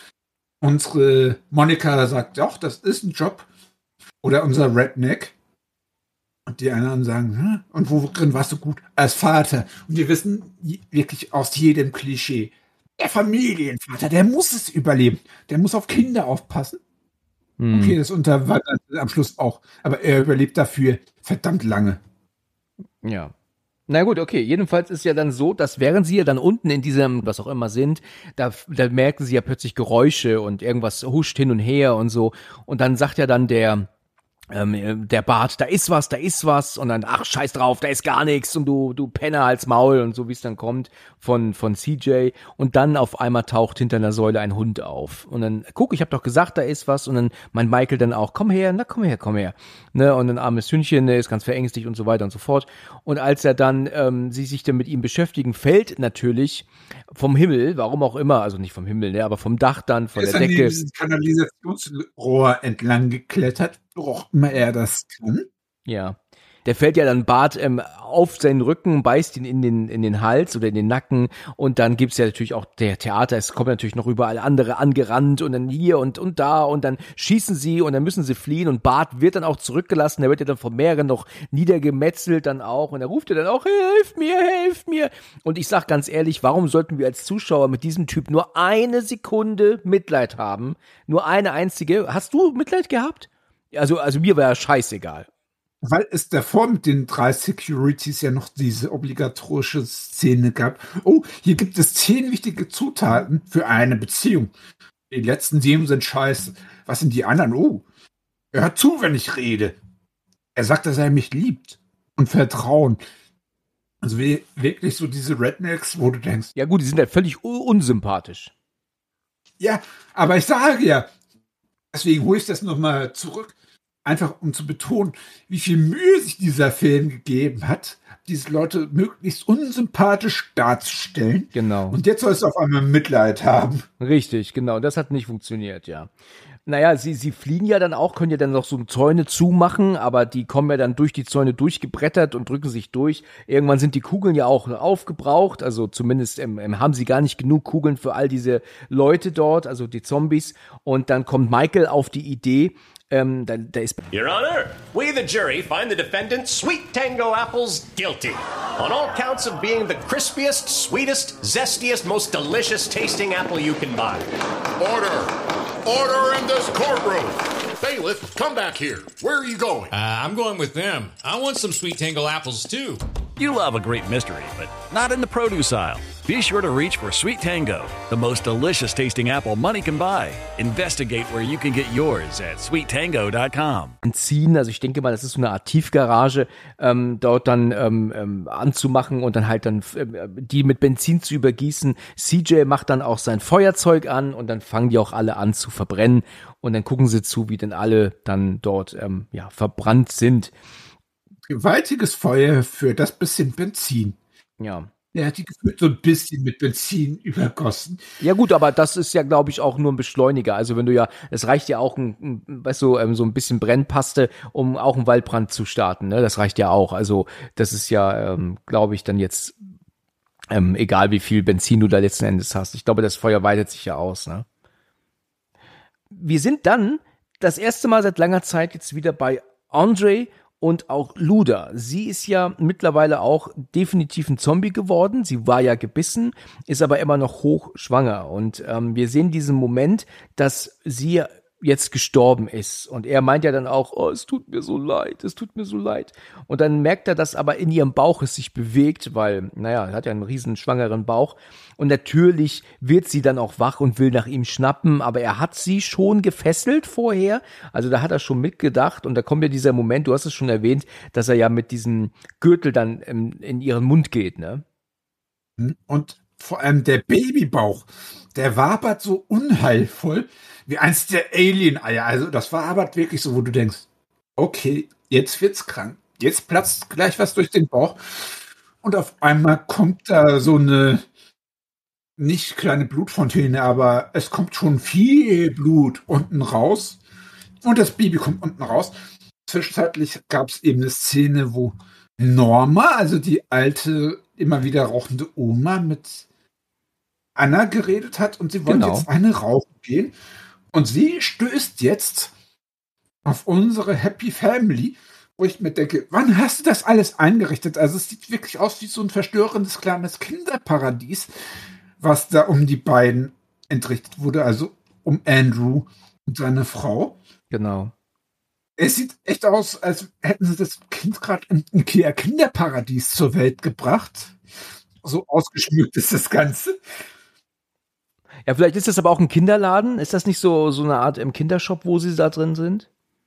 H: unsere Monika sagt, doch, das ist ein Job. Oder unser Redneck. Und die anderen sagen, und worin warst du gut? Als Vater. Und wir wissen wirklich aus jedem Klischee, der Familienvater, der muss es überleben. Der muss auf Kinder aufpassen. Okay, das unterwandert am Schluss auch. Aber er überlebt dafür verdammt lange.
G: Ja. Na gut, okay. Jedenfalls ist ja dann so, dass während sie ja dann unten in diesem, was auch immer sind, da merken sie ja plötzlich Geräusche und irgendwas huscht hin und her und so. Und dann sagt ja dann der Bart, da ist was und dann, ach, scheiß drauf, da ist gar nichts und du Penner als Maul und so, wie es dann kommt von CJ und dann auf einmal taucht hinter einer Säule ein Hund auf und dann, guck, ich hab doch gesagt, da ist was und dann meint Michael dann auch, komm her, ne, und ein armes Hündchen, ne, ist ganz verängstigt und so weiter und so fort und als er dann, sie sich dann mit ihm beschäftigen, fällt natürlich vom Himmel, warum auch immer, also nicht vom Himmel, ne, aber vom Dach dann, von der Decke.
H: Ist an dieses Kanalisationsrohr entlang geklettert, doch immer er das kann.
G: Ja. Der fällt ja dann Bart auf seinen Rücken, beißt ihn in den Hals oder in den Nacken und dann gibt's ja natürlich auch der Theater, es kommen natürlich noch überall andere angerannt und dann hier und da und dann schießen sie und dann müssen sie fliehen und Bart wird dann auch zurückgelassen, der wird ja dann von mehreren noch niedergemetzelt dann auch und er ruft ja dann auch, helft mir und ich sag ganz ehrlich, warum sollten wir als Zuschauer mit diesem Typ nur eine Sekunde Mitleid haben? Nur eine einzige. Hast du Mitleid gehabt? Also mir war ja scheißegal.
H: Weil es davor mit den 3 Securities ja noch diese obligatorische Szene gab. Oh, hier gibt es 10 wichtige Zutaten für eine Beziehung. Die letzten 7 sind scheiße. Was sind die anderen? Oh, er hört zu, wenn ich rede. Er sagt, dass er mich liebt. Und Vertrauen. Also wirklich so diese Rednecks, wo du denkst.
G: Ja gut, die sind halt völlig unsympathisch.
H: Ja, aber ich sage ja, deswegen hole ich das nochmal zurück. Einfach um zu betonen, wie viel Mühe sich dieser Film gegeben hat, diese Leute möglichst unsympathisch darzustellen.
G: Genau.
H: Und jetzt sollst du auf einmal Mitleid haben.
G: Richtig, genau. Das hat nicht funktioniert, ja. Naja, sie fliehen ja dann auch, können ja dann noch so Zäune zumachen, aber die kommen ja dann durch die Zäune durchgebrettert und drücken sich durch. Irgendwann sind die Kugeln ja auch aufgebraucht, also zumindest haben sie gar nicht genug Kugeln für all diese Leute dort, also die Zombies. Und dann kommt Michael auf die Idee, da ist...
A: Your Honor, we the jury find the defendant Sweet Tango Apples guilty on all counts of being the crispiest, sweetest, zestiest, most delicious tasting apple you can buy.
B: Order in this courtroom. Bailiff, come back here. Where are you going?
C: I'm going with them. I want some Sweet Tango apples, too.
D: You love a great mystery, but not in the produce aisle. Be sure to reach for Sweet Tango, the most delicious tasting apple money can buy. Investigate where you can get yours at sweettango.com.
G: Ziehen, also ich denke mal, das ist so eine Art Tiefgarage, dort dann anzumachen und dann halt dann die mit Benzin zu übergießen. CJ macht dann auch sein Feuerzeug an und dann fangen die auch alle an zu verbrennen und dann gucken sie zu, wie denn alle dann dort verbrannt sind.
H: Gewaltiges Feuer für das bisschen Benzin.
G: Ja.
H: Er hat die gefühlt so ein bisschen mit Benzin übergossen.
G: Ja gut, aber das ist ja, glaube ich, auch nur ein Beschleuniger. Also wenn du es reicht ja auch weißt du, so ein bisschen Brennpaste, um auch einen Waldbrand zu starten. Ne? Das reicht ja auch. Also das ist ja, glaube ich, dann jetzt egal, wie viel Benzin du da letzten Endes hast. Ich glaube, das Feuer weitet sich ja aus. Ne? wir sind dann das erste Mal seit langer Zeit jetzt wieder bei Andre und auch Luda. Sie ist ja mittlerweile auch definitiv ein Zombie geworden. Sie war ja gebissen, ist aber immer noch hochschwanger. Und wir sehen diesen Moment, dass sie jetzt gestorben ist. Und er meint ja dann auch, oh, es tut mir so leid, es tut mir so leid. Und dann merkt er, dass aber in ihrem Bauch es sich bewegt, weil, naja, er hat ja einen riesen schwangeren Bauch. Und natürlich wird sie dann auch wach und will nach ihm schnappen, aber er hat sie schon gefesselt vorher. Also da hat er schon mitgedacht. Und da kommt ja dieser Moment, du hast es schon erwähnt, dass er ja mit diesem Gürtel dann in ihren Mund geht, ne?
H: Und vor allem der Babybauch, der wabert so unheilvoll wie eins der Alien-Eier. Also das wabert wirklich so, wo du denkst, okay, jetzt wird's krank. Jetzt platzt gleich was durch den Bauch. Und auf einmal kommt da so eine, nicht kleine Blutfontäne, aber es kommt schon viel Blut unten raus. Und das Baby kommt unten raus. Zwischenzeitlich gab es eben eine Szene, wo Norma, also die alte, immer wieder rauchende Oma, mit Anna geredet hat und sie wollte jetzt eine rauchen gehen. Und sie stößt jetzt auf unsere Happy Family, wo ich mir denke, wann hast du das alles eingerichtet? Also es sieht wirklich aus wie so ein verstörendes kleines Kinderparadies, was da um die beiden entrichtet wurde, also um Andrew und seine Frau.
G: Genau.
H: Es sieht echt aus, als hätten sie das Kind gerade im Kinderparadies zur Welt gebracht. So ausgeschmückt ist das Ganze.
G: Ja, vielleicht ist das aber auch ein Kinderladen. Ist das nicht so eine Art im Kindershop, wo sie da drin sind?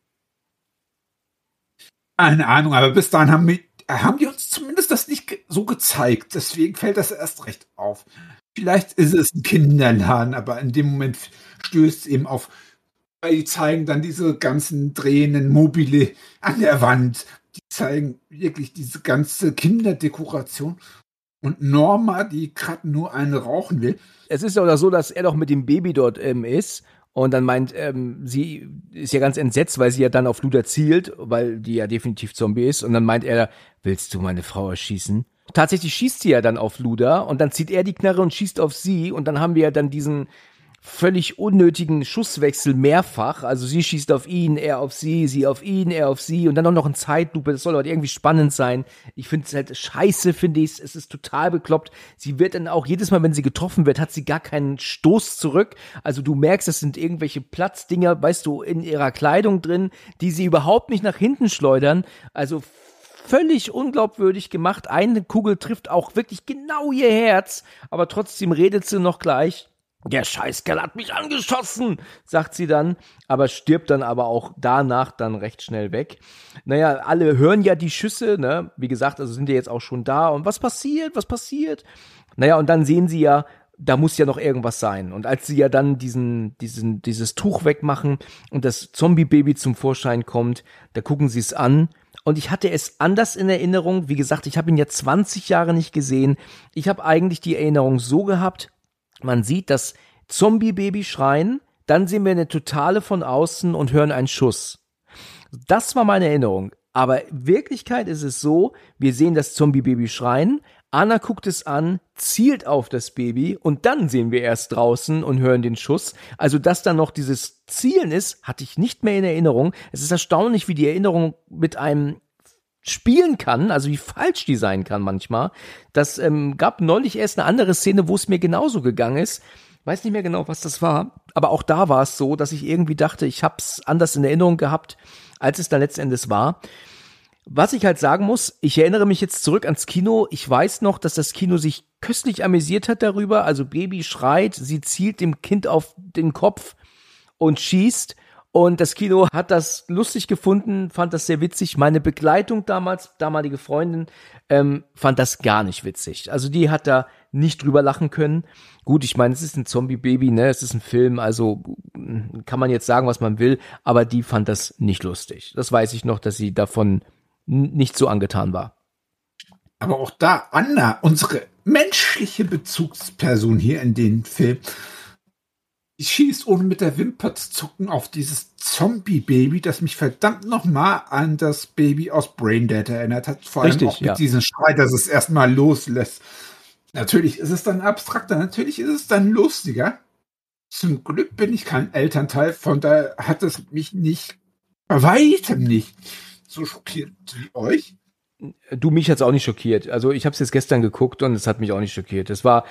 H: Keine Ahnung, aber bis dahin haben die uns zumindest das nicht so gezeigt. Deswegen fällt das erst recht auf. Vielleicht ist es ein Kinderladen, aber in dem Moment stößt es eben auf, weil die zeigen dann diese ganzen drehenden Mobile an der Wand. Die zeigen wirklich diese ganze Kinderdekoration. Und Norma, die gerade nur eine rauchen will.
G: Es ist ja oder so, dass er doch mit dem Baby dort ist und dann meint, sie ist ja ganz entsetzt, weil sie ja dann auf Luda zielt, weil die ja definitiv Zombie ist. Und dann meint er, willst du meine Frau erschießen? Tatsächlich schießt sie ja dann auf Luda und dann zieht er die Knarre und schießt auf sie. Und dann haben wir ja dann diesen völlig unnötigen Schusswechsel mehrfach. Also sie schießt auf ihn, er auf sie auf ihn, er auf sie und dann auch noch in Zeitlupe. Das soll aber irgendwie spannend sein. Ich finde es halt scheiße, finde ich. Es ist total bekloppt. Sie wird dann auch jedes Mal, wenn sie getroffen wird, hat sie gar keinen Stoß zurück. Also du merkst, es sind irgendwelche Platzdinger, weißt du, in ihrer Kleidung drin, die sie überhaupt nicht nach hinten schleudern. Also völlig unglaubwürdig gemacht. Eine Kugel trifft auch wirklich genau ihr Herz, aber trotzdem redet sie noch gleich. Der Scheißkerl hat mich angeschossen, sagt sie dann, aber stirbt dann aber auch danach dann recht schnell weg. Naja, alle hören ja die Schüsse, ne? Wie gesagt, also sind ja jetzt auch schon da. Und was passiert? Naja, und dann sehen sie ja, da muss ja noch irgendwas sein. Und als sie ja dann dieses Tuch wegmachen und das Zombie-Baby zum Vorschein kommt, da gucken sie es an. Und ich hatte es anders in Erinnerung. Wie gesagt, ich habe ihn ja 20 Jahre nicht gesehen. Ich habe eigentlich die Erinnerung so gehabt, man sieht das Zombie-Baby schreien, dann sehen wir eine Totale von außen und hören einen Schuss. Das war meine Erinnerung. Aber in Wirklichkeit ist es so, wir sehen das Zombie-Baby schreien, Anna guckt es an, zielt auf das Baby und dann sehen wir erst draußen und hören den Schuss. Also, dass da noch dieses Zielen ist, hatte ich nicht mehr in Erinnerung. Es ist erstaunlich, wie die Erinnerung mit einem spielen kann, also wie falsch die sein kann manchmal. Das gab neulich erst eine andere Szene, wo es mir genauso gegangen ist. Weiß nicht mehr genau, was das war, aber auch da war es so, dass ich irgendwie dachte, ich hab's anders in Erinnerung gehabt, als es dann letzten Endes war. Was ich halt sagen muss, ich erinnere mich jetzt zurück ans Kino. Ich weiß noch, dass das Kino sich köstlich amüsiert hat darüber. Also Baby schreit, sie zielt dem Kind auf den Kopf und schießt. Und das Kino hat das lustig gefunden, fand das sehr witzig. Meine Begleitung damals, damalige Freundin, fand das gar nicht witzig. Also die hat da nicht drüber lachen können. Gut, ich meine, es ist ein Zombie-Baby, ne? Es ist ein Film, also kann man jetzt sagen, was man will, aber die fand das nicht lustig. Das weiß ich noch, dass sie davon nicht so angetan war.
H: Aber auch da, Anna, unsere menschliche Bezugsperson hier in den Film, die schießt ohne mit der Wimper zu zucken auf dieses Zombie-Baby, das mich verdammt nochmal an das Baby aus Braindead erinnert hat. Vor allem auch mit diesem Schrei, dass es erstmal loslässt. Natürlich ist es dann abstrakter, natürlich ist es dann lustiger. Zum Glück bin ich kein Elternteil, von daher hat es mich nicht, bei weitem nicht, so schockiert wie euch.
G: Du, mich hat's auch nicht schockiert. Also ich habe es jetzt gestern geguckt und es hat mich auch nicht schockiert. Es war,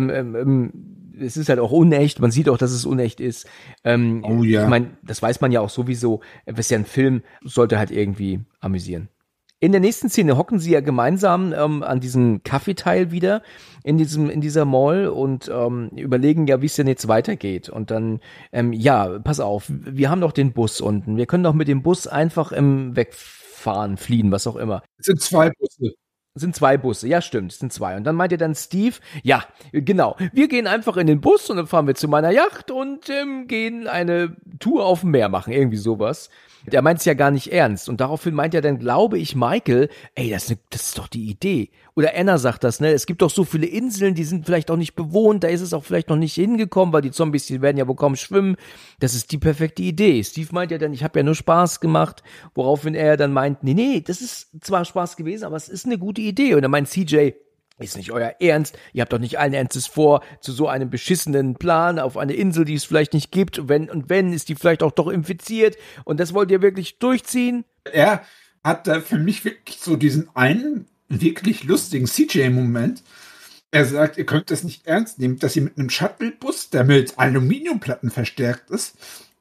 G: es ist halt auch unecht. Man sieht auch, dass es unecht ist.
H: Oh ja.
G: Ich meine, das weiß man ja auch sowieso. Es ist ja ein Film, sollte halt irgendwie amüsieren. In der nächsten Szene hocken sie ja gemeinsam an diesem Kaffeeteil wieder in dieser Mall und überlegen ja, wie es denn jetzt weitergeht. Und dann, ja, pass auf, wir haben doch den Bus unten. Wir können doch mit dem Bus einfach wegfahren, fliehen, was auch immer.
H: Es sind 2 Busse.
G: Es sind 2 Busse, ja stimmt, es sind 2. Und dann meint dann Steve, ja, genau, wir gehen einfach in den Bus und dann fahren wir zu meiner Yacht und gehen eine Tour auf dem Meer machen, irgendwie sowas. Der meint es ja gar nicht ernst. Und daraufhin meint ja dann, glaube ich, Michael, ey, das ist doch die Idee. Oder Anna sagt das, ne? Es gibt doch so viele Inseln, die sind vielleicht auch nicht bewohnt, da ist es auch vielleicht noch nicht hingekommen, weil die Zombies, die werden ja wohl kaum schwimmen. Das ist die perfekte Idee. Steve meint ja dann, ich habe ja nur Spaß gemacht, woraufhin er dann meint, nee, das ist zwar Spaß gewesen, aber es ist eine gute Idee. Und dann meint CJ, ist nicht euer Ernst? Ihr habt doch nicht allen Ernstes vor, zu so einem beschissenen Plan auf eine Insel, die es vielleicht nicht gibt. Wenn, ist die vielleicht auch doch infiziert. Und das wollt ihr wirklich durchziehen?
H: Er hat da für mich wirklich so diesen einen wirklich lustigen CJ-Moment. Er sagt, ihr könnt das nicht ernst nehmen, dass ihr mit einem Shuttlebus, der mit Aluminiumplatten verstärkt ist,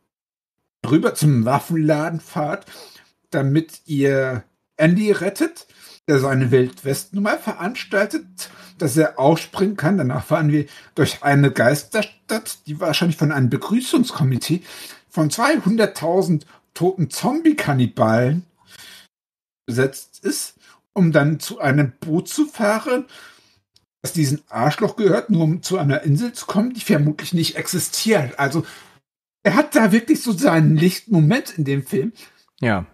H: rüber zum Waffenladen fahrt, damit ihr Andy rettet, der seine Wildwest-Nummer veranstaltet, dass er aufspringen kann. Danach fahren wir durch eine Geisterstadt, die wahrscheinlich von einem Begrüßungskomitee von 200.000 toten Zombie-Kannibalen besetzt ist, um dann zu einem Boot zu fahren, das diesen Arschloch gehört, nur um zu einer Insel zu kommen, die vermutlich nicht existiert. Also er hat da wirklich so seinen Lichtmoment in dem Film.
G: Ja.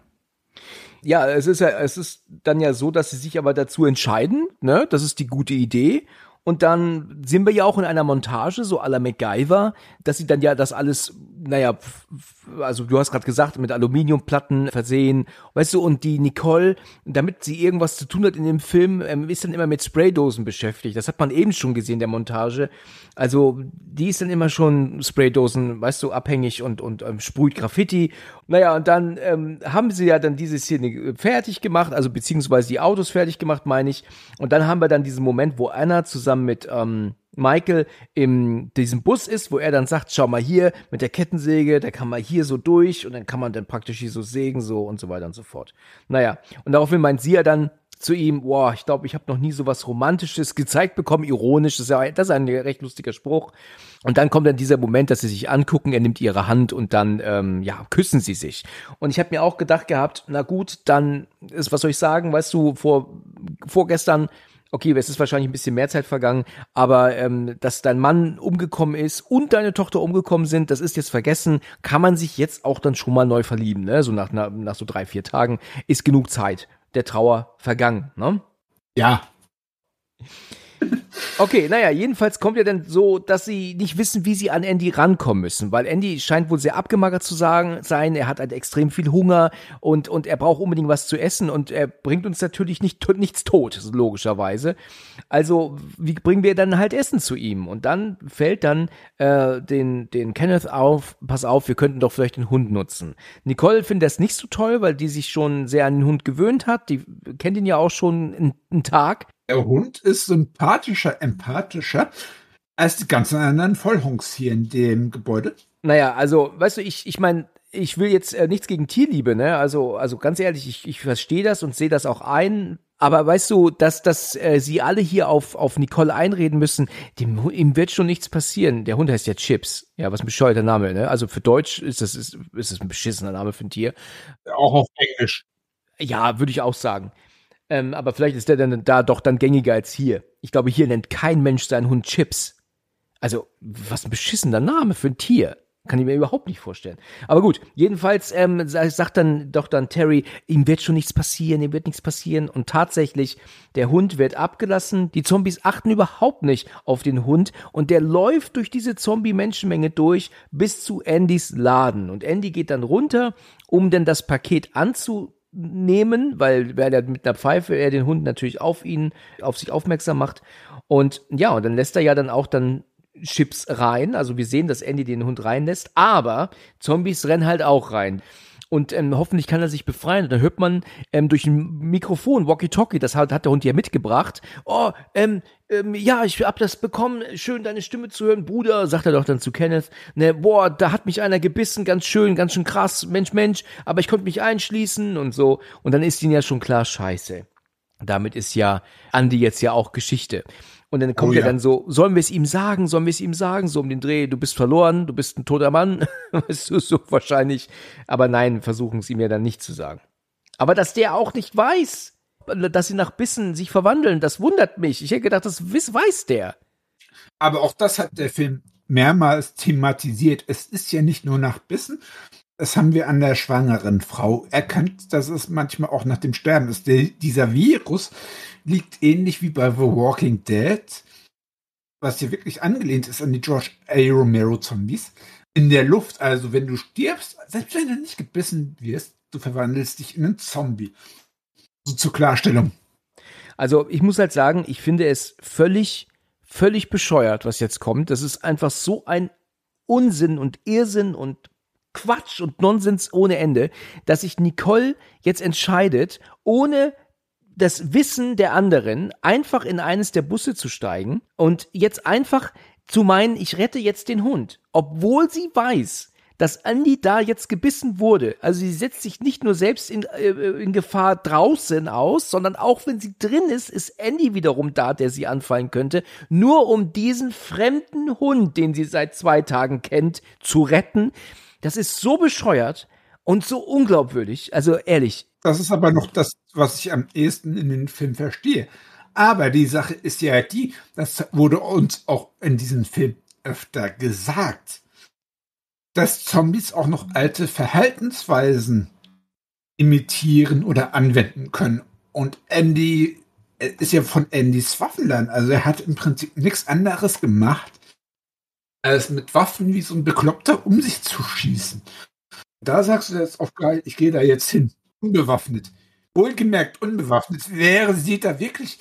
G: Ja, es ist dann ja so, dass sie sich aber dazu entscheiden, ne, das ist die gute Idee. Und dann sind wir ja auch in einer Montage, so à la MacGyver, dass sie dann ja das alles, naja, also du hast gerade gesagt, mit Aluminiumplatten versehen, weißt du, und die Nicole, damit sie irgendwas zu tun hat in dem Film, ist dann immer mit Spraydosen beschäftigt. Das hat man eben schon gesehen, der Montage. Also die ist dann immer schon Spraydosen, weißt du, abhängig und sprüht Graffiti. Naja, und dann haben sie ja dann diese Szene fertig gemacht, also beziehungsweise die Autos fertig gemacht, meine ich. Und dann haben wir dann diesen Moment, wo Anna zusammen mit Michael in diesem Bus ist, wo er dann sagt, schau mal hier, mit der Kettensäge, da kann man hier so durch und dann kann man dann praktisch hier so sägen, so und so weiter und so fort. Naja, und daraufhin meint sie ja dann zu ihm, boah, ich glaube, ich habe noch nie so was Romantisches gezeigt bekommen, ironisch, das ist ein recht lustiger Spruch. Und dann kommt dann dieser Moment, dass sie sich angucken, er nimmt ihre Hand und dann, ja, küssen sie sich. Und ich habe mir auch gedacht gehabt, na gut, dann ist, was soll ich sagen, weißt du, vorgestern, okay, es ist wahrscheinlich ein bisschen mehr Zeit vergangen, aber dass dein Mann umgekommen ist und deine Tochter umgekommen sind, das ist jetzt vergessen, kann man sich jetzt auch dann schon mal neu verlieben, ne? So nach so 3-4 Tagen ist genug Zeit der Trauer vergangen, ne?
H: Ja.
G: Okay, naja, jedenfalls kommt ja dann so, dass sie nicht wissen, wie sie an Andy rankommen müssen, weil Andy scheint wohl sehr abgemagert zu sein, er hat halt extrem viel Hunger und er braucht unbedingt was zu essen und er bringt uns natürlich nichts tot, logischerweise. Also, wie bringen wir dann halt Essen zu ihm? Und dann fällt dann den Kenneth auf, pass auf, wir könnten doch vielleicht den Hund nutzen. Nicole findet das nicht so toll, weil die sich schon sehr an den Hund gewöhnt hat, die kennt ihn ja auch schon einen Tag.
H: Der Hund ist sympathischer, empathischer als die ganzen anderen Vollhonks hier in dem Gebäude.
G: Naja, also, weißt du, ich meine, ich will jetzt nichts gegen Tierliebe, ne? Also ganz ehrlich, ich verstehe das und sehe das auch ein. Aber weißt du, dass sie alle hier auf Nicole einreden müssen, ihm wird schon nichts passieren. Der Hund heißt ja Chips. Ja, was ein bescheuerter Name, ne? Also für Deutsch ist das ein beschissener Name für ein Tier.
H: Auch auf Englisch.
G: Ja, würde ich auch sagen. Aber vielleicht ist der dann da doch dann gängiger als hier. Ich glaube, hier nennt kein Mensch seinen Hund Chips. Also, was ein beschissener Name für ein Tier. Kann ich mir überhaupt nicht vorstellen. Aber gut, jedenfalls sagt dann Terry, ihm wird schon nichts passieren. Und tatsächlich, der Hund wird abgelassen. Die Zombies achten überhaupt nicht auf den Hund. Und der läuft durch diese Zombie-Menschenmenge durch bis zu Andys Laden. Und Andy geht dann runter, um dann das Paket anzunehmen, weil er mit einer Pfeife den Hund natürlich auf sich aufmerksam macht. Und ja, und dann lässt er ja dann auch dann Chips rein. Also wir sehen, dass Andy den Hund reinlässt, aber Zombies rennen halt auch rein. Und hoffentlich kann er sich befreien. Und dann hört man durch ein Mikrofon, Walkie-Talkie, das hat der Hund ja mitgebracht. Oh, ja, ich hab das bekommen, schön deine Stimme zu hören, Bruder, sagt er doch dann zu Kenneth. Ne, boah, da hat mich einer gebissen, ganz schön krass, Mensch, aber ich konnte mich einschließen und so. Und dann ist ihnen ja schon klar, scheiße. Damit ist ja Andy jetzt ja auch Geschichte. Und dann kommt dann so, sollen wir es ihm sagen, so um den Dreh, du bist verloren, du bist ein toter Mann, weißt du, so wahrscheinlich. Aber nein, versuchen es ihm ja dann nicht zu sagen. Aber dass der auch nicht weiß, dass sie nach Bissen sich verwandeln, das wundert mich. Ich hätte gedacht, das weiß der.
H: Aber auch das hat der Film mehrmals thematisiert. Es ist ja nicht nur nach Bissen, das haben wir an der schwangeren Frau erkannt, dass es manchmal auch nach dem Sterben ist. Dieser Virus liegt ähnlich wie bei The Walking Dead, was hier wirklich angelehnt ist an die George A. Romero Zombies, in der Luft. Also wenn du stirbst, selbst wenn du nicht gebissen wirst, du verwandelst dich in einen Zombie. So zur Klarstellung.
G: Also ich muss halt sagen, ich finde es völlig bescheuert, was jetzt kommt. Das ist einfach so ein Unsinn und Irrsinn und Quatsch und Nonsens ohne Ende, dass sich Nicole jetzt entscheidet, ohne das Wissen der anderen einfach in eines der Busse zu steigen und jetzt einfach zu meinen, ich rette jetzt den Hund, obwohl sie weiß, dass Andy da jetzt gebissen wurde. Also sie setzt sich nicht nur selbst in Gefahr draußen aus, sondern auch wenn sie drin ist, ist Andy wiederum da, der sie anfallen könnte, nur um diesen fremden Hund, den sie seit 2 Tagen kennt, zu retten. Das ist so bescheuert und so unglaubwürdig, also ehrlich.
H: Das ist aber noch das, was ich am ehesten in den Film verstehe. Aber die Sache ist ja die, das wurde uns auch in diesem Film öfter gesagt, dass Zombies auch noch alte Verhaltensweisen imitieren oder anwenden können. Und Andy ist ja von Andys Waffenland. Also er hat im Prinzip nichts anderes gemacht, als mit Waffen wie so ein Bekloppter um sich zu schießen. Da sagst du jetzt auch gleich, ich gehe da jetzt hin. Unbewaffnet. Wohlgemerkt unbewaffnet. Wäre sie da wirklich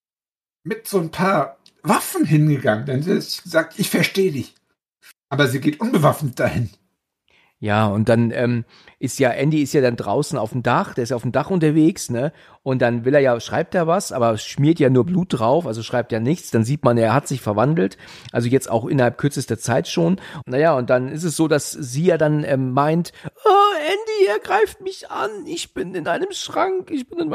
H: mit so ein paar Waffen hingegangen, dann hätte sie gesagt, ich verstehe dich. Aber sie geht unbewaffnet dahin.
G: Ja, und dann Andy ist ja dann draußen auf dem Dach, der ist ja auf dem Dach unterwegs, ne? Und dann schreibt er was, aber schmiert ja nur Blut drauf, also schreibt ja nichts. Dann sieht man, er hat sich verwandelt, also jetzt auch innerhalb kürzester Zeit schon. Naja, und dann ist es so, dass sie ja dann meint, oh, Andy, er greift mich an, ich bin in meinem Schrank,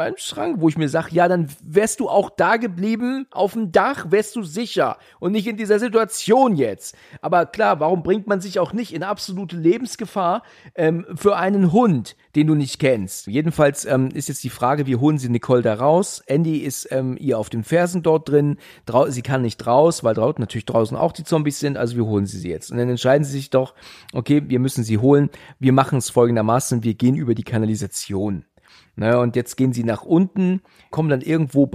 G: wo ich mir sage, ja, dann wärst du auch da geblieben, auf dem Dach, wärst du sicher und nicht in dieser Situation jetzt. Aber klar, warum bringt man sich auch nicht in absolute Lebensgefahr für einen Hund, den du nicht kennst? Jedenfalls ist jetzt die Frage, wie holen sie Nicole da raus? Andy ist ihr auf den Fersen dort drin, sie kann nicht raus, weil natürlich draußen auch die Zombies sind, also wie holen sie jetzt? Und dann entscheiden sie sich doch, okay, wir müssen sie holen, wir machen es folgendermaßen, wir gehen über die Kanalisation. Ne, und jetzt gehen sie nach unten, kommen dann irgendwo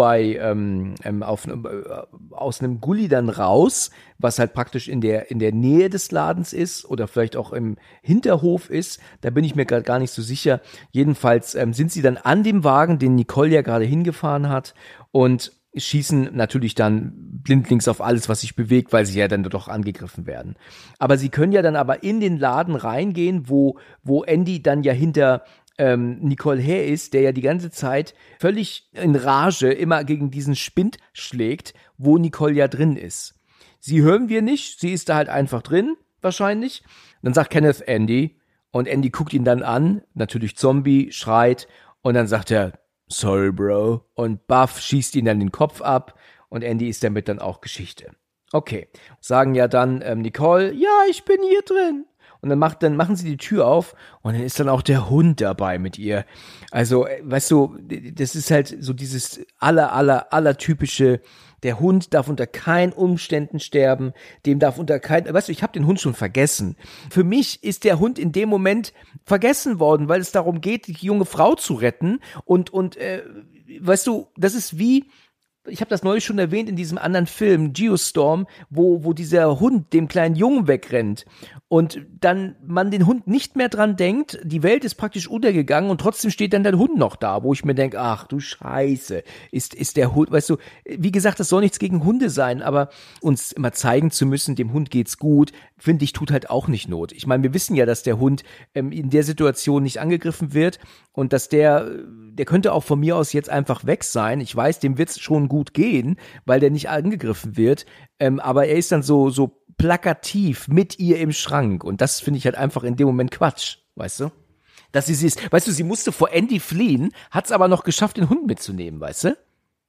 G: aus einem Gully dann raus, was halt praktisch in der Nähe des Ladens ist oder vielleicht auch im Hinterhof ist. Da bin ich mir gerade gar nicht so sicher. Jedenfalls sind sie dann an dem Wagen, den Nicole ja gerade hingefahren hat, und schießen natürlich dann blindlings auf alles, was sich bewegt, weil sie ja dann doch angegriffen werden. Aber sie können ja dann aber in den Laden reingehen, wo Andy dann ja hinter Nicole her ist, der ja die ganze Zeit völlig in Rage immer gegen diesen Spind schlägt, wo Nicole ja drin ist. Sie hören wir nicht, sie ist da halt einfach drin, wahrscheinlich. Dann sagt Kenneth Andy, und Andy guckt ihn dann an, natürlich Zombie, schreit, und dann sagt er, sorry, Bro, und Buff schießt ihn dann den Kopf ab, und Andy ist damit dann auch Geschichte. Okay, sagen ja dann Nicole, ja, ich bin hier drin. Und dann machen sie die Tür auf und dann ist dann auch der Hund dabei mit ihr. Also, weißt du, das ist halt so dieses aller typische, der Hund darf unter keinen Umständen sterben, weißt du, ich habe den Hund schon vergessen. Für mich ist der Hund in dem Moment vergessen worden, weil es darum geht, die junge Frau zu retten und weißt du, das ist wie ich habe das neulich schon erwähnt in diesem anderen Film, Geostorm, wo dieser Hund dem kleinen Jungen wegrennt und dann man den Hund nicht mehr dran denkt, die Welt ist praktisch untergegangen und trotzdem steht dann der Hund noch da, wo ich mir denke, ach du Scheiße, ist der Hund, weißt du, wie gesagt, das soll nichts gegen Hunde sein, aber uns immer zeigen zu müssen, dem Hund geht's gut, finde ich, tut halt auch nicht Not. Ich meine, wir wissen ja, dass der Hund in der Situation nicht angegriffen wird und dass der könnte auch von mir aus jetzt einfach weg sein. Ich weiß, dem wird's schon gut gehen, weil der nicht angegriffen wird. Aber er ist dann so plakativ mit ihr im Schrank. Und das finde ich halt einfach in dem Moment Quatsch, weißt du? Dass sie ist, weißt du, sie musste vor Andy fliehen, hat's aber noch geschafft, den Hund mitzunehmen, weißt du?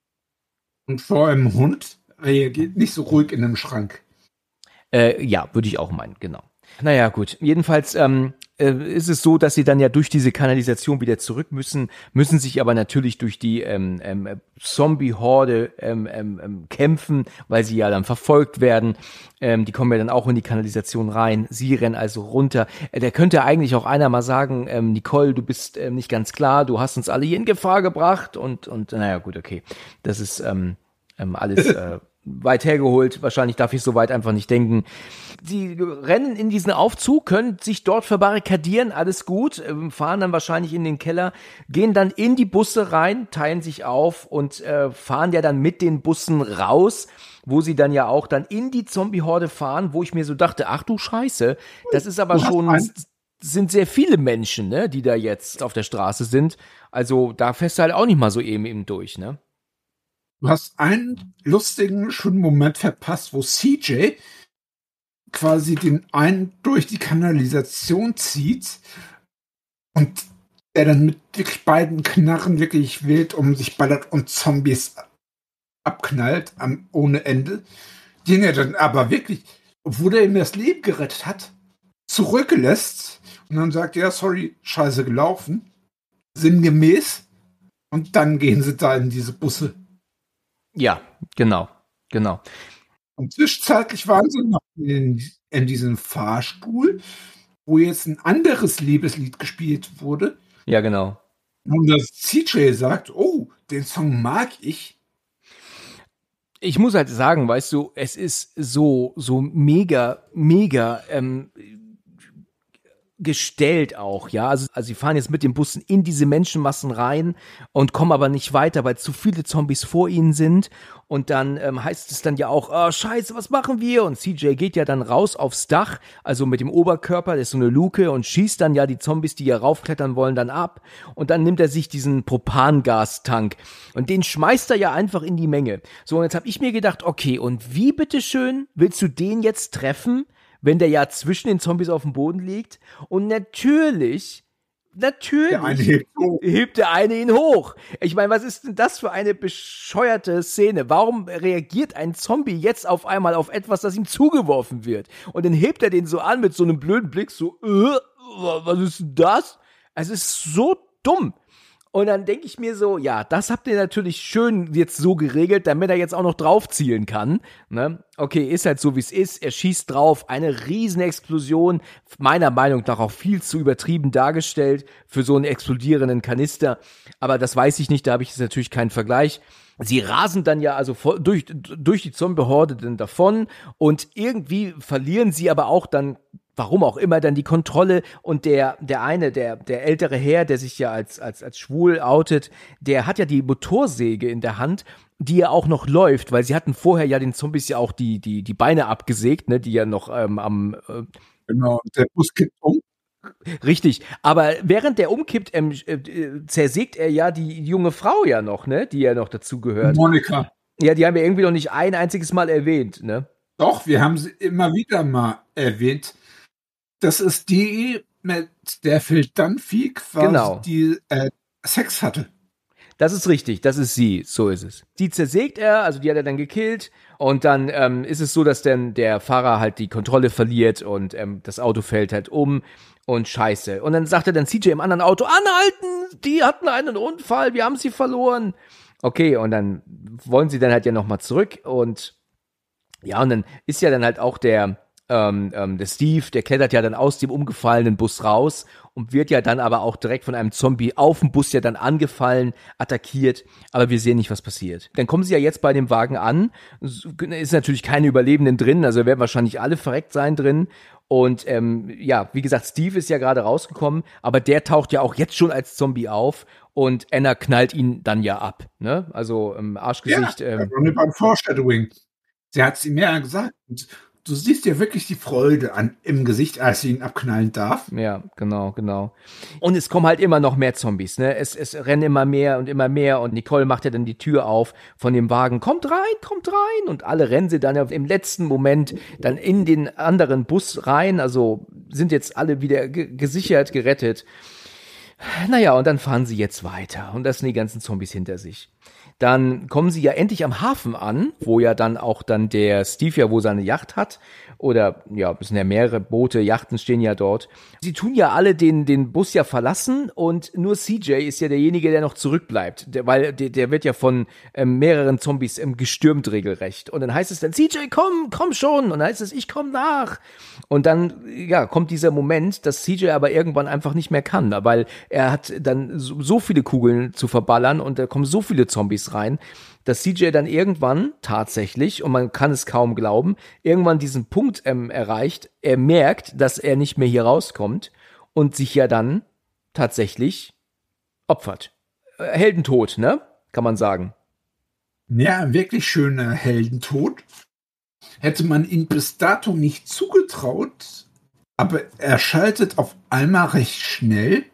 H: Und vor einem Hund reagiert nicht so ruhig in einem Schrank.
G: Ja, würde ich auch meinen, genau. Naja, gut. Jedenfalls ist es so, dass sie dann ja durch diese Kanalisation wieder zurück müssen sich aber natürlich durch die Zombie-Horde kämpfen, weil sie ja dann verfolgt werden. Die kommen ja dann auch in die Kanalisation rein. Sie rennen also runter. Da könnte eigentlich auch einer mal sagen, Nicole, du bist nicht ganz klar, du hast uns alle hier in Gefahr gebracht und naja, gut, okay. Das ist alles weit hergeholt. Wahrscheinlich darf ich so weit einfach nicht denken. Sie rennen in diesen Aufzug, können sich dort verbarrikadieren, alles gut, fahren dann wahrscheinlich in den Keller, gehen dann in die Busse rein, teilen sich auf und fahren ja dann mit den Bussen raus, wo sie dann ja auch dann in die Zombie-Horde fahren, wo ich mir so dachte, ach du Scheiße, das ist aber schon, sind sehr viele Menschen, ne, die da jetzt auf der Straße sind. Also da fährst du halt auch nicht mal so eben durch, ne?
H: Du hast einen lustigen, schönen Moment verpasst, wo CJ quasi den einen durch die Kanalisation zieht und der dann mit wirklich beiden Knarren wirklich wild um sich ballert und Zombies abknallt ohne Ende. Den er dann aber wirklich, obwohl er ihm das Leben gerettet hat, zurücklässt und dann sagt, ja, sorry, scheiße gelaufen, sinngemäß, und dann gehen sie da in diese Busse.
G: Ja, genau.
H: Und zwischenzeitlich waren sie noch in diesem Fahrstuhl, wo jetzt ein anderes Liebeslied gespielt wurde.
G: Ja, genau.
H: Und das CJ sagt, oh, den Song mag ich.
G: Ich muss halt sagen, weißt du, es ist so mega gestellt auch, ja, also sie fahren jetzt mit den Bussen in diese Menschenmassen rein und kommen aber nicht weiter, weil zu viele Zombies vor ihnen sind und dann heißt es dann ja auch, oh, scheiße, was machen wir? Und CJ geht ja dann raus aufs Dach, also mit dem Oberkörper, das ist so eine Luke und schießt dann ja die Zombies, die ja raufklettern wollen, dann ab und dann nimmt er sich diesen Propangastank und den schmeißt er ja einfach in die Menge. So, und jetzt habe ich mir gedacht, okay, und wie bitteschön willst du den jetzt treffen, wenn der ja zwischen den Zombies auf dem Boden liegt? Und natürlich hebt der eine ihn hoch. Ich meine, was ist denn das für eine bescheuerte Szene? Warum reagiert ein Zombie jetzt auf einmal auf etwas, das ihm zugeworfen wird? Und dann hebt er den so an mit so einem blöden Blick, so, was ist denn das? Es ist so dumm. Und dann denke ich mir so, ja, das habt ihr natürlich schön jetzt so geregelt, damit er jetzt auch noch drauf zielen kann. Ne? Okay, ist halt so, wie es ist. Er schießt drauf, eine riesen Explosion, meiner Meinung nach auch viel zu übertrieben dargestellt für so einen explodierenden Kanister. Aber das weiß ich nicht, da habe ich jetzt natürlich keinen Vergleich. Sie rasen dann ja also durch die Zombie-Horde dann davon und irgendwie verlieren sie aber auch dann, warum auch immer, dann die Kontrolle und der ältere Herr, der sich ja als schwul outet, der hat ja die Motorsäge in der Hand, die ja auch noch läuft, weil sie hatten vorher ja den Zombies ja auch die Beine abgesägt, ne, die ja noch
H: genau, der Bus kippt um.
G: Richtig, aber während der umkippt, zersägt er ja die junge Frau ja noch, ne, die ja noch dazugehört.
H: Monika.
G: Ja, die haben wir irgendwie noch nicht ein einziges Mal erwähnt, ne?
H: Doch, wir haben sie immer wieder mal erwähnt. Das ist die, mit der Phil Dunphy quasi die Sex hatte.
G: Das ist richtig, das ist sie, so ist es. Die zersägt er, also die hat er dann gekillt und dann ist es so, dass dann der Fahrer halt die Kontrolle verliert und das Auto fällt halt um und scheiße. Und dann sagt er dann CJ im anderen Auto, anhalten, die hatten einen Unfall, wir haben sie verloren. Okay, und dann wollen sie dann halt ja nochmal zurück und ja, und dann ist ja dann halt auch der der Steve, der klettert ja dann aus dem umgefallenen Bus raus und wird ja dann aber auch direkt von einem Zombie auf dem Bus ja dann angefallen, attackiert, aber wir sehen nicht, was passiert. Dann kommen sie ja jetzt bei dem Wagen an, ist natürlich keine Überlebenden drin, also werden wahrscheinlich alle verreckt sein drin. Und ja, wie gesagt, Steve ist ja gerade rausgekommen, aber der taucht ja auch jetzt schon als Zombie auf und Anna knallt ihn dann ja ab, ne? Also Arschgesicht.
H: Ja, beim Foreshadowing. Sie hat es ihm ja gesagt. Und du siehst ja wirklich die Freude im Gesicht, als sie ihn abknallen darf.
G: Ja, genau. Und es kommen halt immer noch mehr Zombies, ne? Es rennen immer mehr und Nicole macht ja dann die Tür auf von dem Wagen. Kommt rein! Und alle rennen sie dann im letzten Moment dann in den anderen Bus rein, also sind jetzt alle wieder gesichert, gerettet. Naja, und dann fahren sie jetzt weiter und das sind die ganzen Zombies hinter sich. Dann kommen sie ja endlich am Hafen an, wo ja dann auch dann der Steve ja wohl seine Yacht hat. Oder, ja, es sind ja mehrere Boote, Yachten stehen ja dort. Sie tun ja alle den Bus ja verlassen und nur CJ ist ja derjenige, der noch zurückbleibt. Weil der wird ja von mehreren Zombies gestürmt regelrecht. Und dann heißt es dann, CJ, komm schon. Und dann heißt es, ich komm nach. Und dann, ja, kommt dieser Moment, dass CJ aber irgendwann einfach nicht mehr kann. Weil er hat dann so viele Kugeln zu verballern und da kommen so viele Zombies rein, dass CJ dann irgendwann tatsächlich, und man kann es kaum glauben, irgendwann diesen Punkt erreicht, er merkt, dass er nicht mehr hier rauskommt und sich ja dann tatsächlich opfert. Heldentod, ne? Kann man sagen.
H: Ja, ein wirklich schöner Heldentod. Hätte man ihm bis dato nicht zugetraut, aber er schaltet auf einmal recht schnell,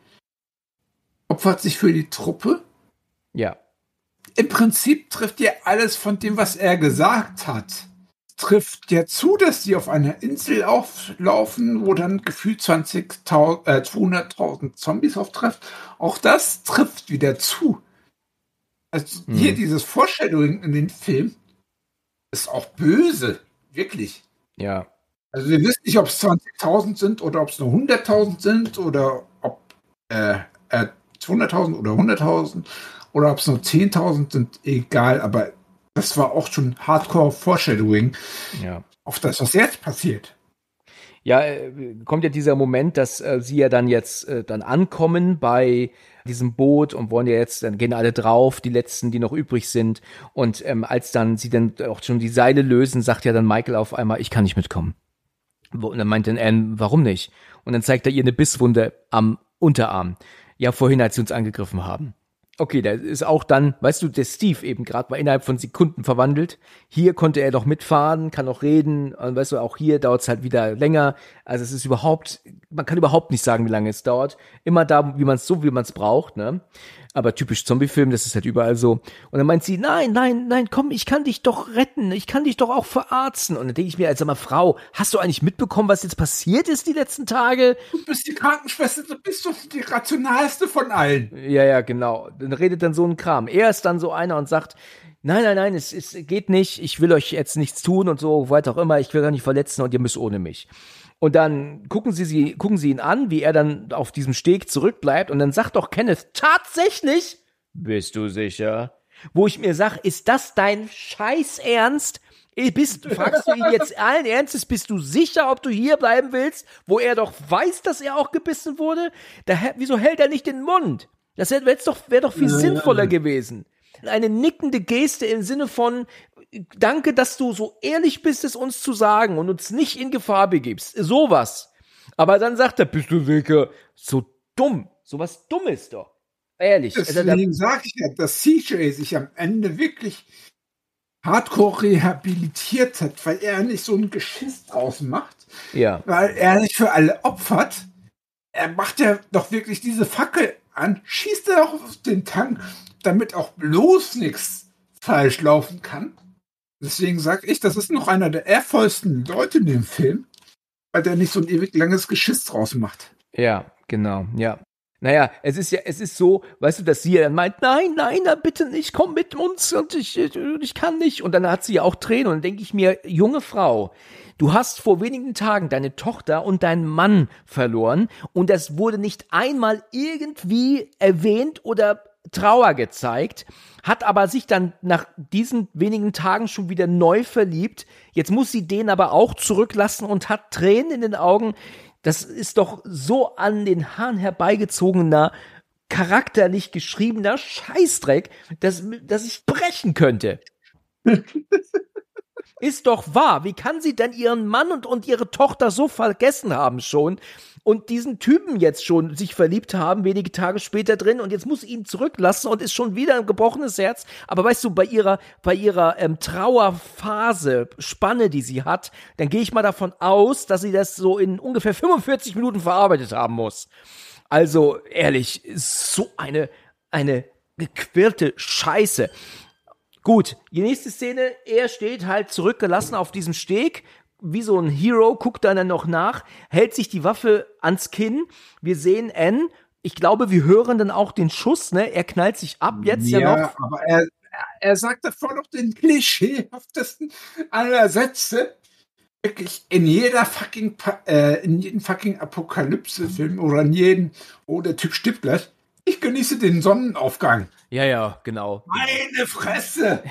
H: opfert sich für die Truppe.
G: Ja.
H: Im Prinzip trifft ja alles von dem, was er gesagt hat. Trifft ja zu, dass die auf einer Insel auflaufen, wo dann gefühlt 200.000 Zombies auftreffen. Auch das trifft wieder zu. Also hier dieses Foreshadowing in den Film ist auch böse. Wirklich.
G: Ja.
H: Also wir wissen nicht, ob es 20.000 sind oder ob es nur 100.000 sind oder ob 200.000 oder 100.000. Oder ob es nur 10.000 sind, egal, aber das war auch schon Hardcore-Foreshadowing auf das, was jetzt passiert.
G: Ja, kommt ja dieser Moment, dass sie ja dann jetzt dann ankommen bei diesem Boot und wollen ja jetzt, dann gehen alle drauf, die letzten, die noch übrig sind. Und als dann sie dann auch schon die Seile lösen, sagt ja dann Michael auf einmal, ich kann nicht mitkommen. Und dann meint dann Anne, warum nicht? Und dann zeigt er ihr eine Bisswunde am Unterarm. Ja, vorhin, als sie uns angegriffen haben. Okay, da ist auch dann, weißt du, der Steve eben gerade war innerhalb von Sekunden verwandelt. Hier konnte er doch mitfahren, kann auch reden. Und weißt du, auch hier dauert es halt wieder länger. Also es ist man kann überhaupt nicht sagen, wie lange es dauert. Immer da, wie man es braucht, ne? Aber typisch Zombie-Film, das ist halt überall so. Und dann meint sie, nein, komm, ich kann dich doch retten. Ich kann dich doch auch verarzten. Und dann denke ich mir, sag mal, Frau, hast du eigentlich mitbekommen, was jetzt passiert ist die letzten Tage?
H: Du bist die Krankenschwester, du bist doch die rationalste von allen.
G: Ja, genau. Dann redet dann so ein Kram. Er ist dann so einer und sagt, nein, es geht nicht. Ich will euch jetzt nichts tun und so, weit auch immer. Ich will gar nicht verletzen und ihr müsst ohne mich. Und dann gucken sie ihn an, wie er dann auf diesem Steg zurückbleibt. Und dann sagt doch Kenneth, tatsächlich, bist du sicher? Wo ich mir sag, ist das dein Scheiß-Ernst? Fragst du ihn jetzt allen Ernstes, bist du sicher, ob du hier bleiben willst? Wo er doch weiß, dass er auch gebissen wurde? Wieso hält er nicht den Mund? Das wäre doch viel sinnvoller gewesen. Eine nickende Geste im Sinne von, danke, dass du so ehrlich bist, es uns zu sagen und uns nicht in Gefahr begibst. Sowas. Aber dann sagt er, bist du sicher? So dumm. Sowas Dummes doch. Ehrlich.
H: Deswegen sage ich ja, dass CJ sich am Ende wirklich hardcore rehabilitiert hat, weil er nicht so ein Geschiss draus macht.
G: Ja.
H: Weil er sich für alle opfert. Er macht ja doch wirklich diese Fackel an, schießt er auch auf den Tank, damit auch bloß nichts falsch laufen kann. Deswegen sage ich, das ist noch einer der ehrvollsten Leute in dem Film, weil der nicht so ein ewig langes Geschiss draus macht.
G: Ja, genau, ja. Naja, es ist so, weißt du, dass sie dann meint, nein, bitte nicht, komm mit uns und ich kann nicht. Und dann hat sie ja auch Tränen und dann denke ich mir, junge Frau, du hast vor wenigen Tagen deine Tochter und deinen Mann verloren und das wurde nicht einmal irgendwie erwähnt oder Trauer gezeigt, hat aber sich dann nach diesen wenigen Tagen schon wieder neu verliebt. Jetzt muss sie den aber auch zurücklassen und hat Tränen in den Augen. Das ist doch so an den Haaren herbeigezogener, charakterlich geschriebener Scheißdreck, dass ich brechen könnte. Ist doch wahr. Wie kann sie denn ihren Mann und ihre Tochter so vergessen haben schon und diesen Typen jetzt schon sich verliebt haben, wenige Tage später drin, und jetzt muss sie ihn zurücklassen und ist schon wieder ein gebrochenes Herz. Aber weißt du, bei ihrer Trauerphase, Spanne, die sie hat, dann gehe ich mal davon aus, dass sie das so in ungefähr 45 Minuten verarbeitet haben muss. Also, ehrlich, ist so eine gequirlte Scheiße. Gut, die nächste Szene, er steht halt zurückgelassen auf diesem Steg, wie so ein Hero, guckt dann noch nach, hält sich die Waffe ans Kinn. Wir sehen Anne, ich glaube, wir hören dann auch den Schuss, ne? Er knallt sich ab jetzt ja noch.
H: Ja, aber er sagt davor noch den klischeehaftesten aller Sätze. Wirklich in jedem fucking Apokalypse-Film oder in jedem, der Typ stirbt gleich. Ich genieße den Sonnenaufgang.
G: Ja, genau.
H: Meine Fresse!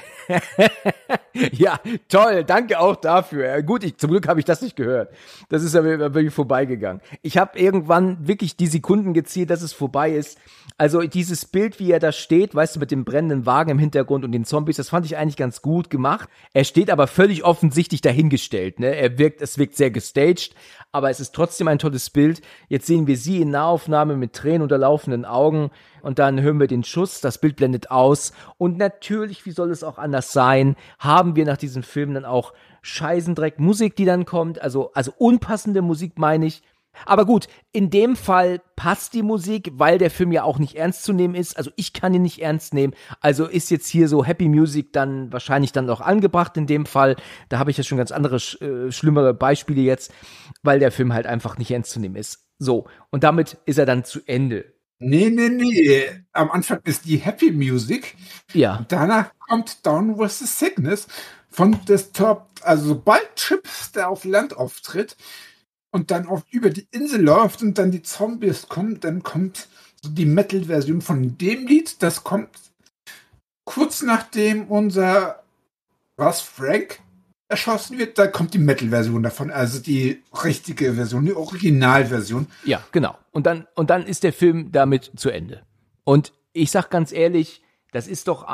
G: Ja, toll, danke auch dafür. Gut, zum Glück habe ich das nicht gehört. Das ist aber wirklich vorbeigegangen. Ich habe irgendwann wirklich die Sekunden gezählt, dass es vorbei ist. Also dieses Bild, wie er da steht, weißt du, mit dem brennenden Wagen im Hintergrund und den Zombies, das fand ich eigentlich ganz gut gemacht. Er steht aber völlig offensichtlich dahingestellt, ne? Es wirkt sehr gestaged, aber es ist trotzdem ein tolles Bild. Jetzt sehen wir sie in Nahaufnahme mit tränenunterlaufenden Augen. Und dann hören wir den Schuss, das Bild blendet aus. Und natürlich, wie soll es auch anders sein, haben wir nach diesem Film dann auch Scheißendreck Musik, die dann kommt. Also unpassende Musik, meine ich. Aber gut, in dem Fall passt die Musik, weil der Film ja auch nicht ernst zu nehmen ist. Also ich kann ihn nicht ernst nehmen. Also ist jetzt hier so Happy Music dann wahrscheinlich dann auch angebracht in dem Fall. Da habe ich ja schon ganz andere, schlimmere Beispiele jetzt, weil der Film halt einfach nicht ernst zu nehmen ist. So, und damit ist er dann zu Ende.
H: Nee. Am Anfang ist die Happy Music.
G: Ja.
H: Danach kommt Down with the Sickness von Disturbed. Also sobald Chips, der auf Land auftritt und dann auch über die Insel läuft und dann die Zombies kommen, dann kommt so die Metal-Version von dem Lied. Das kommt kurz nachdem unser Frank erschossen wird, da kommt die Metal-Version davon, also die richtige Version, die Originalversion.
G: Ja, genau. Und dann ist der Film damit zu Ende. Und ich sag ganz ehrlich, das ist doch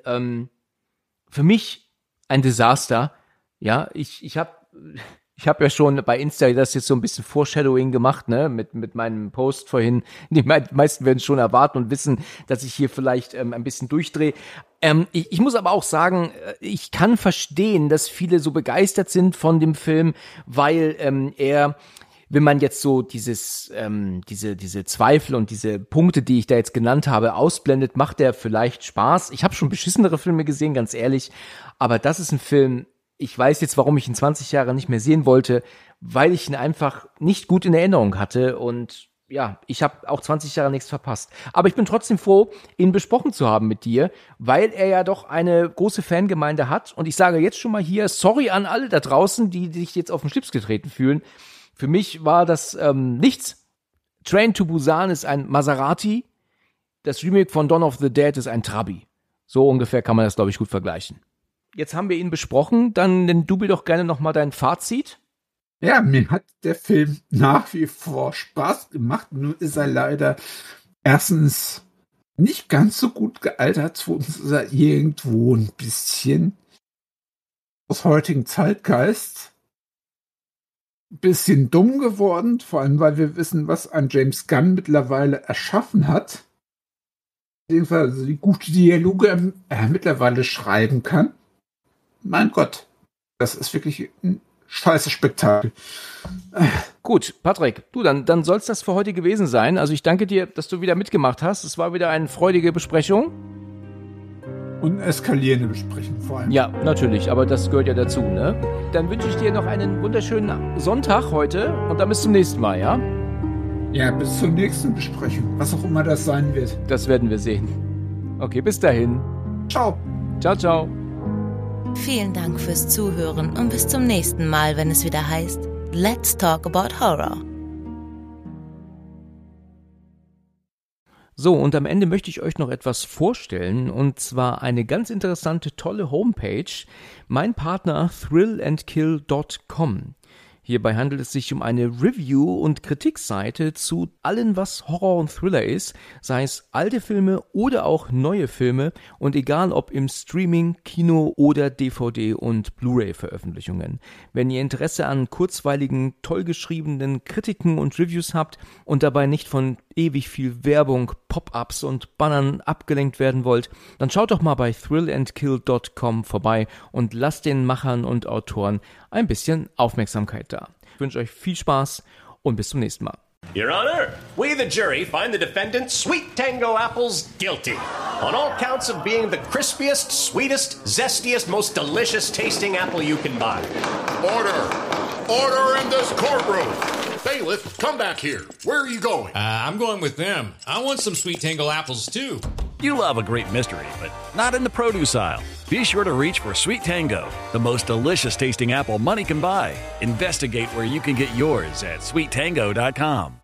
G: für mich ein Desaster. Ja, ich habe ja schon bei Insta das jetzt so ein bisschen Foreshadowing gemacht, ne, mit meinem Post vorhin. Die meisten werden es schon erwarten und wissen, dass ich hier vielleicht ein bisschen durchdrehe. Ich muss aber auch sagen, ich kann verstehen, dass viele so begeistert sind von dem Film, weil wenn man jetzt so diese Zweifel und diese Punkte, die ich da jetzt genannt habe, ausblendet, macht der vielleicht Spaß. Ich habe schon beschissenere Filme gesehen, ganz ehrlich, aber das ist ein Film, ich weiß jetzt, warum ich ihn 20 Jahre nicht mehr sehen wollte, weil ich ihn einfach nicht gut in Erinnerung hatte und ja, ich habe auch 20 Jahre nichts verpasst. Aber ich bin trotzdem froh, ihn besprochen zu haben mit dir, weil er ja doch eine große Fangemeinde hat. Und ich sage jetzt schon mal hier, sorry an alle da draußen, die sich jetzt auf den Schlips getreten fühlen. Für mich war das nichts. Train to Busan ist ein Maserati. Das Remake von Dawn of the Dead ist ein Trabi. So ungefähr kann man das, glaube ich, gut vergleichen. Jetzt haben wir ihn besprochen, dann nenn du mir doch gerne nochmal dein Fazit.
H: Ja, mir hat der Film nach wie vor Spaß gemacht, nur ist er leider erstens nicht ganz so gut gealtert, zweitens ist er irgendwo ein bisschen aus heutigen Zeitgeist ein bisschen dumm geworden, vor allem weil wir wissen, was ein James Gunn mittlerweile erschaffen hat. Jedenfalls also die gute Dialoge mittlerweile schreiben kann. Mein Gott, das ist wirklich ein scheiße Spektakel.
G: Gut, Patrick, du, dann soll es das für heute gewesen sein. Also ich danke dir, dass du wieder mitgemacht hast. Es war wieder eine freudige Besprechung.
H: Und eskalierende Besprechung vor allem.
G: Ja, natürlich, aber das gehört ja dazu, ne? Dann wünsche ich dir noch einen wunderschönen Sonntag heute und dann bis zum nächsten Mal, ja?
H: Ja, bis zur nächsten Besprechung, was auch immer das sein wird.
G: Das werden wir sehen. Okay, bis dahin.
H: Ciao.
G: Ciao, ciao.
F: Vielen Dank fürs Zuhören und bis zum nächsten Mal, wenn es wieder heißt Let's Talk About Horror.
G: So, und am Ende möchte ich euch noch etwas vorstellen, und zwar eine ganz interessante, tolle Homepage, mein Partner thrillandkill.com. Hierbei handelt es sich um eine Review- und Kritikseite zu allem, was Horror und Thriller ist, sei es alte Filme oder auch neue Filme und egal ob im Streaming, Kino oder DVD- und Blu-ray-Veröffentlichungen. Wenn ihr Interesse an kurzweiligen, toll geschriebenen Kritiken und Reviews habt und dabei nicht von ewig viel Werbung, Pop-ups und Bannern abgelenkt werden wollt, dann schaut doch mal bei thrillandkill.com vorbei und lasst den Machern und Autoren ein bisschen Aufmerksamkeit da. Ich wünsche euch viel Spaß und bis zum nächsten Mal.
A: Your Honor, we the jury find the defendant Sweet Tango Apples guilty on all counts of being the crispiest, sweetest, zestiest, most delicious tasting apple you can buy.
B: Order! Order in this courtroom! Bailiff, come back here. Where are you going?
C: I'm going with them. I want some Sweet Tango apples, too.
D: You love a great mystery, but not in the produce aisle. Be sure to reach for Sweet Tango, the most delicious tasting apple money can buy. Investigate where you can get yours at sweettango.com.